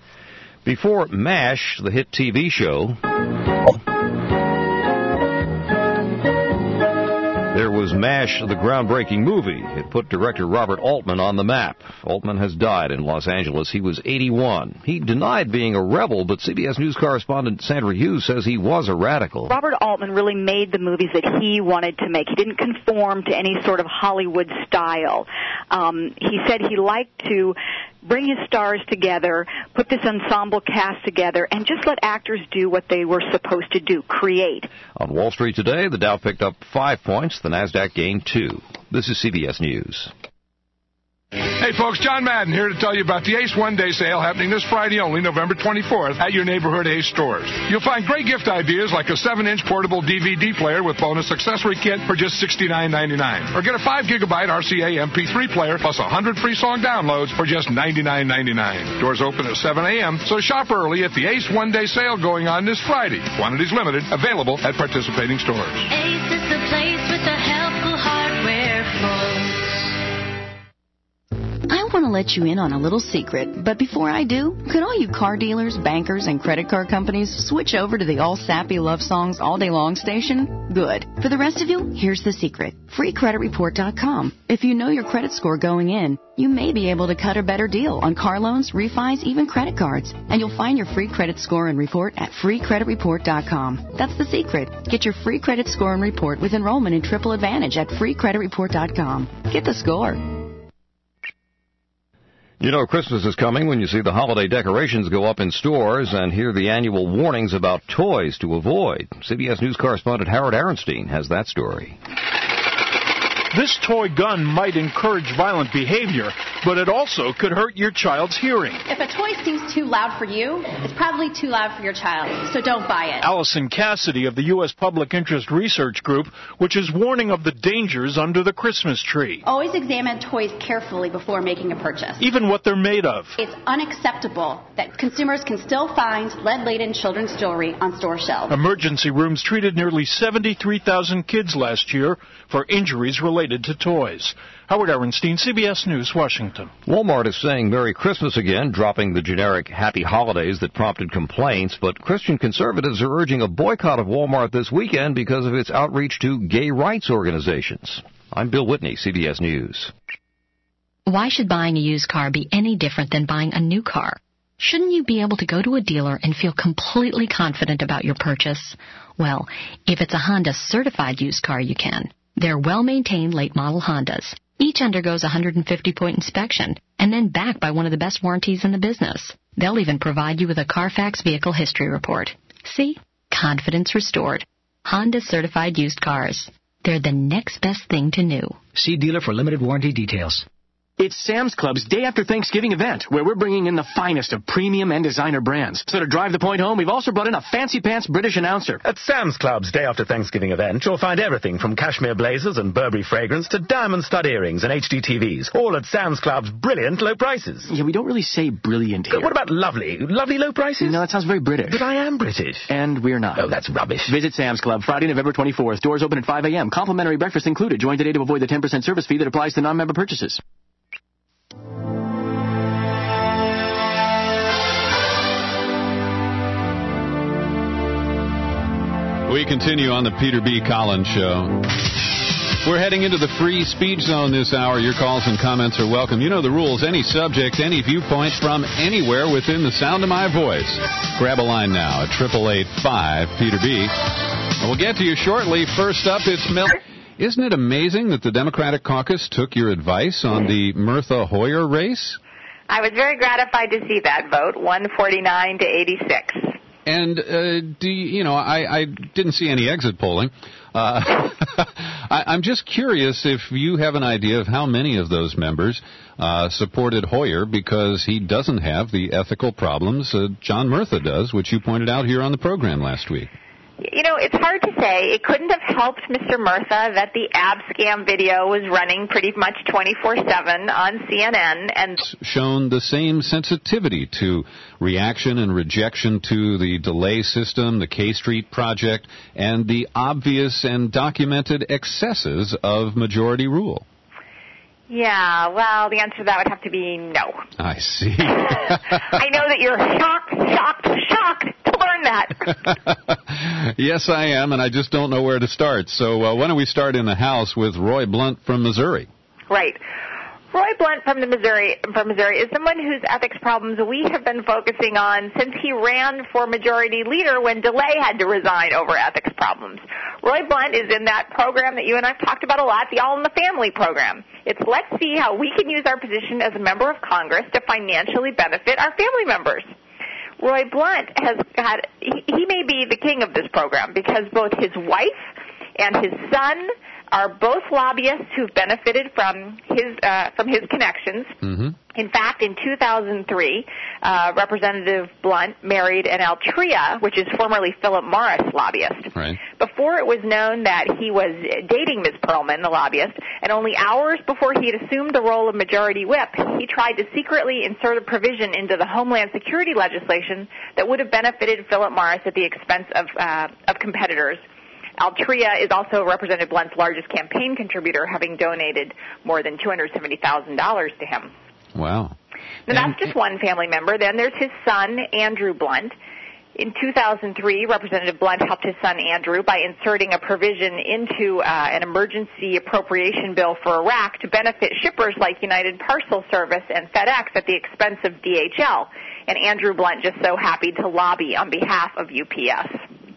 [SPEAKER 10] Before MASH, the hit T V show, there was MASH, the groundbreaking movie. It put director Robert Altman on the map. Altman has died in Los Angeles. He was eighty-one. He denied being a rebel, but C B S News correspondent Sandra Hughes says he was a radical.
[SPEAKER 24] Robert Altman really made the movies that he wanted to make. He didn't conform to any sort of Hollywood style. Um, he said he liked to bring his stars together, put this ensemble cast together, and just let actors do what they were supposed to do, create.
[SPEAKER 10] On Wall Street today, the Dow picked up five points. The Nasdaq gained two. This is C B S News.
[SPEAKER 19] Hey folks, John Madden here to tell you about the Ace One Day Sale happening this Friday only, November twenty-fourth, at your neighborhood Ace stores. You'll find great gift ideas like a seven inch portable D V D player with bonus accessory kit for just sixty-nine ninety-nine. Or get a five gigabyte R C A M P three player plus one hundred free song downloads for just ninety-nine ninety-nine. Doors open at seven a.m., so shop early at the Ace One Day Sale going on this Friday. Quantities limited, available at participating stores.
[SPEAKER 22] Ace is the place with the helpful hardware folks.
[SPEAKER 6] I want to
[SPEAKER 4] to let you in on a little secret, but before I do, could all you car dealers, bankers, and credit card companies switch over to the all sappy love songs all day long station? Good. For the rest of you, here's the secret. free credit report dot com. If you know your credit score going in, you may be able to cut a better deal on car loans, refis, even credit cards. And you'll find your free credit score and report at free credit report dot com. That's the secret. Get your free credit score and report with enrollment in Triple Advantage at free credit report dot com. Get the score.
[SPEAKER 10] You know Christmas is coming when you see the holiday decorations go up in stores and hear the annual warnings about toys to avoid. C B S News correspondent Howard Arenstein has that story.
[SPEAKER 7] This toy gun might encourage violent behavior, but it also could hurt your child's hearing.
[SPEAKER 8] If a toy seems too loud for you, it's probably too loud for your child, so don't buy it.
[SPEAKER 7] Allison Cassidy of the U S Public Interest Research Group, which is warning of the dangers under the Christmas tree.
[SPEAKER 8] Always examine toys carefully before making a purchase.
[SPEAKER 7] Even what they're made of.
[SPEAKER 8] It's unacceptable that consumers can still find lead-laden children's jewelry on store shelves.
[SPEAKER 7] Emergency rooms treated nearly seventy-three thousand kids last year for injuries related to toys. Howard Arenstein, C B S News, Washington.
[SPEAKER 10] Walmart is saying Merry Christmas again, dropping the generic Happy Holidays that prompted complaints, but Christian conservatives are urging a boycott of Walmart this weekend because of its outreach to gay rights organizations. I'm Bill Whitney, C B S News.
[SPEAKER 6] Why should buying a used car be any different than buying a new car? Shouldn't you be able to go to a dealer and feel completely confident about your purchase? Well, if it's a Honda certified used car, you can. They're well-maintained late-model Hondas. Each undergoes a one hundred fifty point inspection and then backed by one of the best warranties in the business. They'll even provide you with a Carfax Vehicle History Report. See? Confidence restored. Honda certified used cars. They're the next best thing to new.
[SPEAKER 11] See dealer for limited warranty details.
[SPEAKER 25] It's Sam's Club's Day After Thanksgiving event, where we're bringing in the finest of premium and designer brands. So to drive the point home, we've also brought in a fancy-pants British announcer.
[SPEAKER 26] At Sam's Club's Day After Thanksgiving event, you'll find everything from cashmere blazers and Burberry fragrance to diamond stud earrings and H D T Vs, all at Sam's Club's brilliant low prices.
[SPEAKER 25] Yeah, we don't really say brilliant here.
[SPEAKER 26] What about lovely? Lovely low prices?
[SPEAKER 25] No, that sounds very British.
[SPEAKER 26] But I am British.
[SPEAKER 25] And we're not.
[SPEAKER 26] Oh, that's rubbish.
[SPEAKER 25] Visit Sam's Club Friday, November twenty-fourth. Doors open at five a.m. Complimentary breakfast included. Join today to avoid the ten percent service fee that applies to non-member purchases.
[SPEAKER 13] We continue on the Peter B. Collins Show. We're heading into the free speech zone this hour. Your calls and comments are welcome. You know the rules. Any subject, any viewpoint from anywhere within the sound of my voice. Grab a line now at eight eight eight five Peter B. We'll get to you shortly. First up, it's Mel. Isn't it amazing that the Democratic caucus took your advice on the Mirtha Hoyer race?
[SPEAKER 27] I was very gratified to see that vote, one forty-nine to eighty-six.
[SPEAKER 13] And, uh, do you, you know, I, I didn't see any exit polling. Uh, I, I'm just curious if you have an idea of how many of those members uh, supported Hoyer because he doesn't have the ethical problems uh, John Murtha does, which you pointed out here on the program last week.
[SPEAKER 27] You know, it's hard to say. It couldn't have helped Mister Murtha that the ab scam video was running pretty much twenty-four seven on C N N. And
[SPEAKER 13] shown the same sensitivity to reaction and rejection to the delay system, the K Street project, and the obvious and documented excesses of majority rule.
[SPEAKER 27] Yeah, well, the answer to that would have to be no.
[SPEAKER 13] I see.
[SPEAKER 27] I know that you're shocked, shocked, shocked to learn that.
[SPEAKER 13] Yes, I am, and I just don't know where to start. So uh, why don't we start in the House with Roy Blunt from Missouri?
[SPEAKER 27] Right. Roy Blunt from the Missouri from Missouri is someone whose ethics problems we have been focusing on since he ran for majority leader when DeLay had to resign over ethics problems. Roy Blunt is in that program that you and I've talked about a lot, the All in the Family program. It's let's see how we can use our position as a member of Congress to financially benefit our family members. Roy Blunt has had, he, he may be the king of this program because both his wife and his son are both lobbyists who've benefited from his uh, from his connections.
[SPEAKER 13] Mm-hmm.
[SPEAKER 27] In fact, in two thousand three, uh, Representative Blunt married an Altria, which is formerly Philip Morris lobbyist.
[SPEAKER 13] Right.
[SPEAKER 27] Before it was known that he was dating Miz Perlman, the lobbyist, and only hours before he had assumed the role of Majority Whip, he tried to secretly insert a provision into the Homeland Security legislation that would have benefited Philip Morris at the expense of uh, of competitors. Altria is also Representative Blunt's largest campaign contributor, having donated more than two hundred seventy thousand dollars to him.
[SPEAKER 13] Wow.
[SPEAKER 27] Now, that's just one family member. Then there's his son, Andrew Blunt. In two thousand three, Representative Blunt helped his son Andrew by inserting a provision into uh, an emergency appropriation bill for Iraq to benefit shippers like United Parcel Service and FedEx at the expense of D H L. And Andrew Blunt just so happy to lobby on behalf of U P S.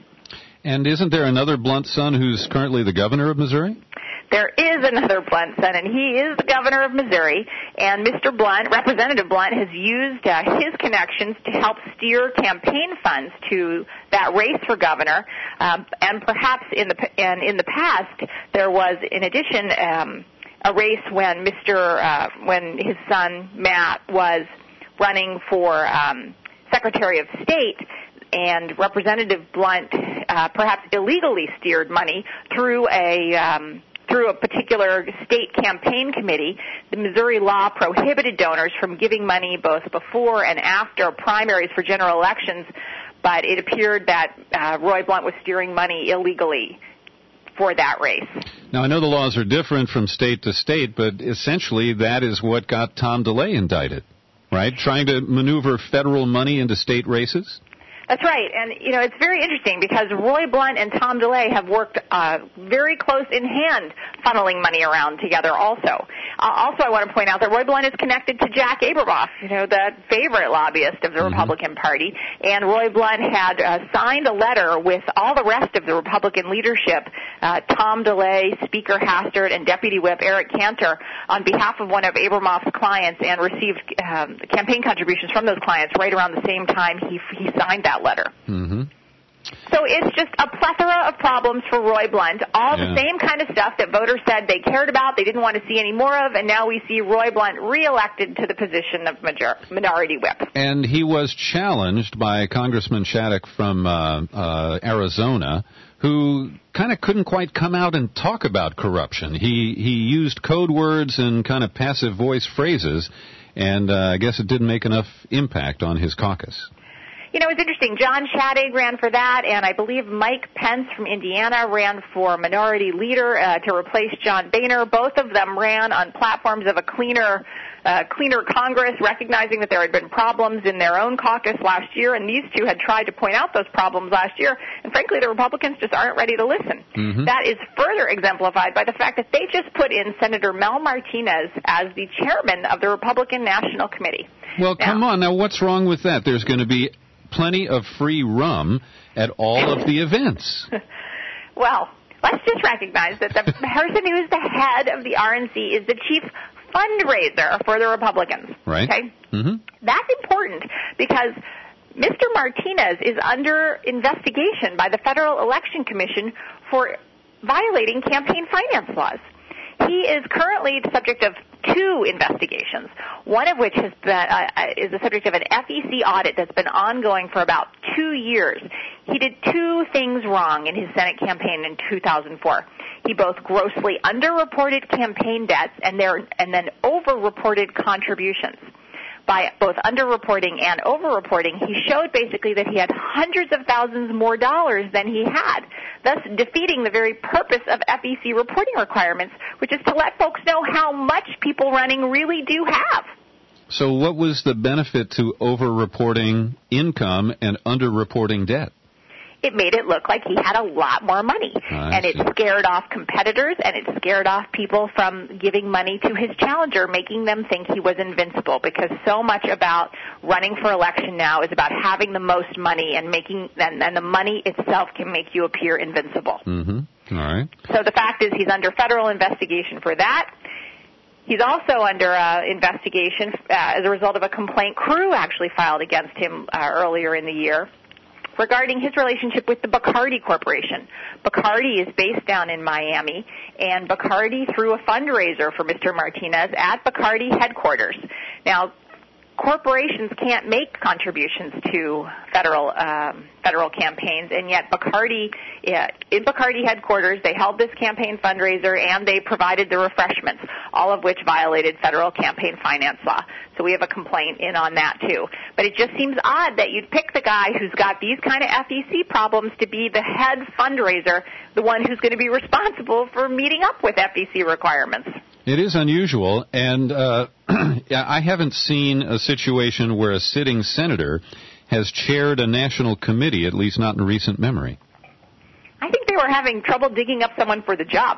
[SPEAKER 13] And isn't there another Blunt son who's currently the governor of Missouri?
[SPEAKER 27] There is another Blunt son, and he is the governor of Missouri. And Mister Blunt, Representative Blunt, has used uh, his connections to help steer campaign funds to that race for governor. Um, and perhaps in the and in the past, there was, in addition, um, a race when Mister Uh, when his son Matt was running for um, Secretary of State. And Representative Blunt uh, perhaps illegally steered money through a um, through a particular state campaign committee. The Missouri law prohibited donors from giving money both before and after primaries for general elections, but it appeared that uh, Roy Blunt was steering money illegally for that race.
[SPEAKER 13] Now, I know the laws are different from state to state, but essentially that is what got Tom DeLay indicted, right? Trying to maneuver federal money into state races?
[SPEAKER 27] That's right, and you know it's very interesting because Roy Blunt and Tom DeLay have worked uh, very close in hand, funneling money around together. Also, uh, also I want to point out that Roy Blunt is connected to Jack Abramoff, you know, the favorite lobbyist of the mm-hmm. Republican Party, and Roy Blunt had uh, signed a letter with all the rest of the Republican leadership, uh, Tom DeLay, Speaker Hastert, and Deputy Whip Eric Cantor, on behalf of one of Abramoff's clients, and received um, campaign contributions from those clients right around the same time he he signed that letter.
[SPEAKER 13] Mm-hmm.
[SPEAKER 27] So it's just a plethora of problems for Roy Blunt, all
[SPEAKER 13] yeah.
[SPEAKER 27] the same kind of stuff that voters said they cared about, they didn't want to see any more of, and now we see Roy Blunt reelected to the position of major- minority whip.
[SPEAKER 13] And he was challenged by Congressman Shattuck from uh, uh, Arizona, who kind of couldn't quite come out and talk about corruption. He he used code words and kind of passive voice phrases, and uh, I guess it didn't make enough impact on his caucus.
[SPEAKER 27] You know, it's interesting. John Shadegg ran for that, and I believe Mike Pence from Indiana ran for minority leader uh, to replace John Boehner. Both of them ran on platforms of a cleaner uh, cleaner Congress, recognizing that there had been problems in their own caucus last year, and these two had tried to point out those problems last year, and frankly, the Republicans just aren't ready to listen.
[SPEAKER 13] Mm-hmm.
[SPEAKER 27] That is further exemplified by the fact that they just put in Senator Mel Martinez as the chairman of the Republican National Committee.
[SPEAKER 13] Well, now, come on. Now, what's wrong with that? There's going to be plenty of free rum at all of the events.
[SPEAKER 27] Well, let's just recognize that the person who is the head of the R N C is the chief fundraiser for the Republicans.
[SPEAKER 13] Right.
[SPEAKER 27] Okay?
[SPEAKER 13] Mm-hmm.
[SPEAKER 27] That's important because Mister Martinez is under investigation by the Federal Election Commission for violating campaign finance laws. He is currently the subject of two investigations, one of which has been, uh, is the subject of an F E C audit that's been ongoing for about two years. He did two things wrong in his Senate campaign in two thousand four. He both grossly underreported campaign debts and, there, and then overreported contributions. By both underreporting and overreporting, he showed basically that he had hundreds of thousands more dollars than he had, thus defeating the very purpose of F E C reporting requirements, which is to let folks know how much people running really do have.
[SPEAKER 13] So what was the benefit to overreporting income and underreporting debt?
[SPEAKER 27] It made it look like he had a lot more money.
[SPEAKER 13] I
[SPEAKER 27] and it
[SPEAKER 13] see.
[SPEAKER 27] scared off competitors, and it scared off people from giving money to his challenger, making them think he was invincible, because so much about running for election now is about having the most money and making and, and the money itself can make you appear invincible.
[SPEAKER 13] Mm-hmm. All right.
[SPEAKER 27] So the fact is he's under federal investigation for that. He's also under uh, investigation uh, as a result of a complaint Crew actually filed against him uh, earlier in the year regarding his relationship with the Bacardi Corporation. Bacardi is based down in Miami, and Bacardi threw a fundraiser for Mister Martinez at Bacardi headquarters. Now, corporations can't make contributions to federal um, federal campaigns, and yet Bacardi, yeah, in Bacardi headquarters, they held this campaign fundraiser and they provided the refreshments, all of which violated federal campaign finance law. So we have a complaint in on that too. But it just seems odd that you'd pick the guy who's got these kind of F E C problems to be the head fundraiser, the one who's going to be responsible for meeting up with F E C requirements.
[SPEAKER 13] It is unusual, and uh, I haven't seen a situation where a sitting senator has chaired a national committee, at least not in recent memory.
[SPEAKER 27] I think they were having trouble digging up someone for the job.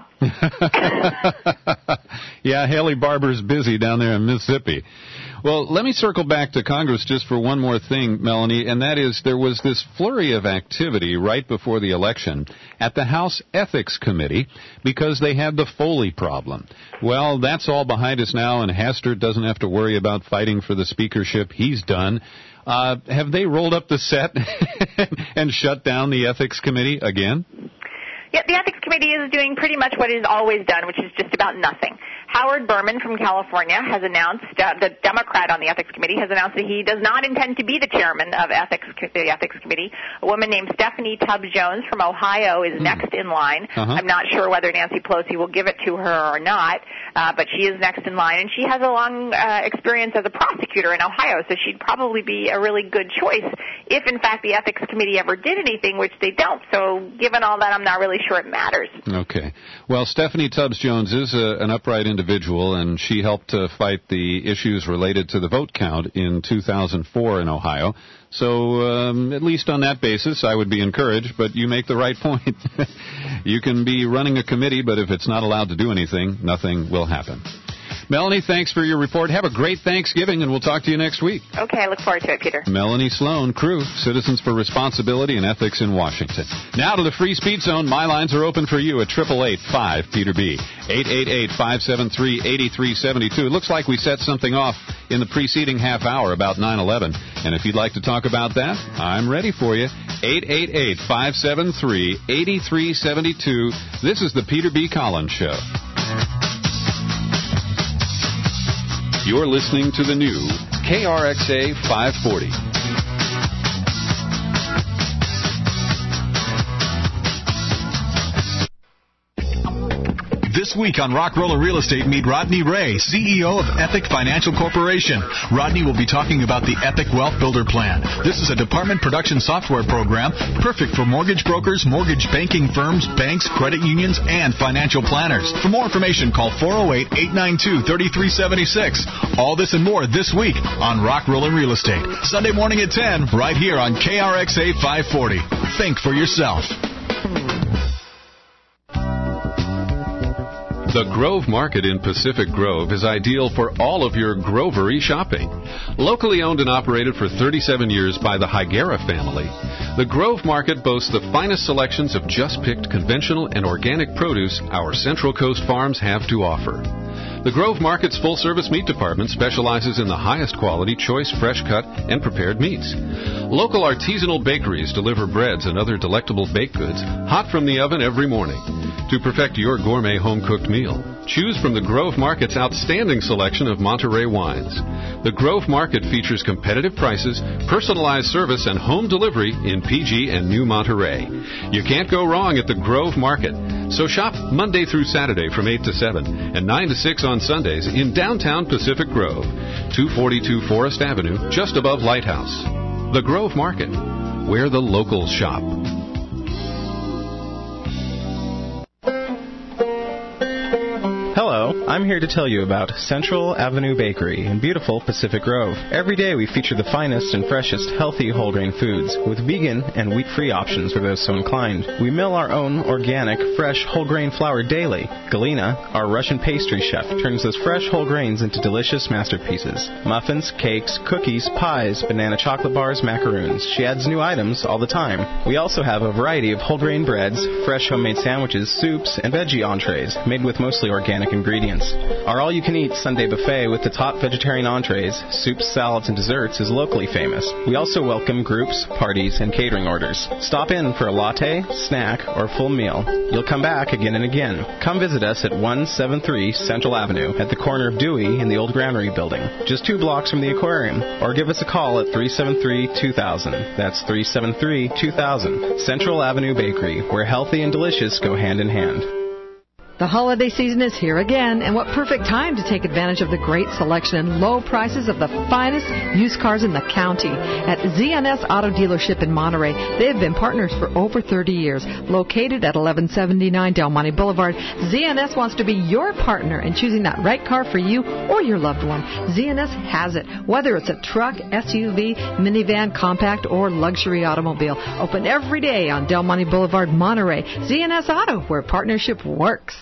[SPEAKER 13] Yeah, Haley Barbour's busy down there in Mississippi. Well, let me circle back to Congress just for one more thing, Melanie, and that is there was this flurry of activity right before the election at the House Ethics Committee because they had the Foley problem. Well, that's all behind us now, and Hastert doesn't have to worry about fighting for the speakership. He's done. Uh, have they rolled up the set and shut down the Ethics Committee again?
[SPEAKER 27] Yeah, the Ethics Committee is doing pretty much what it has always done, which is just about nothing. Howard Berman from California has announced, uh, the Democrat on the Ethics Committee has announced that he does not intend to be the chairman of ethics, the Ethics Committee. A woman named Stephanie Tubbs Jones from Ohio is mm. next in line. Uh-huh. I'm not sure whether Nancy Pelosi will give it to her or not, uh, but she is next in line, and she has a long uh, experience as a prosecutor in Ohio, so she'd probably be a really good choice if, in fact, the Ethics Committee ever did anything, which they don't. So given all that, I'm not really sure it matters.
[SPEAKER 13] Okay. Well, Stephanie Tubbs Jones is a, an upright individual, and she helped to fight the issues related to the vote count in two thousand four in Ohio. So um, at least on that basis, I would be encouraged, but you make the right point. You can be running a committee, but if it's not allowed to do anything, nothing will happen. Melanie, thanks for your report. Have a great Thanksgiving, and we'll talk to you next week.
[SPEAKER 27] Okay, I look forward to it, Peter.
[SPEAKER 13] Melanie Sloan, Crew, Citizens for Responsibility and Ethics in Washington. Now to the Free Speech Zone. My lines are open for you at eight eight eight, five, Peter B. eight eight eight, five seven three, eight three seven two. It looks like we set something off in the preceding half hour about nine eleven. And if you'd like to talk about that, I'm ready for you. eight eight eight, five seven three, eight three seven two. This is the Peter B. Collins Show. You're listening to the new K R X A five forty.
[SPEAKER 12] This week on Rock Roller Real Estate, meet Rodney Ray, C E O of Ethic Financial Corporation. Rodney will be talking about the Ethic Wealth Builder Plan. This is a department production software program perfect for mortgage brokers, mortgage banking firms, banks, credit unions, and financial planners. For more information, call four oh eight, eight nine two, three three seven six. All this and more this week on Rock Roller Real Estate. Sunday morning at ten, right here on K R X A five forty. Think for yourself.
[SPEAKER 13] The Grove Market in Pacific Grove is ideal for all of your grovery shopping. Locally owned and operated for thirty-seven years by the Higuera family, the Grove Market boasts the finest selections of just-picked conventional and organic produce our Central Coast farms have to offer. The Grove Market's full-service meat department specializes in the highest quality, choice, fresh-cut, and prepared meats. Local artisanal bakeries deliver breads and other delectable baked goods hot from the oven every morning. To perfect your gourmet home-cooked meal, choose from the Grove Market's outstanding selection of Monterey wines. The Grove Market features competitive prices, personalized service, and home delivery in P G and New Monterey. You can't go wrong at the Grove Market. So shop Monday through Saturday from eight to seven and nine to six on Sundays in downtown Pacific Grove, two forty-two Forest Avenue, just above Lighthouse. The Grove Market, where the locals shop.
[SPEAKER 14] Hello, I'm here to tell you about Central Avenue Bakery in beautiful Pacific Grove. Every day we feature the finest and freshest healthy whole grain foods with vegan and wheat-free options for those so inclined. We mill our own organic, fresh whole grain flour daily. Galina, our Russian pastry chef, turns those fresh whole grains into delicious masterpieces. Muffins, cakes, cookies, pies, banana chocolate bars, macaroons. She adds new items all the time. We also have a variety of whole grain breads, fresh homemade sandwiches, soups, and veggie entrees made with mostly organic ingredients. Our all-you-can-eat Sunday buffet with the top vegetarian entrees, soups, salads, and desserts is locally famous. We also welcome groups, parties, and catering orders. Stop in for a latte, snack, or full meal. You'll come back again and again. Come visit us at one seventy-three Central Avenue at the corner of Dewey and the old Granary Building, just two blocks from the aquarium. Or give us a call at three seven three, two thousand. That's three seven three, two thousand. Central Avenue Bakery, where healthy and delicious go hand in hand.
[SPEAKER 2] The holiday season is here again, and what perfect time to take advantage of the great selection and low prices of the finest used cars in the county. At Z N S Auto Dealership in Monterey, they have been partners for over thirty years. Located at eleven seventy-nine Del Monte Boulevard, Z N S wants to be your partner in choosing that right car for you or your loved one. Z N S has it, whether it's a truck, S U V, minivan, compact, or luxury automobile. Open every day on Del Monte Boulevard, Monterey. Z N S Auto, where partnership works.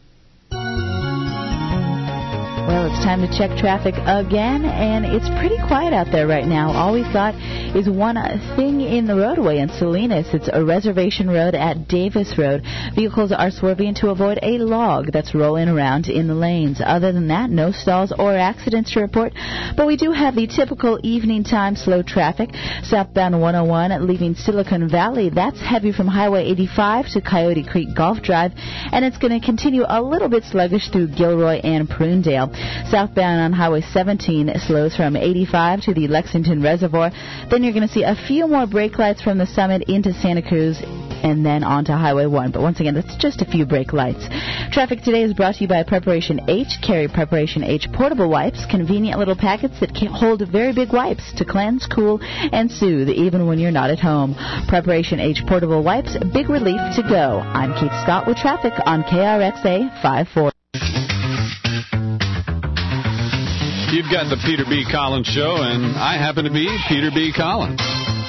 [SPEAKER 9] Well, it's time to check traffic again, and it's pretty quiet out there right now. All we've got is one thing in the roadway in Salinas. It's a reservation road at Davis Road. Vehicles are swerving to avoid a log that's rolling around in the lanes. Other than that, no stalls or accidents to report, but we do have the typical evening time slow traffic. Southbound one oh one leaving Silicon Valley, that's heavy from Highway eighty-five to Coyote Creek Golf Drive, and it's going to continue a little bit sluggish through Gilroy and Prunedale. Southbound on Highway seventeen slows from eighty-five to the Lexington Reservoir. Then you're going to see a few more brake lights from the Summit into Santa Cruz and then on to Highway one. But once again, that's just a few brake lights. Traffic today is brought to you by Preparation H. Carry Preparation H portable wipes, convenient little packets that can hold very big wipes to cleanse, cool, and soothe even when you're not at home. Preparation H portable wipes, big relief to go. I'm Keith Scott with traffic on K R X A five forty.
[SPEAKER 13] You've got the Peter B. Collins Show, and I happen to be Peter B. Collins.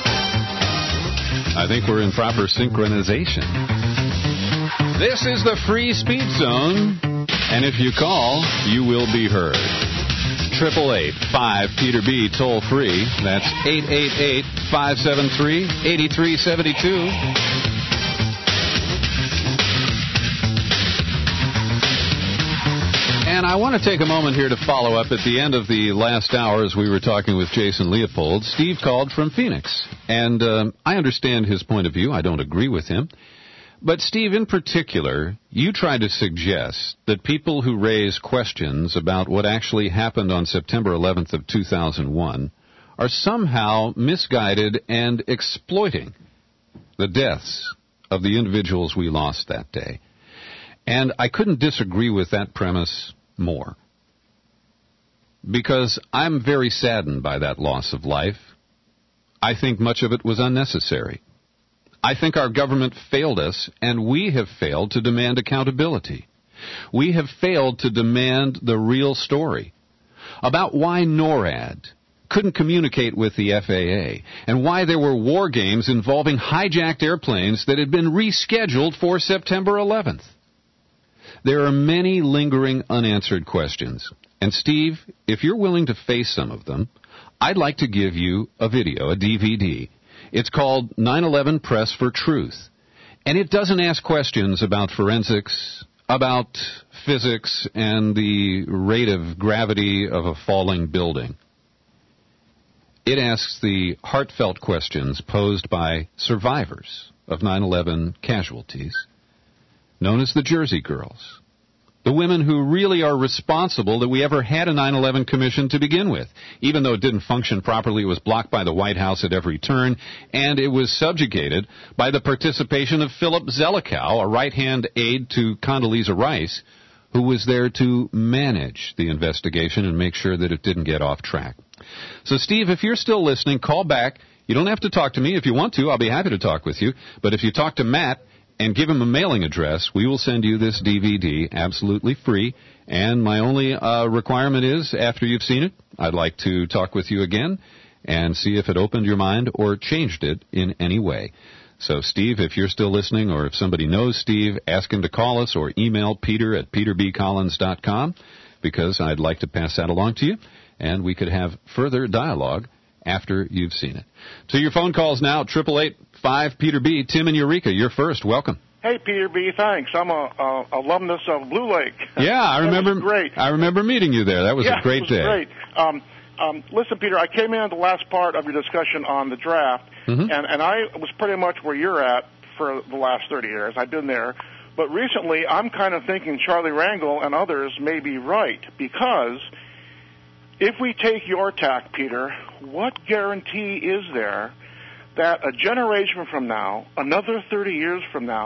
[SPEAKER 13] I think we're in proper synchronization. This is the Free Speech Zone, and if you call, you will be heard. eight eight eight, five, Peter B. toll free. That's eight eight eight, five seven three, eight three seven two. And I want to take a moment here to follow up. At the end of the last hour, as we were talking with Jason Leopold, Steve called from Phoenix. And um, I understand his point of view. I don't agree with him. But, Steve, in particular, you try to suggest that people who raise questions about what actually happened on September eleventh of two thousand one are somehow misguided and exploiting the deaths of the individuals we lost that day. And I couldn't disagree with that premise more, because I'm very saddened by that loss of life. I think much of it was unnecessary. I think our government failed us, and we have failed to demand accountability. We have failed to demand the real story about why NORAD couldn't communicate with the F A A, and why there were war games involving hijacked airplanes that had been rescheduled for September eleventh. There are many lingering unanswered questions. And, Steve, if you're willing to face some of them, I'd like to give you a video, a D V D. It's called nine eleven Press for Truth. And it doesn't ask questions about forensics, about physics, and the rate of gravity of a falling building. It asks the heartfelt questions posed by survivors of nine eleven casualties, known as the Jersey Girls, the women who really are responsible that we ever had a nine eleven commission to begin with. Even though it didn't function properly, it was blocked by the White House at every turn, and it was subjugated by the participation of Philip Zelikow, a right-hand aide to Condoleezza Rice, who was there to manage the investigation and make sure that it didn't get off track. So, Steve, if you're still listening, call back. You don't have to talk to me. If you want to, I'll be happy to talk with you. But if you talk to Matt and give him a mailing address, we will send you this D V D absolutely free. And my only uh, requirement is, after you've seen it, I'd like to talk with you again and see if it opened your mind or changed it in any way. So, Steve, if you're still listening, or if somebody knows Steve, ask him to call us or email Peter at peter b collins dot com, because I'd like to pass that along to you, and we could have further dialogue after you've seen it. To your phone calls now, eight eight eight, five, Peter B. Tim and Eureka, you're first. Welcome.
[SPEAKER 15] Hey, Peter B., thanks. I'm a, a alumnus of Blue Lake.
[SPEAKER 13] Yeah, I remember.
[SPEAKER 15] Great.
[SPEAKER 13] I remember meeting you there. That was
[SPEAKER 15] yeah,
[SPEAKER 13] a great
[SPEAKER 15] it was
[SPEAKER 13] day.
[SPEAKER 15] Great. Um, um, listen, Peter, I came in at the last part of your discussion on the draft, mm-hmm. and, and I was pretty much where you're at for the last thirty years. I've been there. But recently, I'm kind of thinking Charlie Rangel and others may be right, because if we take your tack, Peter, what guarantee is there that a generation from now, another thirty years from now,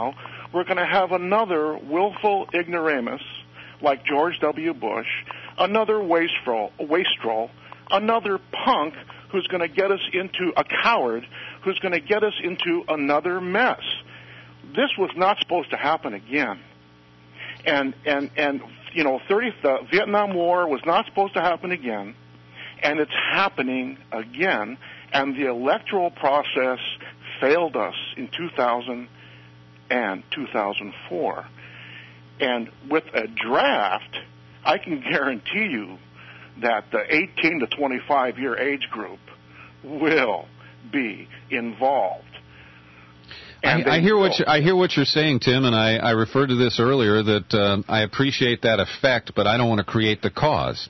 [SPEAKER 15] we're going to have another willful ignoramus like George W. Bush, another wastrel, wastrel, another punk who's going to get us into a coward, who's going to get us into another mess. This was not supposed to happen again. And, and, and you know, thirty, the Vietnam War was not supposed to happen again, and it's happening again, and the electoral process failed us in two thousand and two thousand four. And with a draft, I can guarantee you that the eighteen to twenty-five year age group will be involved.
[SPEAKER 13] I, I hear what you, I hear what you're saying, Tim, and I, I referred to this earlier that uh, I appreciate that effect, but I don't want to create the cause.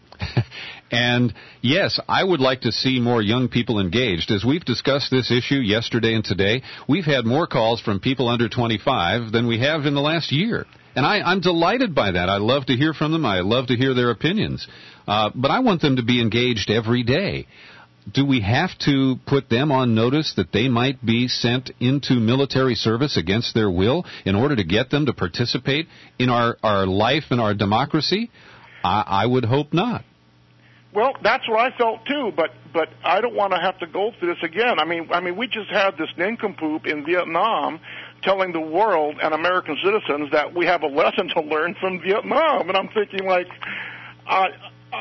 [SPEAKER 13] And yes, I would like to see more young people engaged. As we've discussed this issue yesterday and today, we've had more calls from people under twenty-five than we have in the last year. And I, I'm delighted by that. I love to hear from them. I love to hear their opinions. Uh, but I want them to be engaged every day. Do we have to put them on notice that they might be sent into military service against their will in order to get them to participate in our, our life and our democracy? I, I would hope not.
[SPEAKER 15] Well, that's what I felt too, but but I don't want to have to go through this again. I mean, I mean, we just had this nincompoop in Vietnam telling the world and American citizens that we have a lesson to learn from Vietnam, and I'm thinking like, uh, uh,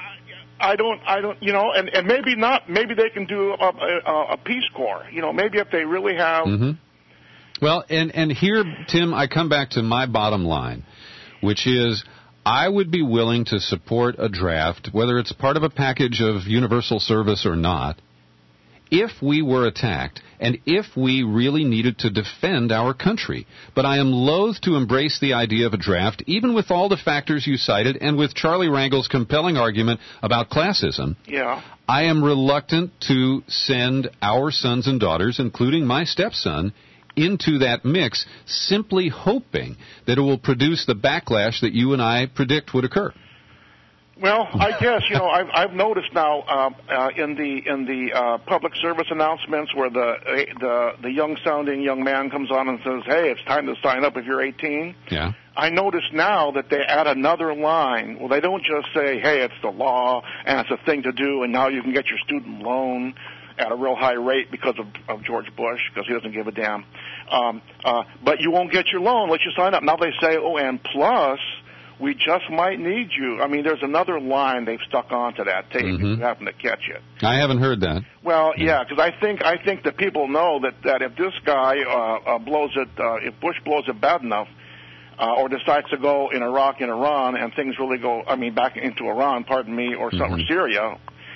[SPEAKER 15] I don't, I don't, you know, and, and maybe not, maybe they can do a, a, a Peace Corps, you know, maybe if they really have.
[SPEAKER 13] Mm-hmm. Well, and and here, Tim, I come back to my bottom line, which is, I would be willing to support a draft, whether it's part of a package of universal service or not, if we were attacked and if we really needed to defend our country. But I am loath to embrace the idea of a draft, even with all the factors you cited and with Charlie Rangel's compelling argument about classism.
[SPEAKER 15] Yeah.
[SPEAKER 13] I am reluctant to send our sons and daughters, including my stepson, into that mix, simply hoping that it will produce the backlash that you and I predict would occur.
[SPEAKER 15] Well, I guess, you know, I've, I've noticed now uh, uh, in the in the uh, public service announcements where the the the young-sounding young man comes on and says, "Hey, it's time to sign up if you're eighteen."
[SPEAKER 13] Yeah.
[SPEAKER 15] I notice now that they add another line. Well, they don't just say, "Hey, it's the law and it's a thing to do, and now you can get your student loan at a real high rate because of, of George Bush, because he doesn't give a damn. Um, uh, but you won't get your loan unless you sign up." Now they say, "Oh, and plus, we just might need you." I mean, there's another line they've stuck onto that tape
[SPEAKER 13] Mm-hmm.
[SPEAKER 15] if you happen to catch it.
[SPEAKER 13] I haven't heard that.
[SPEAKER 15] Well, yeah, because I think I think that people know that, that if this guy uh, uh, blows it, uh, if Bush blows it bad enough, uh, or decides to go in Iraq and Iran, and things really go, I mean, back into Iran, pardon me, or some
[SPEAKER 13] Mm-hmm.
[SPEAKER 15] Syria,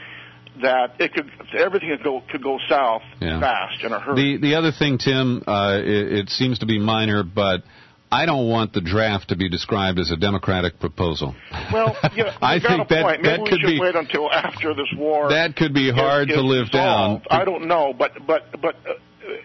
[SPEAKER 15] that it could everything could go could go south
[SPEAKER 13] Yeah.
[SPEAKER 15] fast in a hurry.
[SPEAKER 13] The the other thing, Tim, uh, it, it seems to be minor, but I don't want the draft to be described as a Democratic proposal.
[SPEAKER 15] Well, yeah,
[SPEAKER 13] I
[SPEAKER 15] you got
[SPEAKER 13] think
[SPEAKER 15] a
[SPEAKER 13] that
[SPEAKER 15] point. Maybe
[SPEAKER 13] that
[SPEAKER 15] we
[SPEAKER 13] could
[SPEAKER 15] should
[SPEAKER 13] be
[SPEAKER 15] wait until after this war.
[SPEAKER 13] that could be hard
[SPEAKER 15] is,
[SPEAKER 13] to
[SPEAKER 15] is
[SPEAKER 13] live
[SPEAKER 15] resolved.
[SPEAKER 13] down.
[SPEAKER 15] I don't know, but but but uh,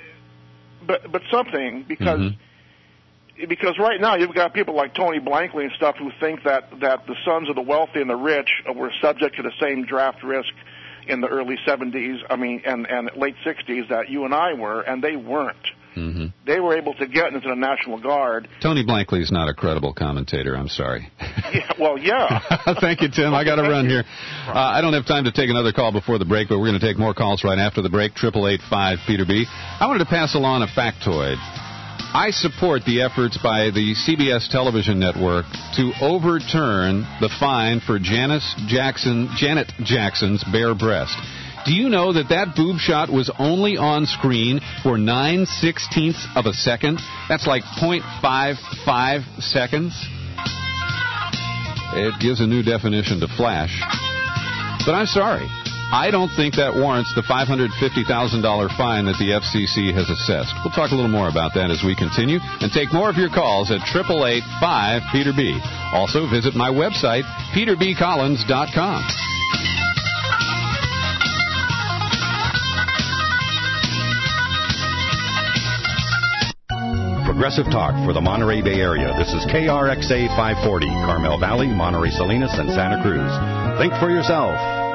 [SPEAKER 15] but but something because.
[SPEAKER 13] Mm-hmm.
[SPEAKER 15] Because right now you've got people like Tony Blankley and stuff who think that, that the sons of the wealthy and the rich were subject to the same draft risk in the early seventies, I mean, and, and late sixties that you and I were, and they weren't.
[SPEAKER 13] Mm-hmm.
[SPEAKER 15] They were able to get into the National Guard.
[SPEAKER 13] Tony Blankley is not a credible commentator. I'm sorry.
[SPEAKER 15] Yeah, well, yeah.
[SPEAKER 13] Thank you, Tim. I got to run here. Uh, I don't have time to take another call before the break, but we're going to take more calls right after the break. Triple eight five Peter B. I wanted to pass along a factoid. I support the efforts by the C B S television network to overturn the fine for Janice Jackson, Janet Jackson's bare breast. Do you know that that boob shot was only on screen for nine sixteenths of a second? That's like point five five seconds. It gives a new definition to flash. But I'm sorry. I don't think that warrants the five hundred fifty thousand dollars fine that the F C C has assessed. We'll talk a little more about that as we continue and take more of your calls at eight eight eight, five, Peter B. Also, visit my website, peter b collins dot com.
[SPEAKER 1] Progressive Talk for the Monterey Bay Area. This is K R X A five forty, Carmel Valley, Monterey Salinas, and Santa Cruz. Think for yourself.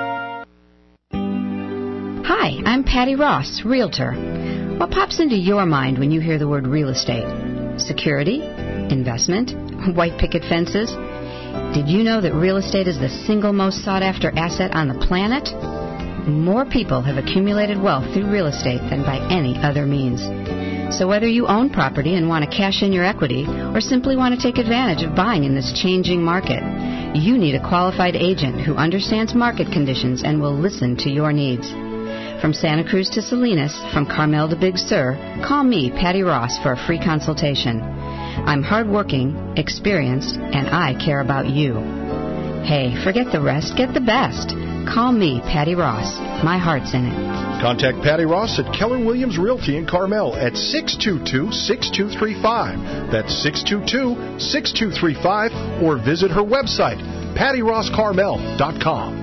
[SPEAKER 5] Hi, I'm Patty Ross, Realtor. What pops into your mind when you hear the word real estate?
[SPEAKER 3] Security? Investment? White picket fences? Did you know that real estate is the single most sought-after asset on the planet? More people have accumulated wealth through real estate than by any other means. So whether you own property and want to cash in your equity or simply want to take advantage of buying in this changing market, you need a qualified agent who understands market conditions and will listen to your needs. From Santa Cruz to Salinas, from Carmel to Big Sur, call me, Patty Ross, for a free consultation. I'm hardworking, experienced, and I care about you. Hey, forget the rest, get the best. Call me, Patty Ross. My heart's in it.
[SPEAKER 5] Contact Patty Ross at Keller Williams Realty in Carmel at six two two, six two three five. That's six two two, six two three five, or visit her website, patty ross carmel dot com.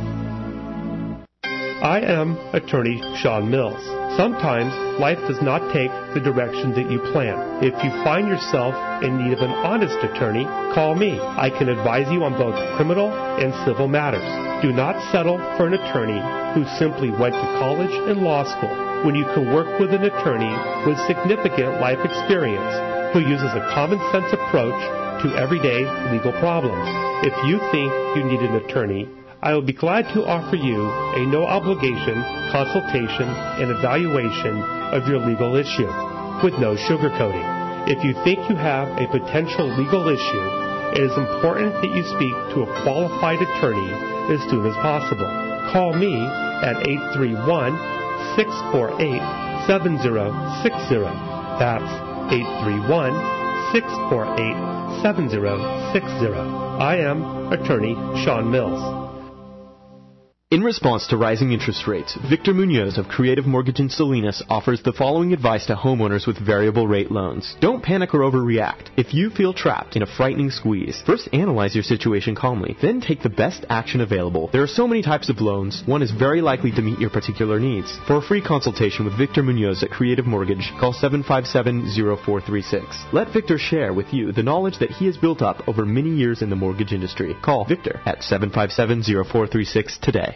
[SPEAKER 16] I am attorney Sean Mills. Sometimes life does not take the direction that you plan. If you find yourself in need of an honest attorney, call me. I can advise you on both criminal and civil matters. Do not settle for an attorney who simply went to college and law school when you can work with an attorney with significant life experience who uses a common sense approach to everyday legal problems. If you think you need an attorney, I will be glad to offer you a no-obligation consultation and evaluation of your legal issue with no sugarcoating. If you think you have a potential legal issue, it is important that you speak to a qualified attorney as soon as possible. Call me at eight three one, six four eight, seven zero six zero. That's eight three one, six four eight, seven zero six zero. I am attorney Sean Mills.
[SPEAKER 17] In response to rising interest rates, Victor Munoz of Creative Mortgage in Salinas offers the following advice to homeowners with variable rate loans. Don't panic or overreact. If you feel trapped in a frightening squeeze, first analyze your situation calmly, then take the best action available. There are so many types of loans, one is very likely to meet your particular needs. For a free consultation with Victor Munoz at Creative Mortgage, call seven five seven, zero four three six. Let Victor share with you the knowledge that he has built up over many years in the mortgage industry. Call Victor at seven five seven, zero four three six today.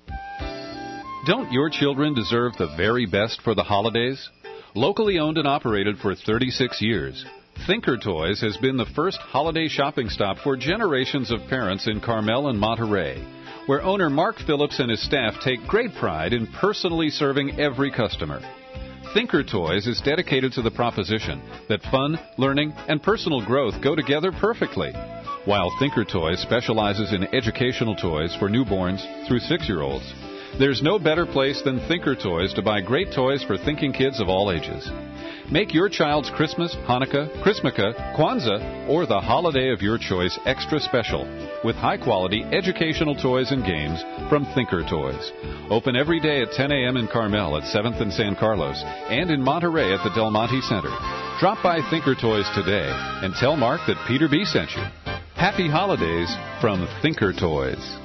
[SPEAKER 13] Don't your children deserve the very best for the holidays? Locally owned and operated for thirty-six years, Thinker Toys has been the first holiday shopping stop for generations of parents in Carmel and Monterey, where owner Mark Phillips and his staff take great pride in personally serving every customer. Thinker Toys is dedicated to the proposition that fun, learning, and personal growth go together perfectly, while Thinker Toys specializes in educational toys for newborns through six-year-olds. There's no better place than Thinker Toys to buy great toys for thinking kids of all ages. Make your child's Christmas, Hanukkah, Christmaka, Kwanzaa, or the holiday of your choice extra special with high-quality educational toys and games from Thinker Toys. Open every day at ten a.m. in Carmel at seventh and San Carlos and in Monterey at the Del Monte Center. Drop by Thinker Toys today and tell Mark that Peter B. sent you. Happy holidays from Thinker Toys.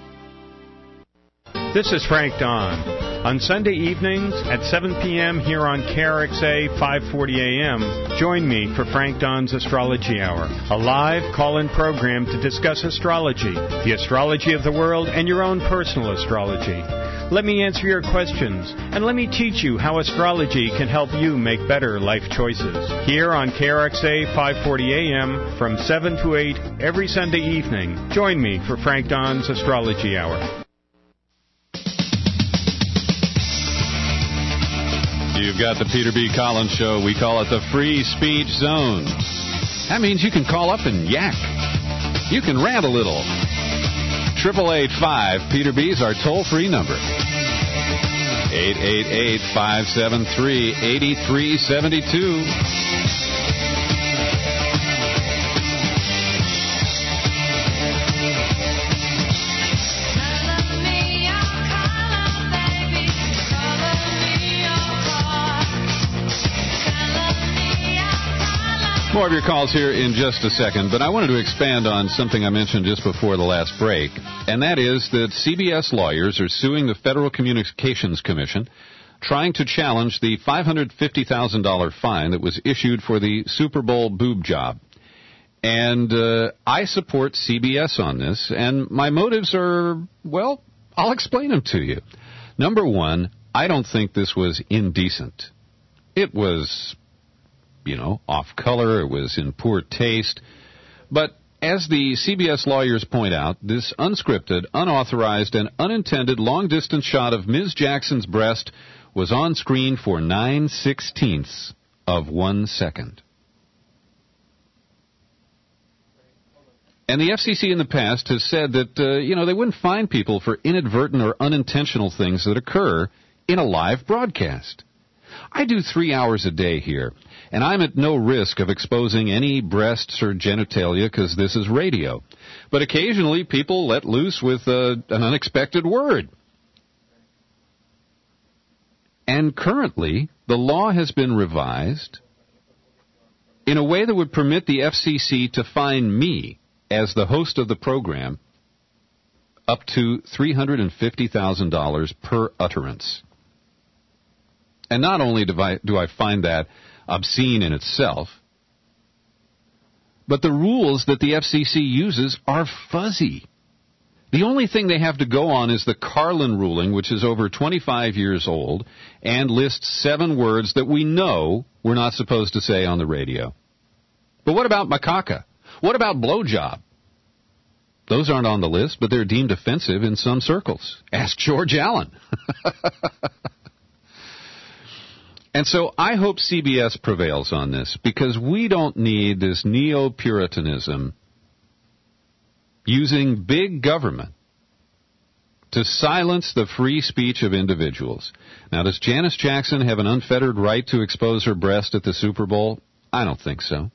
[SPEAKER 18] This is Frank Don. On Sunday evenings at seven p.m. here on K R X A five forty a.m., join me for Frank Don's Astrology Hour, a live call-in program to discuss astrology, the astrology of the world, and your own personal astrology. Let me answer your questions, and let me teach you how astrology can help you make better life choices. Here on K R X A five forty a.m. from seven to eight every Sunday evening, join me for Frank Don's Astrology Hour.
[SPEAKER 13] You've got the Peter B. Collins Show. We call it the Free Speech Zone. That means you can call up and yak. You can rant a little. eight eight eight five Peter B is our toll-free number. eight eight eight, five seven three, eight three seven two. More of your calls here in just a second, but I wanted to expand on something I mentioned just before the last break, and that is that C B S lawyers are suing the Federal Communications Commission, trying to challenge the five hundred fifty thousand dollars fine that was issued for the Super Bowl boob job. And uh, I support C B S on this, and my motives are, well, I'll explain them to you. Number one, I don't think this was indecent. It was you know, off color. It was in poor taste. But as the C B S lawyers point out, this unscripted, unauthorized, and unintended long-distance shot of Miz Jackson's breast was on screen for nine sixteenths of one second. And the F C C in the past has said that, uh, you know, they wouldn't fine people for inadvertent or unintentional things that occur in a live broadcast. I do three hours a day here, and I'm at no risk of exposing any breasts or genitalia because this is radio. But occasionally people let loose with uh, an unexpected word. And currently, the law has been revised in a way that would permit the F C C to fine me, as the host of the program, up to three hundred fifty thousand dollars per utterance. And not only do I, do I find that obscene in itself, but the rules that the F C C uses are fuzzy. The only thing they have to go on is the Carlin ruling, which is over twenty-five years old, and lists seven words that we know we're not supposed to say on the radio. But what about macaca? What about blowjob? Those aren't on the list, but they're deemed offensive in some circles. Ask George Allen. And so I hope C B S prevails on this, because we don't need this neo-Puritanism using big government to silence the free speech of individuals. Now, does Janice Jackson have an unfettered right to expose her breast at the Super Bowl? I don't think so.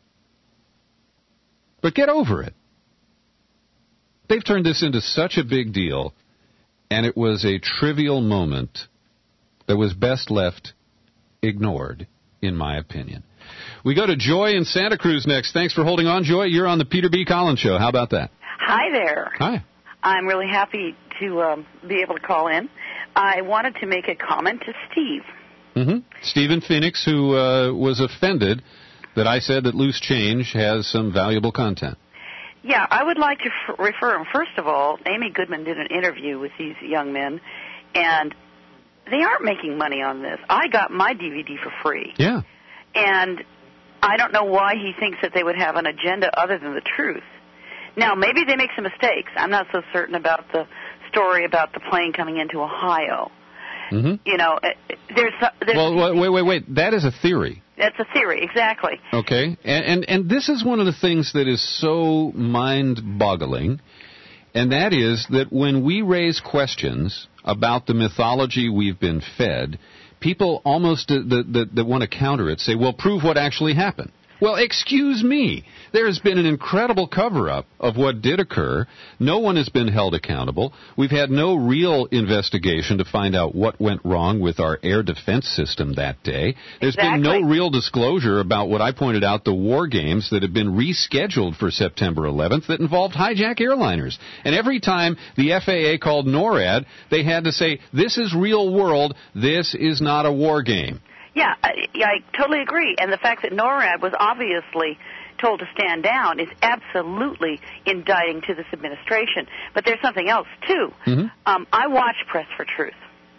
[SPEAKER 13] But get over it. They've turned this into such a big deal, and it was a trivial moment that was best left ignored, in my opinion. We go to Joy in Santa Cruz next. Thanks for holding on, Joy. You're on the Peter B. Collins Show. How about that?
[SPEAKER 4] Hi there.
[SPEAKER 13] Hi.
[SPEAKER 4] I'm really happy to um, be able to call in. I wanted to make a comment to Steve.
[SPEAKER 13] Mm-hmm. Steve in Phoenix, who uh, was offended that I said that Loose Change has some valuable content.
[SPEAKER 4] Yeah, I would like to f- refer him. First of all, Amy Goodman did an interview with these young men, and they aren't making money on this. I got my D V D for free.
[SPEAKER 13] Yeah.
[SPEAKER 4] And I don't know why he thinks that they would have an agenda other than the truth. Now, maybe they make some mistakes. I'm not so certain about the story about the plane coming into Ohio.
[SPEAKER 13] Mm-hmm.
[SPEAKER 4] You know, there's... there's
[SPEAKER 13] well, wait, wait, wait. That is a theory.
[SPEAKER 4] That's a theory, exactly.
[SPEAKER 13] Okay. And, and, and this is one of the things that is so mind-boggling, and that is that when we raise questions about the mythology we've been fed, people almost that, that, that want to counter it say, well, prove what actually happened. Well, excuse me. There has been an incredible cover-up of what did occur. No one has been held accountable. We've had no real investigation to find out what went wrong with our air defense system that day. There's
[SPEAKER 4] exactly.
[SPEAKER 13] been no real disclosure about what I pointed out, the war games that have been rescheduled for September eleventh that involved hijack airliners. And every time the F A A called NORAD, they had to say, this is real world, this is not a war game.
[SPEAKER 4] Yeah, I, I totally agree. And the fact that NORAD was obviously told to stand down is absolutely indicting to this administration. But there's something else, too.
[SPEAKER 13] Mm-hmm.
[SPEAKER 4] Um, I watched Press for Truth.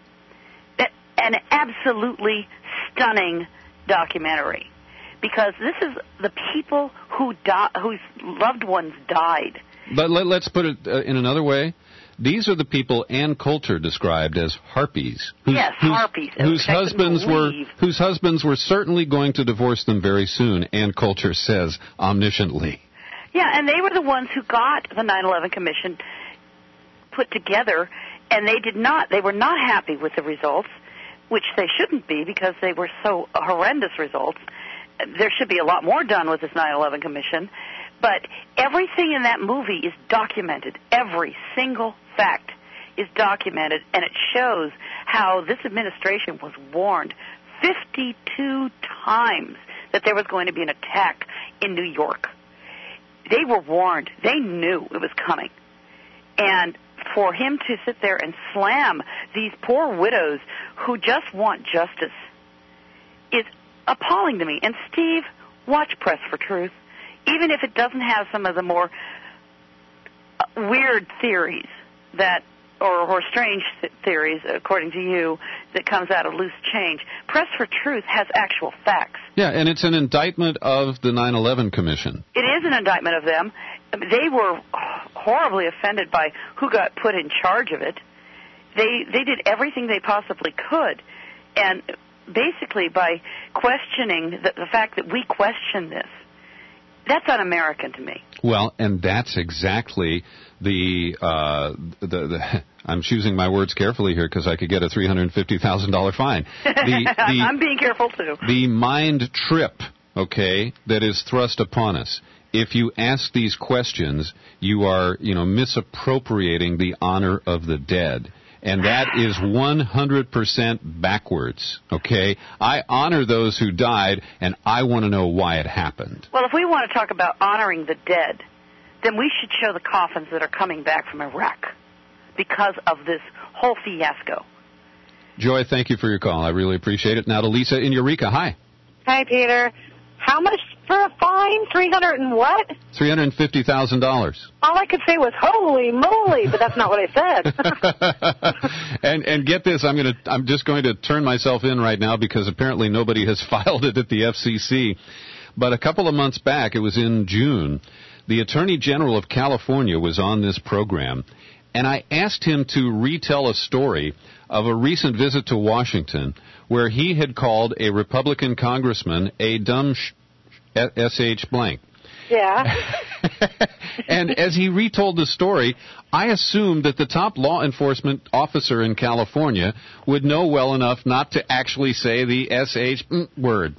[SPEAKER 4] An absolutely stunning documentary. Because this is the people who di- whose loved ones died.
[SPEAKER 13] But let, let's put it uh, in another way. These are the people Ann Coulter described as harpies. Whose,
[SPEAKER 4] yes,
[SPEAKER 13] whose,
[SPEAKER 4] harpies.
[SPEAKER 13] Whose husbands were
[SPEAKER 4] believe.
[SPEAKER 13] whose husbands were certainly going to divorce them very soon. Ann Coulter says omnisciently.
[SPEAKER 4] Yeah, and they were the ones who got the nine eleven Commission put together, and they did not. They were not happy with the results, which they shouldn't be because they were so horrendous results. There should be a lot more done with this nine eleven Commission. But everything in that movie is documented. Every single fact is documented, and it shows how this administration was warned fifty-two times that there was going to be an attack in New York. They were warned. They knew it was coming. And for him to sit there and slam these poor widows who just want justice is appalling to me. And, Steve, watch Press for Truth. Even if it doesn't have some of the more weird theories that or, or strange th- theories, according to you, that comes out of loose change. Press for Truth has actual facts.
[SPEAKER 13] Yeah, and it's an indictment of the nine eleven Commission.
[SPEAKER 4] It is an indictment of them. They were horribly offended by who got put in charge of it. They they did everything they possibly could, and basically by questioning the, the fact that we question this, that's un-American to me.
[SPEAKER 13] Well, and that's exactly the uh, the, the I'm choosing my words carefully here because I could get a three hundred fifty thousand dollars fine. The, the,
[SPEAKER 4] I'm being careful too.
[SPEAKER 13] The mind trip, okay, that is thrust upon us. If you ask these questions, you are, you know, misappropriating the honor of the dead. And that is one hundred percent backwards, okay? I honor those who died, and I want to know why it happened.
[SPEAKER 4] Well, if we want to talk about honoring the dead, then we should show the coffins that are coming back from Iraq because of this whole fiasco.
[SPEAKER 13] Joy, thank you for your call. I really appreciate it. Now to Lisa in Eureka. Hi.
[SPEAKER 8] Hi, Peter. How much for a fine? Three hundred and what?
[SPEAKER 13] Three hundred fifty thousand dollars.
[SPEAKER 8] All I could say was "Holy moly!" but that's not what I
[SPEAKER 13] said. and and get this, I'm gonna I'm just going to turn myself in right now because apparently nobody has filed it at the F C C. But a couple of months back, it was in June, the Attorney General of California was on this program, and I asked him to retell a story of a recent visit to Washington where he had called a Republican congressman a dumb sh- S H blank.
[SPEAKER 8] Yeah.
[SPEAKER 13] And as he retold the story, I assumed that the top law enforcement officer in California would know well enough not to actually say the S H word.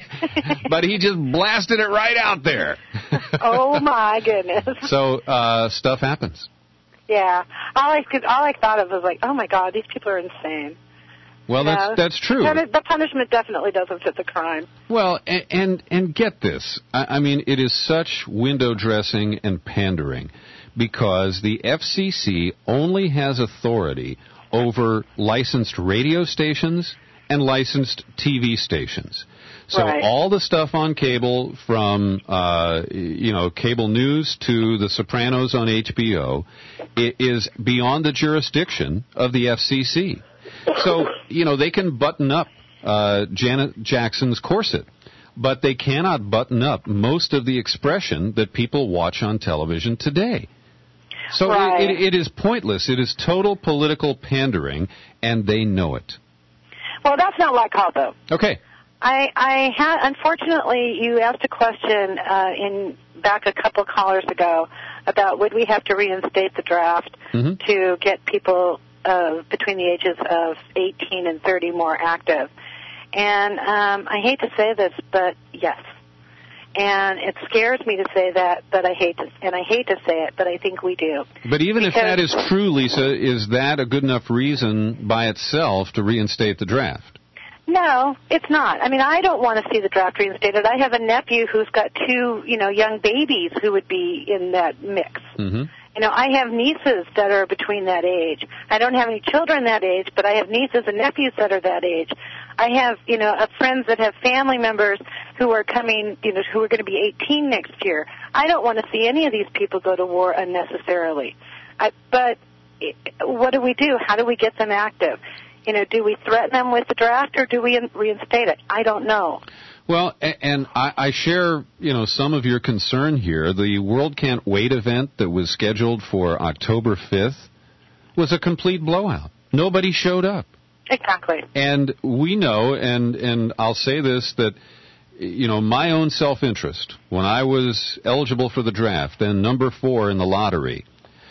[SPEAKER 13] But he just blasted it right out there.
[SPEAKER 8] Oh, my goodness.
[SPEAKER 13] So uh, stuff happens.
[SPEAKER 8] Yeah. All I could, all I thought of was like, oh, my God, these people are insane.
[SPEAKER 13] Well,
[SPEAKER 8] yeah.
[SPEAKER 13] that's that's true.
[SPEAKER 8] The punishment definitely doesn't fit the crime.
[SPEAKER 13] Well, and and, and get this. I, I mean, it is such window dressing and pandering because the F C C only has authority over licensed radio stations and licensed T V stations. So
[SPEAKER 8] right.
[SPEAKER 13] all the stuff on cable, from uh, you know cable news to The Sopranos on H B O, it is beyond the jurisdiction of the F C C. So, you know, they can button up uh, Janet Jackson's corset, but they cannot button up most of the expression that people watch on television today. So
[SPEAKER 8] right.
[SPEAKER 13] it, it, it is pointless. It is total political pandering, and they know it.
[SPEAKER 8] Well, that's not what I call, though.
[SPEAKER 13] Okay.
[SPEAKER 8] I, I had, unfortunately, you asked a question uh, in back a couple callers ago about would we have to reinstate the draft
[SPEAKER 13] mm-hmm.
[SPEAKER 8] to get people Uh, between the ages of eighteen and thirty more active. And um, I hate to say this, but yes. And it scares me to say that, but I hate to, and I hate to say it, but I think we do.
[SPEAKER 13] But even
[SPEAKER 8] because,
[SPEAKER 13] if that is true, Lisa, is that a good enough reason by itself to reinstate the draft?
[SPEAKER 8] No, it's not. I mean, I don't want to see the draft reinstated. I have a nephew who's got two, you know, young babies who would be in that mix.
[SPEAKER 13] Mm-hmm.
[SPEAKER 8] You know, I have nieces that are between that age. I don't have any children that age, but I have nieces and nephews that are that age. I have, you know, uh, friends that have family members who are coming, you know, who are going to be eighteen next year. I don't want to see any of these people go to war unnecessarily. I, but what do we do? How do we get them active? You know, do we threaten them with the draft or do we reinstate it? I don't know.
[SPEAKER 13] Well, and I, I share, you know, some of your concern here. The World Can't Wait event that was scheduled for October fifth was a complete blowout. Nobody showed up.
[SPEAKER 8] Exactly.
[SPEAKER 13] And we know, and, and I'll say this, that, you know, my own self-interest, when I was eligible for the draft and number four in the lottery,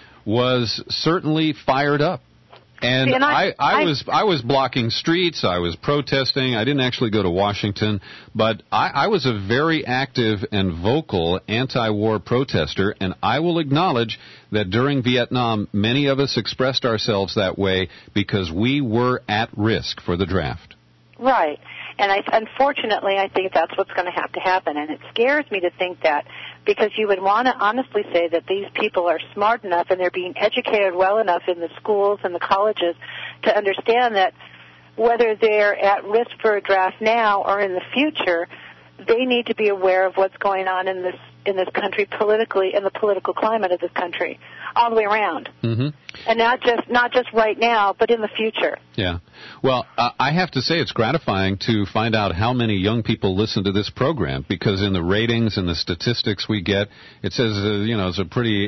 [SPEAKER 13] was certainly fired up. And, and I, I, I was I was blocking streets. I was protesting. I didn't actually go to Washington, but I, I was a very active and vocal anti-war protester. And I will acknowledge that during Vietnam, many of us expressed ourselves that way because we were at risk for the draft.
[SPEAKER 8] Right. And I, unfortunately, I think that's what's going to have to happen. And it scares me to think that because you would want to honestly say that these people are smart enough and they're being educated well enough in the schools and the colleges to understand that whether they're at risk for a draft now or in the future, they need to be aware of what's going on in this in this country politically and the political climate of this country all the way around.
[SPEAKER 13] Mm-hmm.
[SPEAKER 8] And not just not just right now, but in the future.
[SPEAKER 13] Yeah. Well, uh, I have to say it's gratifying to find out how many young people listen to this program, because in the ratings and the statistics we get, it says, uh, you know, it's a pretty,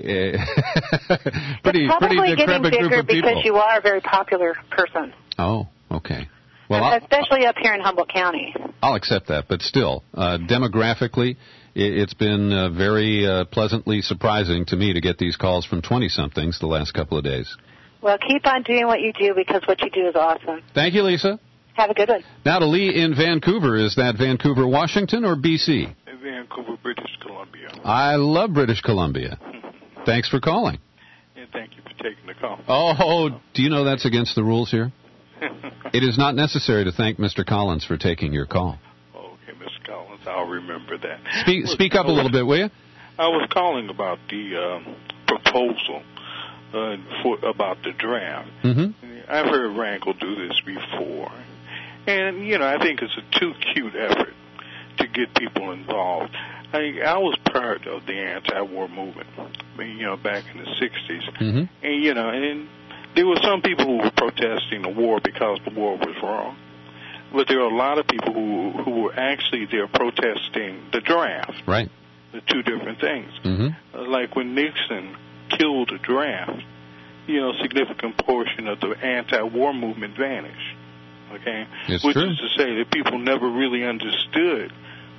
[SPEAKER 13] uh, pretty,
[SPEAKER 8] it's probably
[SPEAKER 13] pretty
[SPEAKER 8] getting
[SPEAKER 13] decrepit group
[SPEAKER 8] bigger
[SPEAKER 13] of people.
[SPEAKER 8] because you are a very popular person.
[SPEAKER 13] Oh, okay. Well, I'll,
[SPEAKER 8] especially up here in Humboldt County.
[SPEAKER 13] I'll accept that, but still, uh, demographically, it, it's been uh, very uh, pleasantly surprising to me to get these calls from twenty-somethings the last couple of days.
[SPEAKER 8] Well, keep on doing what you do, because what you do is awesome.
[SPEAKER 13] Thank you, Lisa.
[SPEAKER 8] Have a good one.
[SPEAKER 13] Now to Lee in Vancouver. Is that Vancouver, Washington, or B C?
[SPEAKER 7] Vancouver, British Columbia.
[SPEAKER 13] I love British Columbia. Thanks for calling.
[SPEAKER 7] And thank you for taking the call.
[SPEAKER 13] Oh, do you know that's against the rules here? It is not necessary to thank Mister Collins for taking your call.
[SPEAKER 7] Okay, Mister Collins, I'll remember that.
[SPEAKER 13] Speak, speak up a little bit, will you?
[SPEAKER 7] I was calling about the um, proposal uh, for, about the draft.
[SPEAKER 13] Mm-hmm.
[SPEAKER 7] I've heard Rangel do this before. And, you know, I think it's a too cute effort to get people involved. I, I was part of the anti-war movement, you know, back in the sixties.
[SPEAKER 13] Mm-hmm.
[SPEAKER 7] And, you know, and there were some people who were protesting the war because the war was wrong. But there were a lot of people who who were actually there protesting the draft.
[SPEAKER 13] Right.
[SPEAKER 7] The two different things.
[SPEAKER 13] Mm-hmm.
[SPEAKER 7] Uh, like when Nixon killed the draft, you know, a significant portion of the anti-war movement vanished. Okay?
[SPEAKER 13] It's
[SPEAKER 7] Which
[SPEAKER 13] true.
[SPEAKER 7] is to say that people never really understood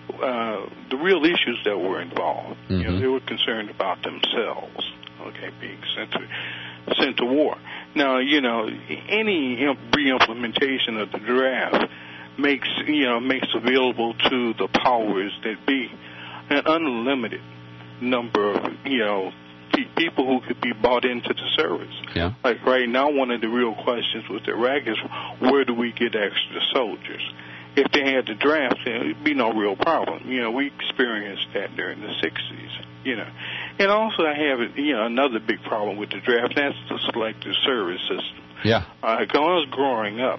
[SPEAKER 7] uh, the real issues that were involved.
[SPEAKER 13] Mm-hmm.
[SPEAKER 7] You know, they were concerned about themselves, okay, being sent to, sent to war. Now, you know, any re-implementation of the draft makes, you know, makes available to the powers that be an unlimited number of, you know, pe- people who could be bought into the service.
[SPEAKER 13] Yeah.
[SPEAKER 7] Like right now, one of the real questions with Iraq is, where do we get extra soldiers? If they had the draft, it would be no real problem. You know, we experienced that during the sixties, you know. And also I have, you know, another big problem with the draft, and that's the selective service system.
[SPEAKER 13] Yeah.
[SPEAKER 7] Uh, when I was growing up,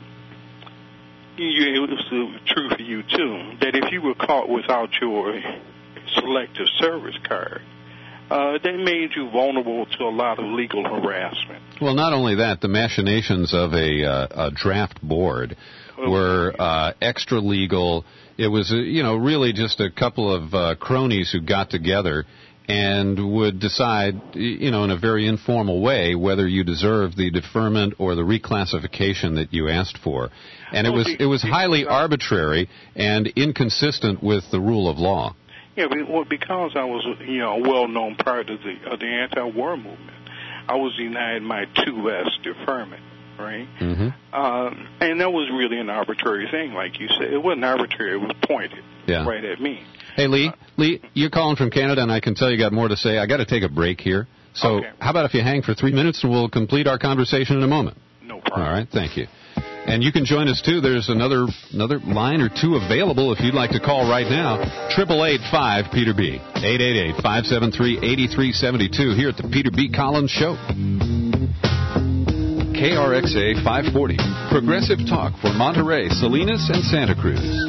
[SPEAKER 7] you, it was true for you, too, that if you were caught without your selective service card, uh, that made you vulnerable to a lot of legal harassment.
[SPEAKER 13] Well, not only that, the machinations of a, uh, a draft board were uh, extra legal. It was, uh, you know, really just a couple of uh, cronies who got together and would decide, you know, in a very informal way whether you deserved the deferment or the reclassification that you asked for. And it was it was highly arbitrary and inconsistent with the rule of law.
[SPEAKER 7] Yeah, well, because I was, you know, a well-known part of the of the anti-war movement, I was denied my two S deferment, right?
[SPEAKER 13] Mm-hmm.
[SPEAKER 7] Um, and that was really an arbitrary thing, like you said. It wasn't arbitrary; it was pointed
[SPEAKER 13] Yeah.
[SPEAKER 7] right at me.
[SPEAKER 13] Hey, Lee, Lee, you're calling from Canada, and I can tell you got more to say. I got to take a break here. So
[SPEAKER 7] Okay.
[SPEAKER 13] how about if you hang for three minutes, and we'll complete our conversation in a moment?
[SPEAKER 7] No problem.
[SPEAKER 13] All right, thank you. And you can join us, too. There's another another line or two available if you'd like to call right now. eight eight eight, five, Peter B. eight eight eight, five seven three, eight three seven two here at the Peter B. Collins Show. K R X A five forty, Progressive Talk for Monterey, Salinas, and Santa Cruz.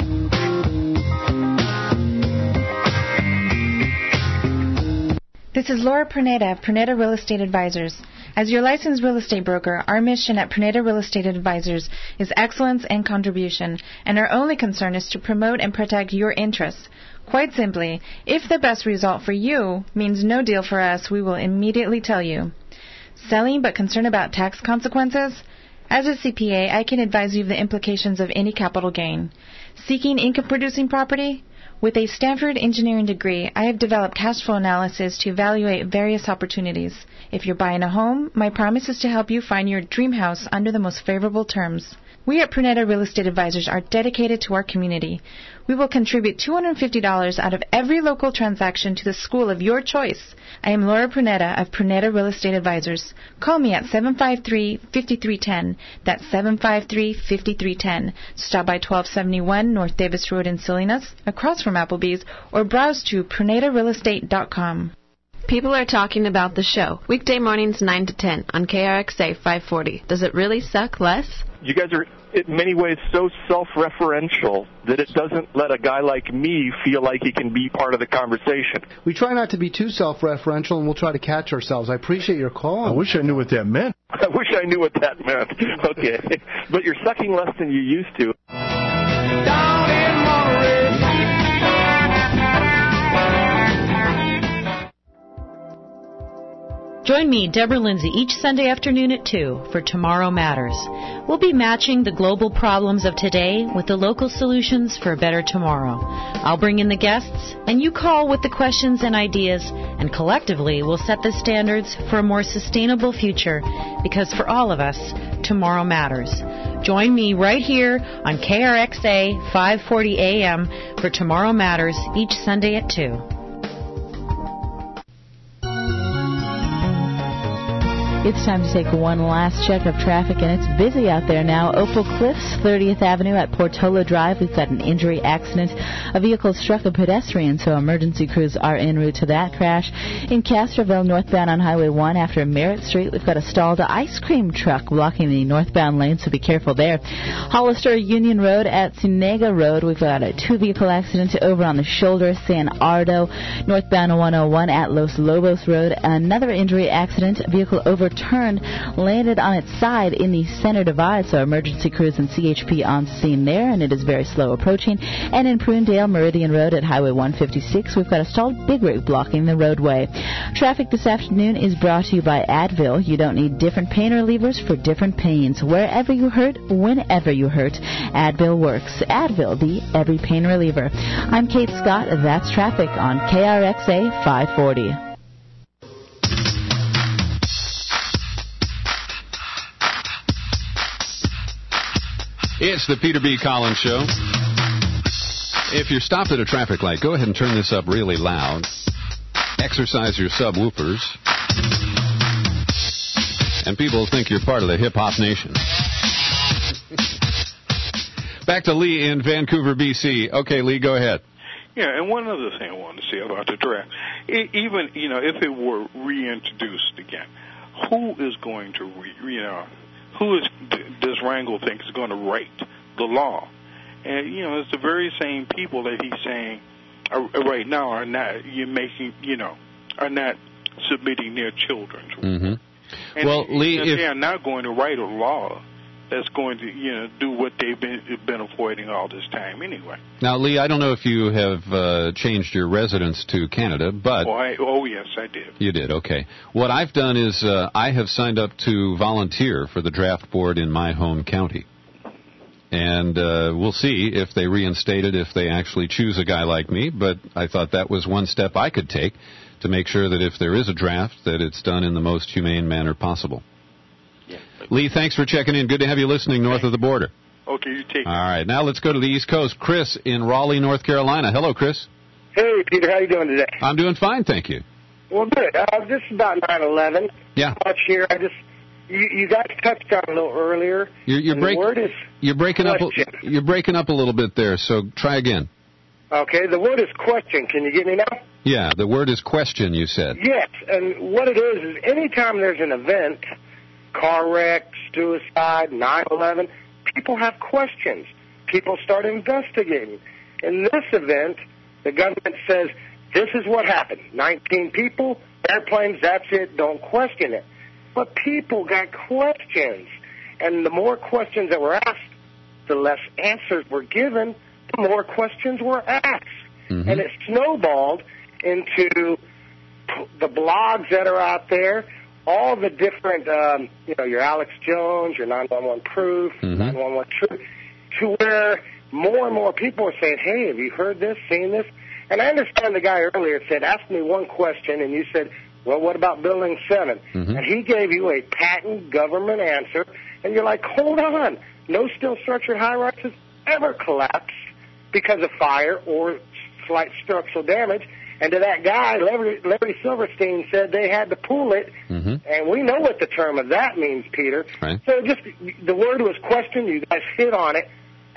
[SPEAKER 19] This is Laura Perneda of Perneda Real Estate Advisors. As your licensed real estate broker, our mission at Perneda Real Estate Advisors is excellence and contribution, and our only concern is to promote and protect your interests. Quite simply, if the best result for you means no deal for us, we will immediately tell you. Selling but concerned about tax consequences? As a C P A, I can advise you of the implications of any capital gain. Seeking income-producing property? With a Stanford engineering degree, I have developed cash flow analysis to evaluate various opportunities. If you're buying a home, my promise is to help you find your dream house under the most favorable terms. We at Perneda Real Estate Advisors are dedicated to our community. We will contribute two hundred fifty dollars out of every local transaction to the school of your choice. I am Laura Perneda of Perneda Real Estate Advisors. Call me at seven five three, five three one zero. That's seven five three, five three one zero. Stop by twelve seventy-one North Davis Road in Salinas, across from Applebee's, or browse to perneda real estate dot com.
[SPEAKER 6] People are talking about the show. Weekday mornings nine to ten on K R X A five forty. Does it really suck less?
[SPEAKER 10] you guys are in many ways so self-referential that it doesn't let a guy like me feel like he can be part of the conversation.
[SPEAKER 11] We try not to be too self-referential, and we'll try to catch ourselves. I appreciate your call.
[SPEAKER 5] I wish I knew what that meant.
[SPEAKER 10] I wish I knew what that meant. Okay. But you're sucking less than you used to.
[SPEAKER 20] Down in Monterey.
[SPEAKER 21] Join me, Deborah Lindsay, each Sunday afternoon at two for Tomorrow Matters. We'll be matching the global problems of today with the local solutions for a better tomorrow. I'll bring in the guests, and you call with the questions and ideas, and collectively we'll set the standards for a more sustainable future, because for all of us, tomorrow matters. Join me right here on K R X A five forty A M for Tomorrow Matters each Sunday at two.
[SPEAKER 9] It's time to take one last check of traffic, and it's busy out there now. Opal Cliffs, thirtieth Avenue at Portola Drive. We've got an injury accident. A vehicle struck a pedestrian, so emergency crews are en route to that crash. In Castroville, northbound on Highway one after Merritt Street, we've got a stalled ice cream truck blocking the northbound lane, so be careful there. Hollister Union Road at Sunega Road, we've got a two-vehicle accident over on the shoulder. San Ardo, northbound one oh one at Los Lobos Road. Another injury accident. A vehicle over turned, landed on its side in the center divide, so emergency crews and C H P on scene there, and it is very slow approaching. And in Prunedale, Meridian Road at Highway one fifty-six, we've got a stalled big rig blocking the roadway. Traffic this afternoon is brought to you by Advil. You don't need different pain relievers for different pains. Wherever you hurt, whenever you hurt, Advil works. Advil, the every pain reliever. I'm Kate Scott. That's traffic on K R X A five forty.
[SPEAKER 13] It's the Peter B. Collins Show. If you're stopped at a traffic light, go ahead and turn this up really loud. Exercise your subwoofers. And people will think you're part of the hip-hop nation. Back to Lee in Vancouver, B C. Okay, Lee, go ahead.
[SPEAKER 7] Yeah, and one other thing I wanted to say about the draft. It, even, you know, if it were reintroduced again, who is going to, re, you know, who is does Rangel think is going to write the law? And, you know, it's the very same people that he's saying are, right now are not, you're making, you know, are not submitting their children to.
[SPEAKER 13] Mm-hmm.
[SPEAKER 7] And
[SPEAKER 13] well, Lee,
[SPEAKER 7] you know,
[SPEAKER 13] if...
[SPEAKER 7] they are not going to write a law that's going to, you know, do what they've been been avoiding all this time anyway.
[SPEAKER 13] Now, Lee, I don't know if you have uh, changed your residence to Canada, but...
[SPEAKER 7] Oh, I, oh, yes, I did.
[SPEAKER 13] You did, okay. What I've done is uh, I have signed up to volunteer for the draft board in my home county. And uh, we'll see if they reinstate it, if they actually choose a guy like me, but I thought that was one step I could take to make sure that if there is a draft, that it's done in the most humane manner possible.
[SPEAKER 7] Yeah.
[SPEAKER 13] Lee, thanks for checking in. Good to have you listening north of the border.
[SPEAKER 7] Okay, you take it.
[SPEAKER 13] All right, now let's go to the East Coast. Chris in Raleigh, North Carolina. Hello, Chris.
[SPEAKER 22] Hey, Peter, how you doing today?
[SPEAKER 13] I'm doing fine, thank you.
[SPEAKER 22] Well, good. Uh, this is about nine eleven.
[SPEAKER 13] Yeah.
[SPEAKER 22] Much here. I just you, you guys touched on it a little earlier.
[SPEAKER 13] You're, you're, break,
[SPEAKER 22] the word is
[SPEAKER 13] you're breaking up.
[SPEAKER 22] question.
[SPEAKER 13] You're breaking up a little bit there. So try again.
[SPEAKER 22] Okay, the word is question. Can you get me now?
[SPEAKER 13] Yeah, the word is question. You said.
[SPEAKER 22] Yes, and what it is is anytime there's an event, car wreck, suicide, nine eleven, people have questions. People start investigating. In this event, the government says, this is what happened. nineteen people, airplanes, that's it, don't question it. But people got questions. And the more questions that were asked, the less answers were given, the more questions were asked. Mm-hmm. And it snowballed into the blogs that are out there, all the different, um, you know, your Alex Jones, your nine one one Proof, mm-hmm. nine one one Truth, to where more and more people are saying, hey, have you heard this, seen this? And I understand the guy earlier said, ask me one question, and you said, well, what about Building seven? Mm-hmm. And he gave you a patent government answer, and you're like, hold on. No steel structured high-rises ever collapse because of fire or slight structural damage. And to that guy, Larry, Larry Silverstein said they had to pull it, mm-hmm. and we know what the term of that means, Peter.
[SPEAKER 13] Right.
[SPEAKER 22] So just the word was question. You guys hit on it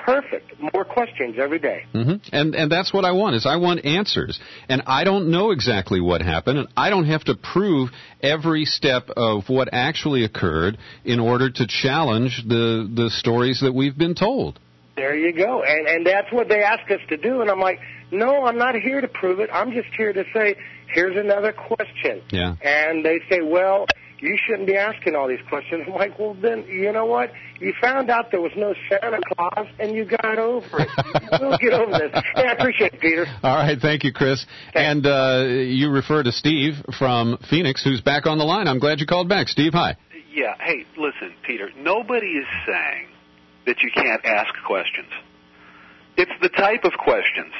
[SPEAKER 22] perfect. More questions every day.
[SPEAKER 13] Mm-hmm. And and that's what I want, is I want answers. And I don't know exactly what happened, and I don't have to prove every step of what actually occurred in order to challenge the, the stories that we've been told.
[SPEAKER 22] There you go. And and that's what they ask us to do. And I'm like, no, I'm not here to prove it. I'm just here to say, here's another question.
[SPEAKER 13] Yeah.
[SPEAKER 22] And they say, well, you shouldn't be asking all these questions. I'm like, well, then, you know what? You found out there was no Santa Claus, and you got over it. We'll get over this. Hey, I appreciate it, Peter.
[SPEAKER 13] All right. Thank you, Chris. Thanks. And uh, you refer to Steve from Phoenix, who's back on the line. I'm glad you called back. Steve, hi.
[SPEAKER 12] Yeah. Hey, listen, Peter, nobody is saying that you can't ask questions. It's the type of questions.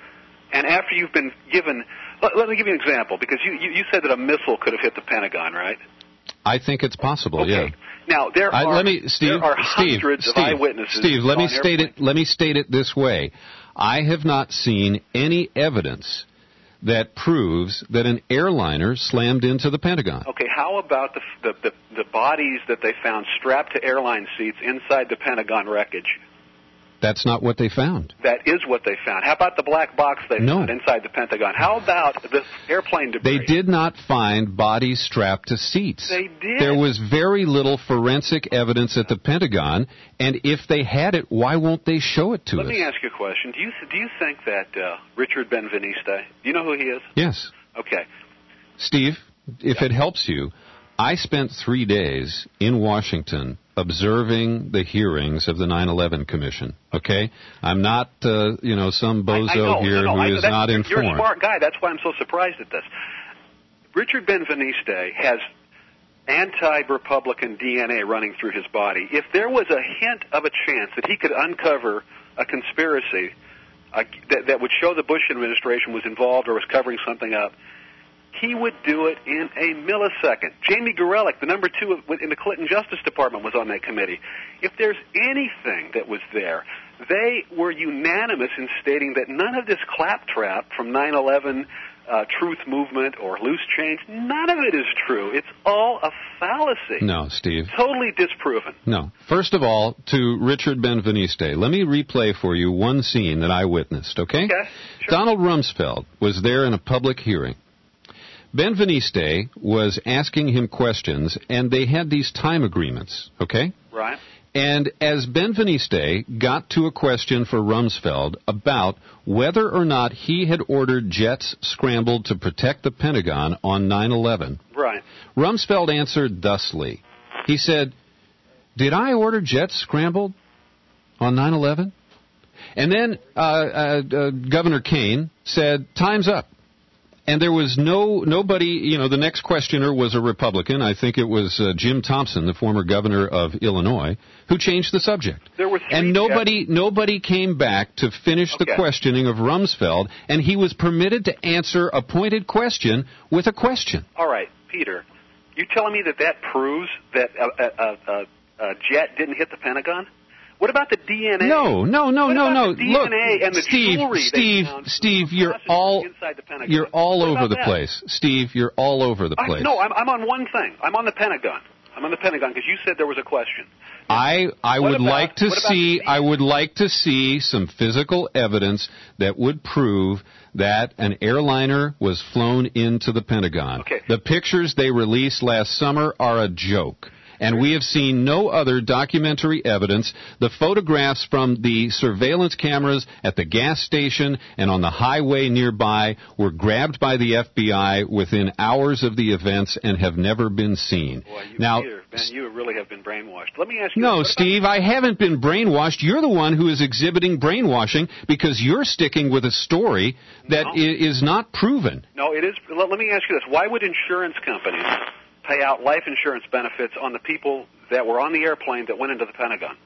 [SPEAKER 12] And after you've been given, let, let me give you an example, because you, you, you said that a missile could have hit the Pentagon, right?
[SPEAKER 13] I think it's possible,
[SPEAKER 12] okay.
[SPEAKER 13] yeah.
[SPEAKER 12] Now, there
[SPEAKER 13] I,
[SPEAKER 12] are,
[SPEAKER 13] let me, Steve,
[SPEAKER 12] there are
[SPEAKER 13] Steve,
[SPEAKER 12] hundreds
[SPEAKER 13] Steve,
[SPEAKER 12] of eyewitnesses.
[SPEAKER 13] Steve, let me
[SPEAKER 12] on
[SPEAKER 13] state
[SPEAKER 12] airplanes.
[SPEAKER 13] it. Let me state it this way: I have not seen any evidence that proves that an airliner slammed into the Pentagon.
[SPEAKER 12] Okay, how about the, the the the bodies that they found strapped to airline seats inside the Pentagon wreckage?
[SPEAKER 13] That's not what they found.
[SPEAKER 12] That is what they found. How about the black box they
[SPEAKER 13] no.
[SPEAKER 12] found inside the Pentagon? How about the airplane debris?
[SPEAKER 13] They did not find bodies strapped to seats.
[SPEAKER 12] They did.
[SPEAKER 13] There was very little forensic evidence at the Pentagon, and if they had it, why won't they show it to
[SPEAKER 12] Let
[SPEAKER 13] us?
[SPEAKER 12] me ask you a question. Do you do you think that uh, Richard Benveniste, do you know who he is?
[SPEAKER 13] Yes.
[SPEAKER 12] Okay.
[SPEAKER 13] Steve, if
[SPEAKER 12] yeah.
[SPEAKER 13] it helps you, I spent three days in Washington observing the hearings of the nine eleven Commission, okay? I'm not, uh, you know, some bozo
[SPEAKER 12] I, I know,
[SPEAKER 13] here
[SPEAKER 12] no, no,
[SPEAKER 13] who
[SPEAKER 12] I,
[SPEAKER 13] is not
[SPEAKER 12] you're,
[SPEAKER 13] informed.
[SPEAKER 12] You're a smart guy. That's why I'm so surprised at this. Richard Benveniste has anti-Republican D N A running through his body. If there was a hint of a chance that he could uncover a conspiracy uh, that, that would show the Bush administration was involved or was covering something up, he would do it in a millisecond. Jamie Gorelick, the number two in the Clinton Justice Department, was on that committee. If there's anything that was there, they were unanimous in stating that none of this claptrap from nine eleven uh, truth movement or loose change, none of it is true. It's all a fallacy.
[SPEAKER 13] No, Steve.
[SPEAKER 12] Totally disproven.
[SPEAKER 13] No. First of all, to Richard Benveniste, let me replay for you one scene that I witnessed, okay?
[SPEAKER 12] Okay, sure.
[SPEAKER 13] Donald Rumsfeld was there in a public hearing. Benveniste was asking him questions, and they had these time agreements, okay?
[SPEAKER 12] Right.
[SPEAKER 13] And as Benveniste got to a question for Rumsfeld about whether or not he had ordered jets scrambled to protect the Pentagon on nine eleven,
[SPEAKER 12] right.
[SPEAKER 13] Rumsfeld answered thusly. He said, "Did I order jets scrambled on nine eleven?" And then uh, uh, uh, Governor Kane said, "Time's up." And there was no nobody, you know, the next questioner was a Republican. I think it was uh, Jim Thompson, the former governor of Illinois, who changed the subject.
[SPEAKER 12] There were three
[SPEAKER 13] and nobody
[SPEAKER 12] jets.
[SPEAKER 13] nobody came back to finish
[SPEAKER 12] okay.
[SPEAKER 13] the questioning of Rumsfeld, and he was permitted to answer a pointed question with a question.
[SPEAKER 12] All right, Peter, you telling me that that proves that a, a, a, a jet didn't hit the Pentagon? What about the D N A?
[SPEAKER 13] No, no, no,
[SPEAKER 12] what
[SPEAKER 13] no,
[SPEAKER 12] about
[SPEAKER 13] no.
[SPEAKER 12] The D N A
[SPEAKER 13] Look,
[SPEAKER 12] and the
[SPEAKER 13] Steve,
[SPEAKER 12] jewelry
[SPEAKER 13] Steve, Steve, you're all
[SPEAKER 12] inside the Pentagon.
[SPEAKER 13] you're all
[SPEAKER 12] what
[SPEAKER 13] over the
[SPEAKER 12] that?
[SPEAKER 13] place. Steve, you're all over the place.
[SPEAKER 12] I, no, I'm, I'm on one thing. I'm on the Pentagon. I'm on the Pentagon because you said there was a question.
[SPEAKER 13] I I
[SPEAKER 12] what
[SPEAKER 13] would
[SPEAKER 12] about,
[SPEAKER 13] like to see
[SPEAKER 12] the,
[SPEAKER 13] I would like to see some physical evidence that would prove that an airliner was flown into the Pentagon.
[SPEAKER 12] Okay.
[SPEAKER 13] The pictures they released last summer are a joke. And we have seen no other documentary evidence. The photographs from the surveillance cameras at the gas station and on the highway nearby were grabbed by the F B I within hours of the events and have never been seen.
[SPEAKER 12] Boy, you,
[SPEAKER 13] now,
[SPEAKER 12] Peter, Ben, you really have been brainwashed. Let me ask you.
[SPEAKER 13] No,
[SPEAKER 12] this.
[SPEAKER 13] Steve, I haven't been brainwashed. You're the one who is exhibiting brainwashing because you're sticking with a story that
[SPEAKER 12] no.
[SPEAKER 13] is not proven.
[SPEAKER 12] No, it is. Let, let me ask you this. Why would insurance companies pay out life insurance benefits on the people that were on the airplane that went into the Pentagon?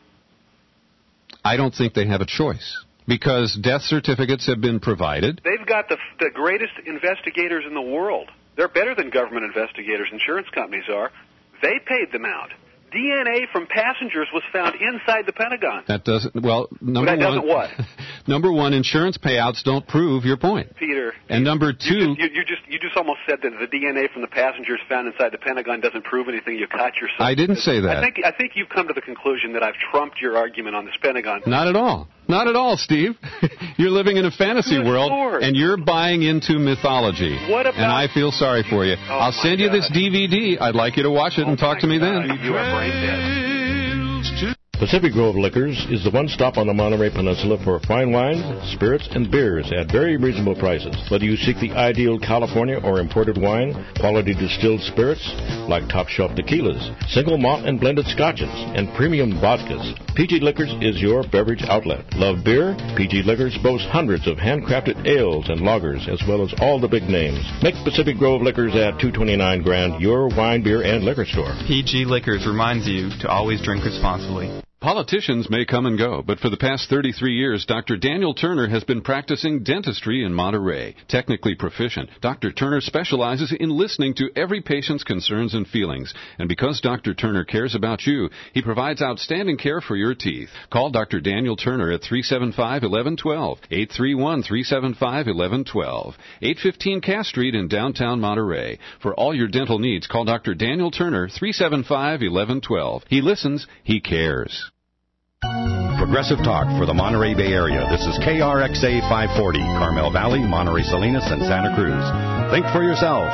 [SPEAKER 13] I don't think they have a choice because death certificates have been provided.
[SPEAKER 12] They've got the, the greatest investigators in the world. They're better than government investigators, insurance companies are. They paid them out. D N A from passengers was found inside the Pentagon.
[SPEAKER 13] That doesn't, well, number
[SPEAKER 12] well, that
[SPEAKER 13] one.
[SPEAKER 12] doesn't what?
[SPEAKER 13] Number one, insurance payouts don't prove your point.
[SPEAKER 12] Peter.
[SPEAKER 13] And number two.
[SPEAKER 12] You just, you, you just you just almost said that the D N A from the passengers found inside the Pentagon doesn't prove anything. You caught yourself.
[SPEAKER 13] I didn't say that.
[SPEAKER 12] I think I think you've come to the conclusion that I've trumped your argument on this Pentagon.
[SPEAKER 13] Not at all. Not at all, Steve. You're living in a fantasy
[SPEAKER 12] Good
[SPEAKER 13] world,
[SPEAKER 12] Lord.
[SPEAKER 13] and you're buying into mythology.
[SPEAKER 12] What about...
[SPEAKER 13] And I feel sorry for you.
[SPEAKER 12] Oh,
[SPEAKER 13] I'll send you
[SPEAKER 12] God.
[SPEAKER 13] this D V D. I'd like you to watch it
[SPEAKER 12] oh
[SPEAKER 13] and talk to me
[SPEAKER 12] God.
[SPEAKER 13] then.
[SPEAKER 12] You are brain dead.
[SPEAKER 2] Pacific Grove Liquors is the one stop on the Monterey Peninsula for fine wines, spirits, and beers at very reasonable prices. Whether you seek the ideal California or imported wine, quality distilled spirits like top shelf tequilas, single malt and blended scotches, and premium vodkas, P G Liquors is your beverage outlet. Love beer? P G Liquors boasts hundreds of handcrafted ales and lagers, as well as all the big names. Make Pacific Grove Liquors at two twenty-nine Grand your wine, beer, and liquor store.
[SPEAKER 14] P G Liquors reminds you to always drink responsibly.
[SPEAKER 13] Politicians may come and go, but for the past thirty-three years, Doctor Daniel Turner has been practicing dentistry in Monterey. Technically proficient, Doctor Turner specializes in listening to every patient's concerns and feelings. And because Doctor Turner cares about you, he provides outstanding care for your teeth. Call Doctor Daniel Turner at three seven five, one one one two, eight three one, three seven five, one one one two, eight fifteen Cass Street in downtown Monterey. For all your dental needs, call Doctor Daniel Turner, three seven five, one one one two. He listens, he cares.
[SPEAKER 1] Progressive Talk for the Monterey Bay Area. This is K R X A five forty, Carmel Valley, Monterey Salinas, and Santa Cruz. Think for yourself.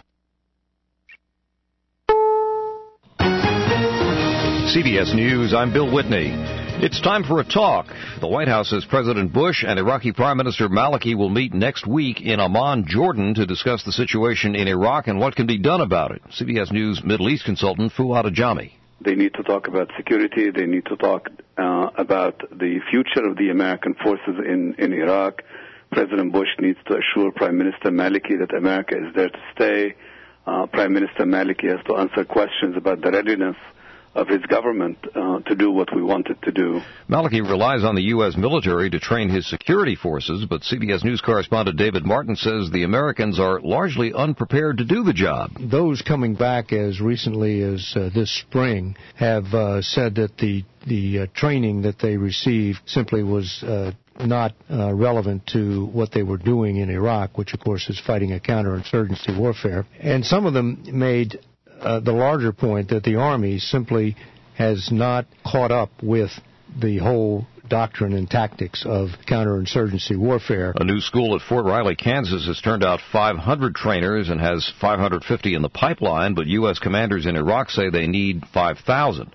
[SPEAKER 23] C B S News, I'm Bill Whitney. It's time for a talk. The White House says President Bush and Iraqi Prime Minister Maliki will meet next week in Amman, Jordan, to discuss the situation in Iraq and what can be done about it. C B S News Middle East consultant Fuad Ajami.
[SPEAKER 24] They need to talk about security. They need to talk uh, about the future of the American forces in, in Iraq. President Bush needs to assure Prime Minister Maliki that America is there to stay. Uh, Prime Minister Maliki has to answer questions about the readiness of his government uh, to do what we want it to do.
[SPEAKER 23] Maliki relies on the U S military to train his security forces, but C B S News correspondent David Martin says the Americans are largely unprepared to do the job.
[SPEAKER 25] Those coming back as recently as uh, this spring have uh, said that the the uh, training that they received simply was uh, not uh, relevant to what they were doing in Iraq, which of course is fighting a counterinsurgency warfare. And some of them made Uh, the larger point that the Army simply has not caught up with the whole doctrine and tactics of counterinsurgency warfare.
[SPEAKER 23] A new school at Fort Riley, Kansas has turned out five hundred trainers and has five hundred fifty in the pipeline, but U S commanders in Iraq say they need five thousand.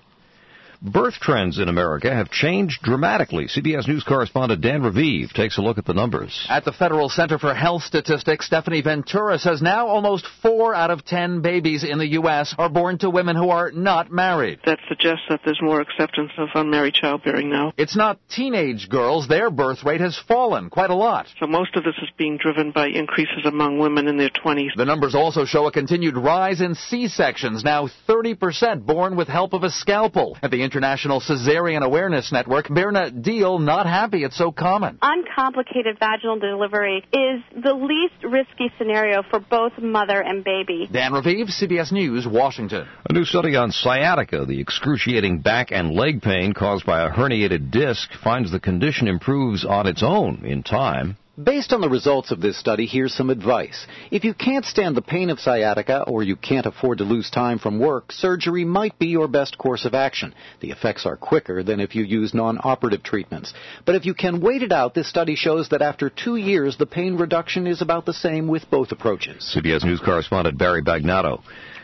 [SPEAKER 23] Birth trends in America have changed dramatically. C B S News correspondent Dan Raviv takes a look at the numbers.
[SPEAKER 26] At the Federal Center for Health Statistics, Stephanie Ventura says now almost four out of ten babies in the U S are born to women who are not married.
[SPEAKER 27] That suggests that there's more acceptance of unmarried childbearing now.
[SPEAKER 26] It's not teenage girls. Their birth rate has fallen quite a lot.
[SPEAKER 27] So most of this is being driven by increases among women in their twenties.
[SPEAKER 26] The numbers also show a continued rise in C-sections, now thirty percent born with help of a scalpel. At the International Cesarean Awareness Network, Birna Deal not happy it's so common.
[SPEAKER 28] Uncomplicated vaginal delivery is the least risky scenario for both mother and baby.
[SPEAKER 26] Dan Raviv, C B S News, Washington.
[SPEAKER 23] A new study on sciatica, the excruciating back and leg pain caused by a herniated disc, finds the condition improves on its own in time.
[SPEAKER 29] Based on the results of this study, here's some advice. If you can't stand the pain of sciatica or you can't afford to lose time from work, surgery might be your best course of action. The effects are quicker than if you use non-operative treatments. But if you can wait it out, this study shows that after two years, the pain reduction is about the same with both approaches.
[SPEAKER 23] C B S News correspondent Barry Bagnato.